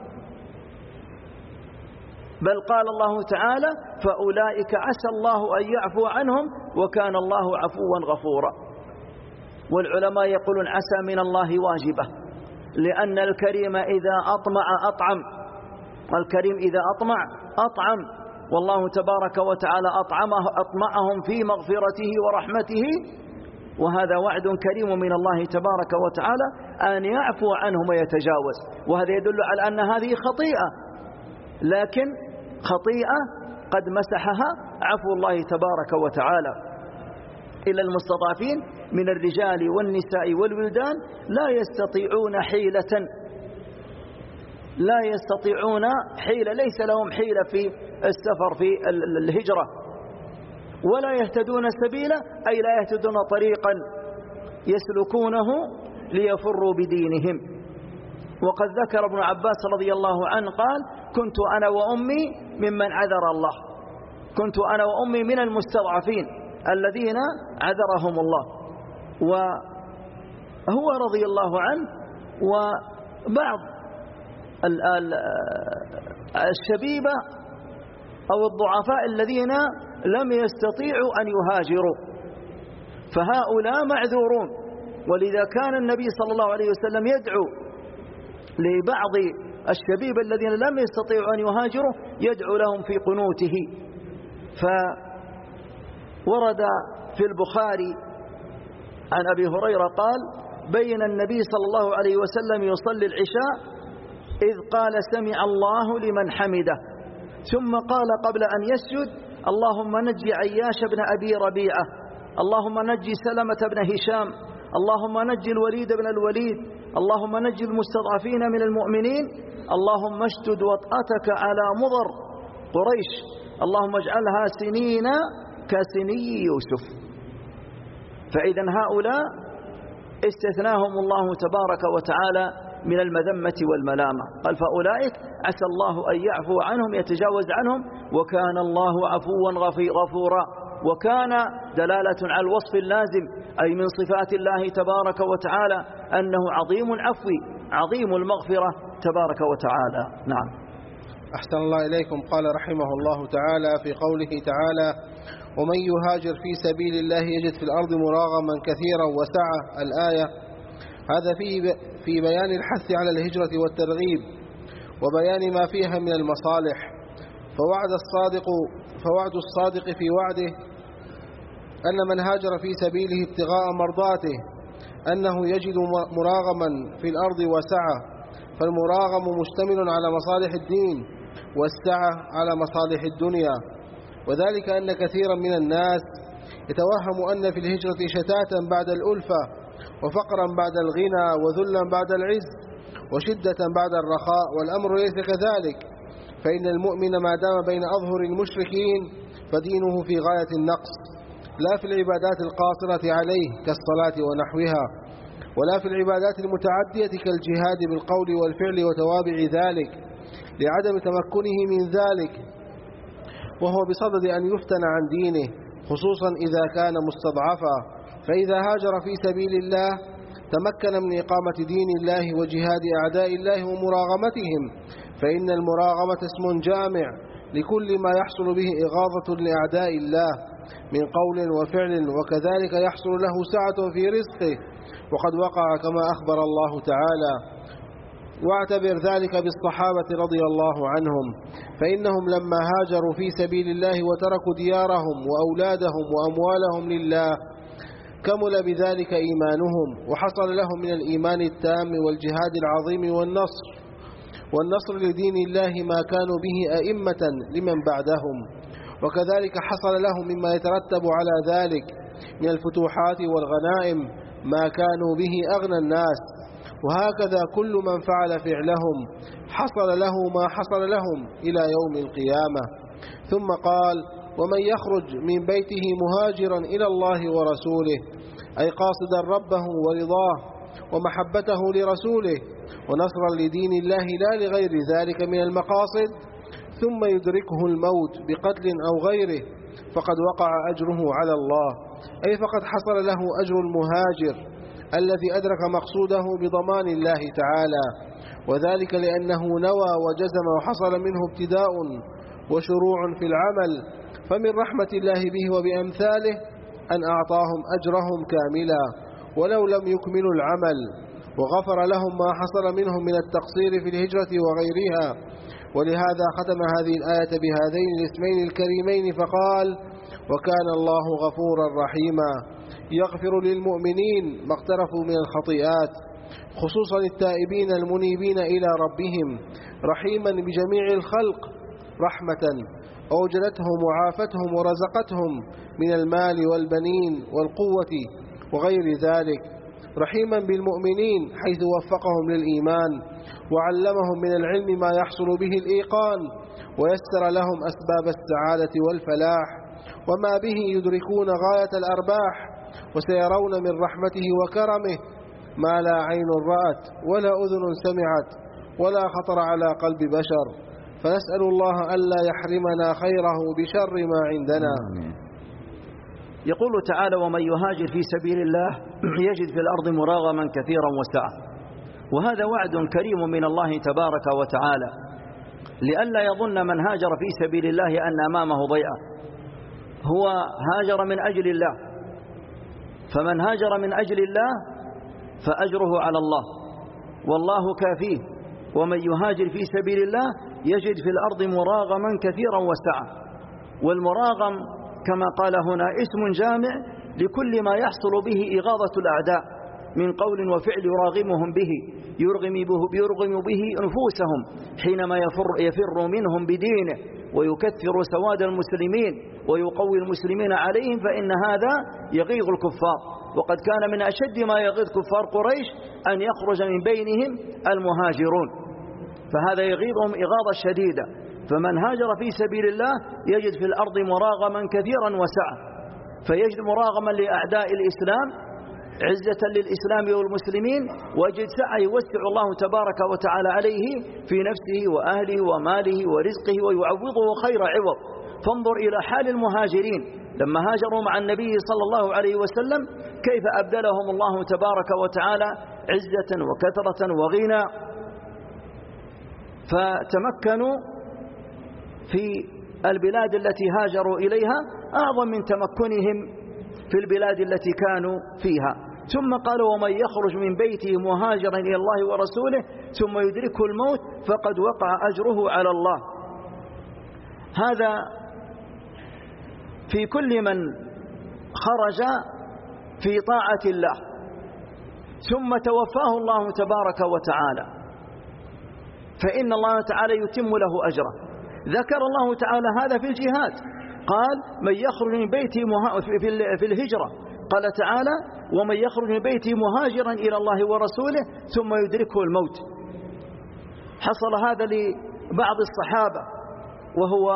بل قال الله تعالى فأولئك عسى الله أن يعفو عنهم وكان الله عفوا غفورا. والعلماء يقولون عسى من الله واجبة، لأن الكريم إذا أطمع أطعم، الكريم إذا أطعم، والله تبارك وتعالى أطمعهم في مغفرته ورحمته، وهذا وعد كريم من الله تبارك وتعالى أن يعفو عنهم ويتجاوز. وهذا يدل على أن هذه خطيئة، لكن خطيئة قد مسحها عفو الله تبارك وتعالى. إلى المستضعفين من الرجال والنساء والولدان لا يستطيعون حيلة، لا يستطيعون حيلة، ليس لهم حيلة في السفر في الهجرة، ولا يهتدون سبيلا أي لا يهتدون طريقا يسلكونه ليفروا بدينهم. وقد ذكر ابن عباس رضي الله عنه قال كنت أنا وأمي ممن عذر الله، كنت أنا وأمي من المستضعفين الذين عذرهم الله. وهو رضي الله عنه وبعض الشبيبة أو الضعفاء الذين لم يستطيعوا أن يهاجروا، فهؤلاء معذورون. ولذا كان النبي صلى الله عليه وسلم يدعو لبعض الشبيبة الذين لم يستطيعوا أن يهاجروا، يدعو لهم في قنوته. فورد في البخاري عن أبي هريرة قال بين النبي صلى الله عليه وسلم يصلي العشاء إذ قال سمع الله لمن حمده، ثم قال قبل أن يسجد اللهم نجي عياش بن أبي ربيعة، اللهم نجي سلمة بن هشام، اللهم نجي الوليد بن الوليد، اللهم نجي المستضعفين من المؤمنين، اللهم اشتد وطأتك على مضر قريش، اللهم اجعلها سنين كسني يوسف. فإذا هؤلاء استثناهم الله تبارك وتعالى من المذمة والملامة. قال فأولئك عسى الله أن يعفو عنهم يتجاوز عنهم وكان الله عفوا غفورا. وكان دلالة على الوصف اللازم أي من صفات الله تبارك وتعالى أنه عظيم العفو عظيم المغفرة تبارك وتعالى. نعم. أحسن الله إليكم. قال رحمه الله تعالى في قوله تعالى ومن يهاجر في سبيل الله يجد في الأرض مراغما كثيرا وسعة، الآية. هذا في بيان الحث على الهجرة والترغيب وبيان ما فيها من المصالح. فوعد الصادق في وعده أن من هاجر في سبيله ابتغاء مرضاته أنه يجد مراغما في الأرض وسعة، فالمراغم مشتمل على مصالح الدين والسعة على مصالح الدنيا. وذلك أن كثيرا من الناس يتوهم أن في الهجرة شتاتا بعد الألفة وفقرا بعد الغنى وذلا بعد العز وشدة بعد الرخاء، والأمر ليس كذلك، فإن المؤمن ما دام بين أظهر المشركين فدينه في غاية النقص، لا في العبادات القاصرة عليه كالصلاة ونحوها، ولا في العبادات المتعدية كالجهاد بالقول والفعل وتوابع ذلك لعدم تمكنه من ذلك، وهو بصدد أن يفتن عن دينه خصوصا إذا كان مستضعفا. فإذا هاجر في سبيل الله تمكن من إقامة دين الله وجهاد أعداء الله ومراغمتهم، فإن المراغمة اسم جامع لكل ما يحصل به إغاظة لأعداء الله من قول وفعل، وكذلك يحصل له سعة في رزقه، وقد وقع كما أخبر الله تعالى. واعتبر ذلك بالصحابة رضي الله عنهم، فإنهم لما هاجروا في سبيل الله وتركوا ديارهم وأولادهم وأموالهم لله كمل بذلك إيمانهم، وحصل لهم من الإيمان التام والجهاد العظيم والنصر لدين الله ما كانوا به أئمة لمن بعدهم، وكذلك حصل لهم مما يترتب على ذلك من الفتوحات والغنائم ما كانوا به أغنى الناس. وهكذا كل من فعل فعلهم حصل له ما حصل لهم إلى يوم القيامة. ثم قال ومن يخرج من بيته مهاجرا إلى الله ورسوله أي قاصدا ربه ورضاه ومحبته لرسوله ونصرا لدين الله لا لغير ذلك من المقاصد، ثم يدركه الموت بقتل أو غيره فقد وقع أجره على الله، أي فقد حصل له أجر المهاجر الذي أدرك مقصوده بضمان الله تعالى، وذلك لأنه نوى وجزم وحصل منه ابتداء وشروع في العمل، فمن رحمة الله به وبأمثاله أن أعطاهم أجرهم كاملا ولو لم يكملوا العمل، وغفر لهم ما حصل منهم من التقصير في الهجرة وغيرها. ولهذا ختم هذه الآية بهذين الاسمين الكريمين فقال: وكان الله غفورا رحيما، يغفر للمؤمنين ما اقترفوا من الخطيئات خصوصا التائبين المنيبين إلى ربهم، رحيما بجميع الخلق رحمة أوجدتهم وعافتهم ورزقتهم من المال والبنين والقوة وغير ذلك، رحيما بالمؤمنين حيث وفقهم للإيمان وعلمهم من العلم ما يحصل به الإيقان ويسر لهم أسباب السعادة والفلاح وما به يدركون غاية الأرباح، وسيرون من رحمته وكرمه ما لا عين رأت ولا أذن سمعت ولا خطر على قلب بشر، فنسأل الله ألا يحرمنا خيره بشر ما عندنا. يقول تعالى: ومن يهاجر في سبيل الله يجد في الأرض مراغما كثيرا وسعة. وهذا وعد كريم من الله تبارك وتعالى، لئلا يظن من هاجر في سبيل الله أن أمامه ضيعة، هو هاجر من أجل الله، فمن هاجر من أجل الله فأجره على الله والله كافيه. ومن يهاجر في سبيل الله يجد في الأرض مراغما كثيرا وسعة. والمراغم كما قال هنا اسم جامع لكل ما يحصل به إغاظة الأعداء من قول وفعل يراغمهم به، يرغم به نفوسهم حينما يفر منهم بدينه ويكثر سواد المسلمين ويقوي المسلمين عليهم، فإن هذا يغيظ الكفار. وقد كان من أشد ما يغيظ كفار قريش أن يخرج من بينهم المهاجرون، فهذا يغيظهم إغاظة شديدة. فمن هاجر في سبيل الله يجد في الأرض مراغما كثيرا وسعة، فيجد مراغما لأعداء الإسلام عزة للإسلام والمسلمين، ويجد سعة يوسع الله تبارك وتعالى عليه في نفسه وأهله وماله ورزقه ويعوضه خير عوض. فانظر إلى حال المهاجرين لما هاجروا مع النبي صلى الله عليه وسلم كيف أبدلهم الله تبارك وتعالى عزة وكثرة وغنى، فتمكنوا في البلاد التي هاجروا إليها أعظم من تمكنهم في البلاد التي كانوا فيها. ثم قالوا: ومن يخرج من بيته مهاجرا إلى الله ورسوله ثم يدركه الموت فقد وقع أجره على الله. هذا في كل من خرج في طاعة الله ثم توفاه الله تبارك وتعالى، فإن الله تعالى يتم له أجره. ذكر الله تعالى هذا في الجهاد، قال: من يخرج من بيته في الهجرة، قال تعالى: ومن يخرج من بيته مهاجرا إلى الله ورسوله ثم يدركه الموت. حصل هذا لبعض الصحابة، وهو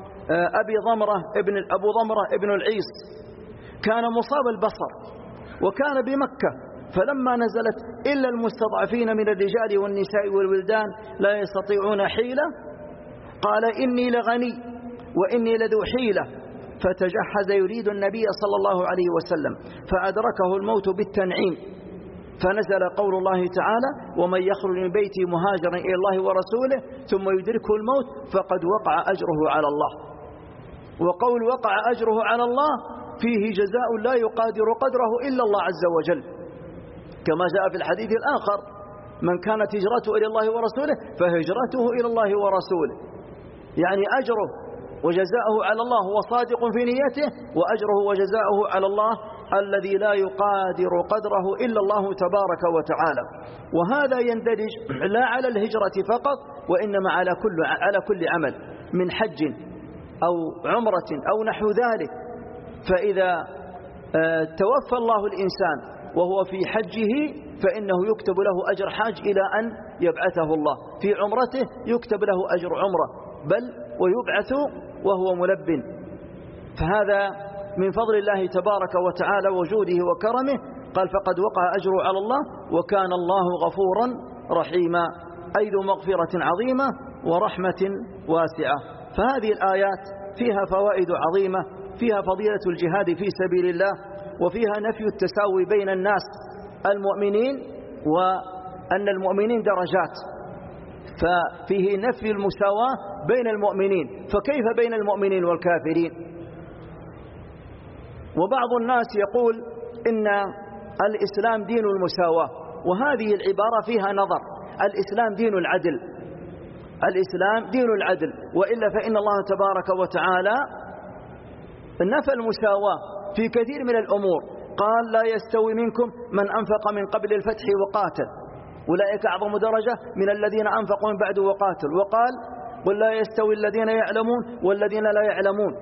أبو ضمرة ابن العيس، كان مصاب البصر وكان بمكة، فلما نزلت إلا المستضعفين من الرجال والنساء والولدان لا يستطيعون حيلة، قال: إني لغني وإني لذو حيلة، فتجهز يريد النبي صلى الله عليه وسلم فأدركه الموت بالتنعيم، فنزل قول الله تعالى: ومن يخرج من بيته مهاجرا إلى الله ورسوله ثم يدركه الموت فقد وقع أجره على الله. وقول وقع أجره على الله فيه جزاء لا يقادر قدره إلا الله عز وجل، كما جاء في الحديث الآخر: من كانت هجرته إلى الله ورسوله فهجرته إلى الله ورسوله، يعني أجره وجزاؤه على الله، هو صادق في نيته، وأجره وجزاؤه على الله الذي لا يقادر قدره إلا الله تبارك وتعالى. وهذا يندرج لا على الهجرة فقط، وإنما على كل عمل من حج أو عمرة أو نحو ذلك. فإذا توفى الله الإنسان وهو في حجه فإنه يكتب له أجر حاج إلى أن يبعثه الله، في عمرته يكتب له أجر عمرة، بل ويبعث وهو ملب فهذا من فضل الله تبارك وتعالى وجوده وكرمه. قال فقد وقع أجره على الله وكان الله غفورا رحيما، أي ذو مغفرة عظيمة ورحمة واسعة. فهذه الآيات فيها فوائد عظيمة، فيها فضيلة الجهاد في سبيل الله، وفيها نفي التساوي بين الناس المؤمنين، وأن المؤمنين درجات، ففيه نفي المساواة بين المؤمنين، فكيف بين المؤمنين والكافرين؟ وبعض الناس يقول إن الإسلام دين المساواة، وهذه العبارة فيها نظر. الإسلام دين العدل، الإسلام دين العدل، وإلا فإن الله تبارك وتعالى نفى المساواة في كثير من الأمور. قال لا يستوي منكم من أنفق من قبل الفتح وقاتل أولئك أعظم درجة من الذين أنفقوا من بعد وقاتل. وقال قل لا يستوي الذين يعلمون والذين لا يعلمون.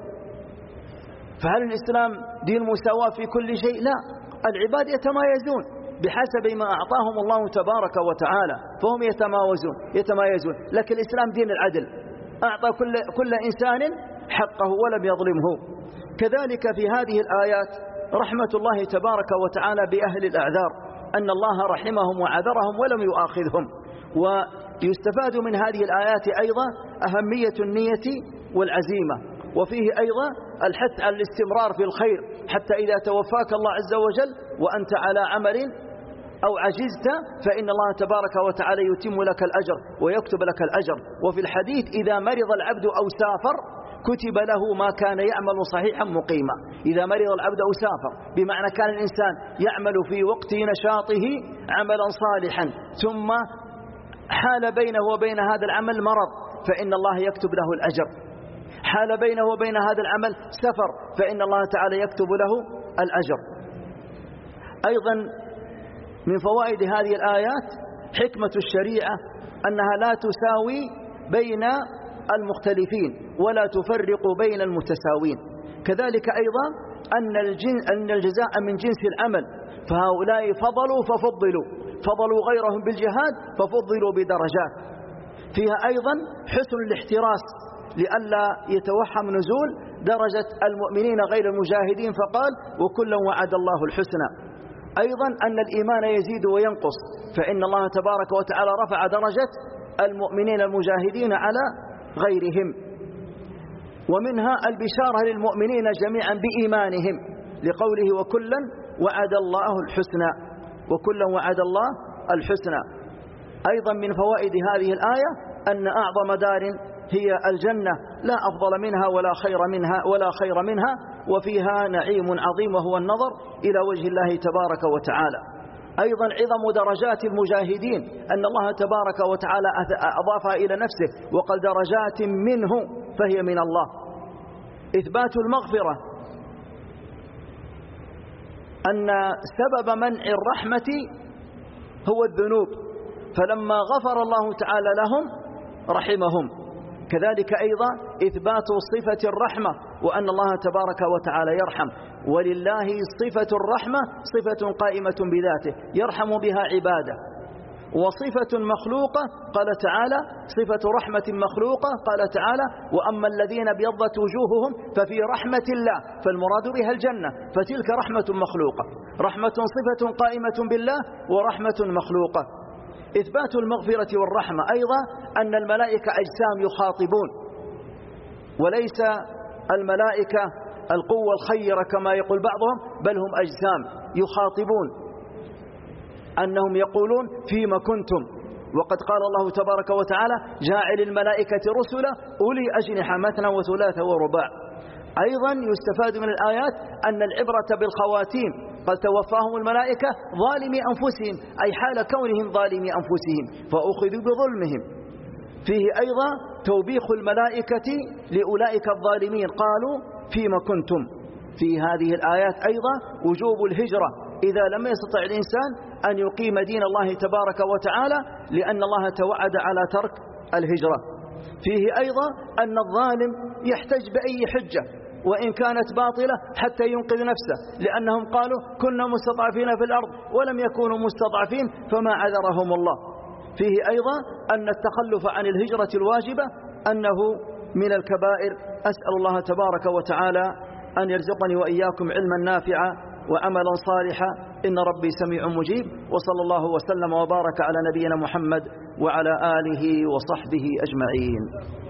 فهل الإسلام دين مساواة في كل شيء؟ لا، العباد يتمايزون بحسب ما أعطاهم الله تبارك وتعالى، فهم يتمايزون، لكن الإسلام دين العدل، أعطى كل إنسان حقه ولم يظلمه. كذلك في هذه الآيات رحمة الله تبارك وتعالى بأهل الأعذار، أن الله رحمهم وعذرهم ولم يؤاخذهم. ويستفاد من هذه الآيات أيضا أهمية النية والعزيمة، وفيه أيضا الحث على الاستمرار في الخير، حتى إذا توفاك الله عز وجل وأنت على عمل أو عجزت فإن الله تبارك وتعالى يتم لك الأجر ويكتب لك الأجر. وفي الحديث إذا مرض العبد أو سافر كتب له ما كان يعمل صحيحا مقيما. إذا مرض العبد أو سافر بمعنى كان الإنسان يعمل في وقت نشاطه عملا صالحا، ثم حال بينه وبين هذا العمل مرض، فإن الله يكتب له الأجر. حال بينه وبين هذا العمل سفر، فإن الله تعالى يكتب له الأجر. أيضا من فوائد هذه الآيات حكمة الشريعة، أنها لا تساوي بين المختلفين ولا تفرق بين المتساوين. كذلك أيضا أن الجزاء من جنس العمل، فهؤلاء فضلوا غيرهم بالجهاد ففضلوا بدرجات. فيها أيضا حسن الاحتراس لئلا يتوهم نزول درجة المؤمنين غير المجاهدين، فقال وكلا وعد الله الحسنى. أيضا أن الإيمان يزيد وينقص، فإن الله تبارك وتعالى رفع درجة المؤمنين المجاهدين على غيرهم. ومنها البشارة للمؤمنين جميعا بإيمانهم لقوله وكلا وعد الله الحسنى، وكلا وعد الله الحسنى. أيضا من فوائد هذه الآية أن أعظم دار هي الجنة، لا أفضل منها ولا خير منها، وفيها نعيم عظيم وهو النظر إلى وجه الله تبارك وتعالى. أيضا عظم درجات المجاهدين، أن الله تبارك وتعالى أضافها إلى نفسه وقال درجات منه فهي من الله. إثبات المغفرة، أن سبب منع الرحمة هو الذنوب، فلما غفر الله تعالى لهم رحمهم. كذلك أيضا إثبات صفة الرحمة، وأن الله تبارك وتعالى يرحم، ولله صفة الرحمة صفة قائمة بذاته يرحم بها عباده. وصفة مخلوقة قال تعالى صفة رحمة مخلوقة قال تعالى وأما الذين ابيضت وجوههم ففي رحمة الله، فالمراد بها الجنة، فتلك رحمة مخلوقة، رحمة صفة قائمة بالله ورحمة مخلوقة. إثبات المغفرة والرحمة أيضا أن الملائكة أجسام يخاطبون، وليس الملائكة القوة الخيرة كما يقول بعضهم، بل هم أجسام يخاطبون، أنهم يقولون فيما كنتم. وقد قال الله تبارك وتعالى جاعل الملائكة رسلا أولي أجنحة مثنى وثلاث ورباع. أيضا يستفاد من الآيات أن العبرة بالخواتيم، قد توفاهم الملائكة ظالمي أنفسهم، أي حال كونهم ظالمي أنفسهم فأخذوا بظلمهم. فيه أيضا توبيخ الملائكة لأولئك الظالمين، قالوا فيما كنتم. في هذه الآيات أيضا وجوب الهجرة إذا لم يستطع الإنسان أن يقيم دين الله تبارك وتعالى، لأن الله توعد على ترك الهجرة. فيه أيضا أن الظالم يحتج بأي حجة وإن كانت باطلة حتى ينقذ نفسه، لأنهم قالوا كنا مستضعفين في الأرض ولم يكونوا مستضعفين فما عذرهم الله. فيه أيضا أن التخلف عن الهجرة الواجبة أنه من الكبائر. أسأل الله تبارك وتعالى أن يرزقني وإياكم علما نافعا وعملا صالحا، إن ربي سميع مجيب. وصلى الله وسلم وبارك على نبينا محمد وعلى آله وصحبه أجمعين.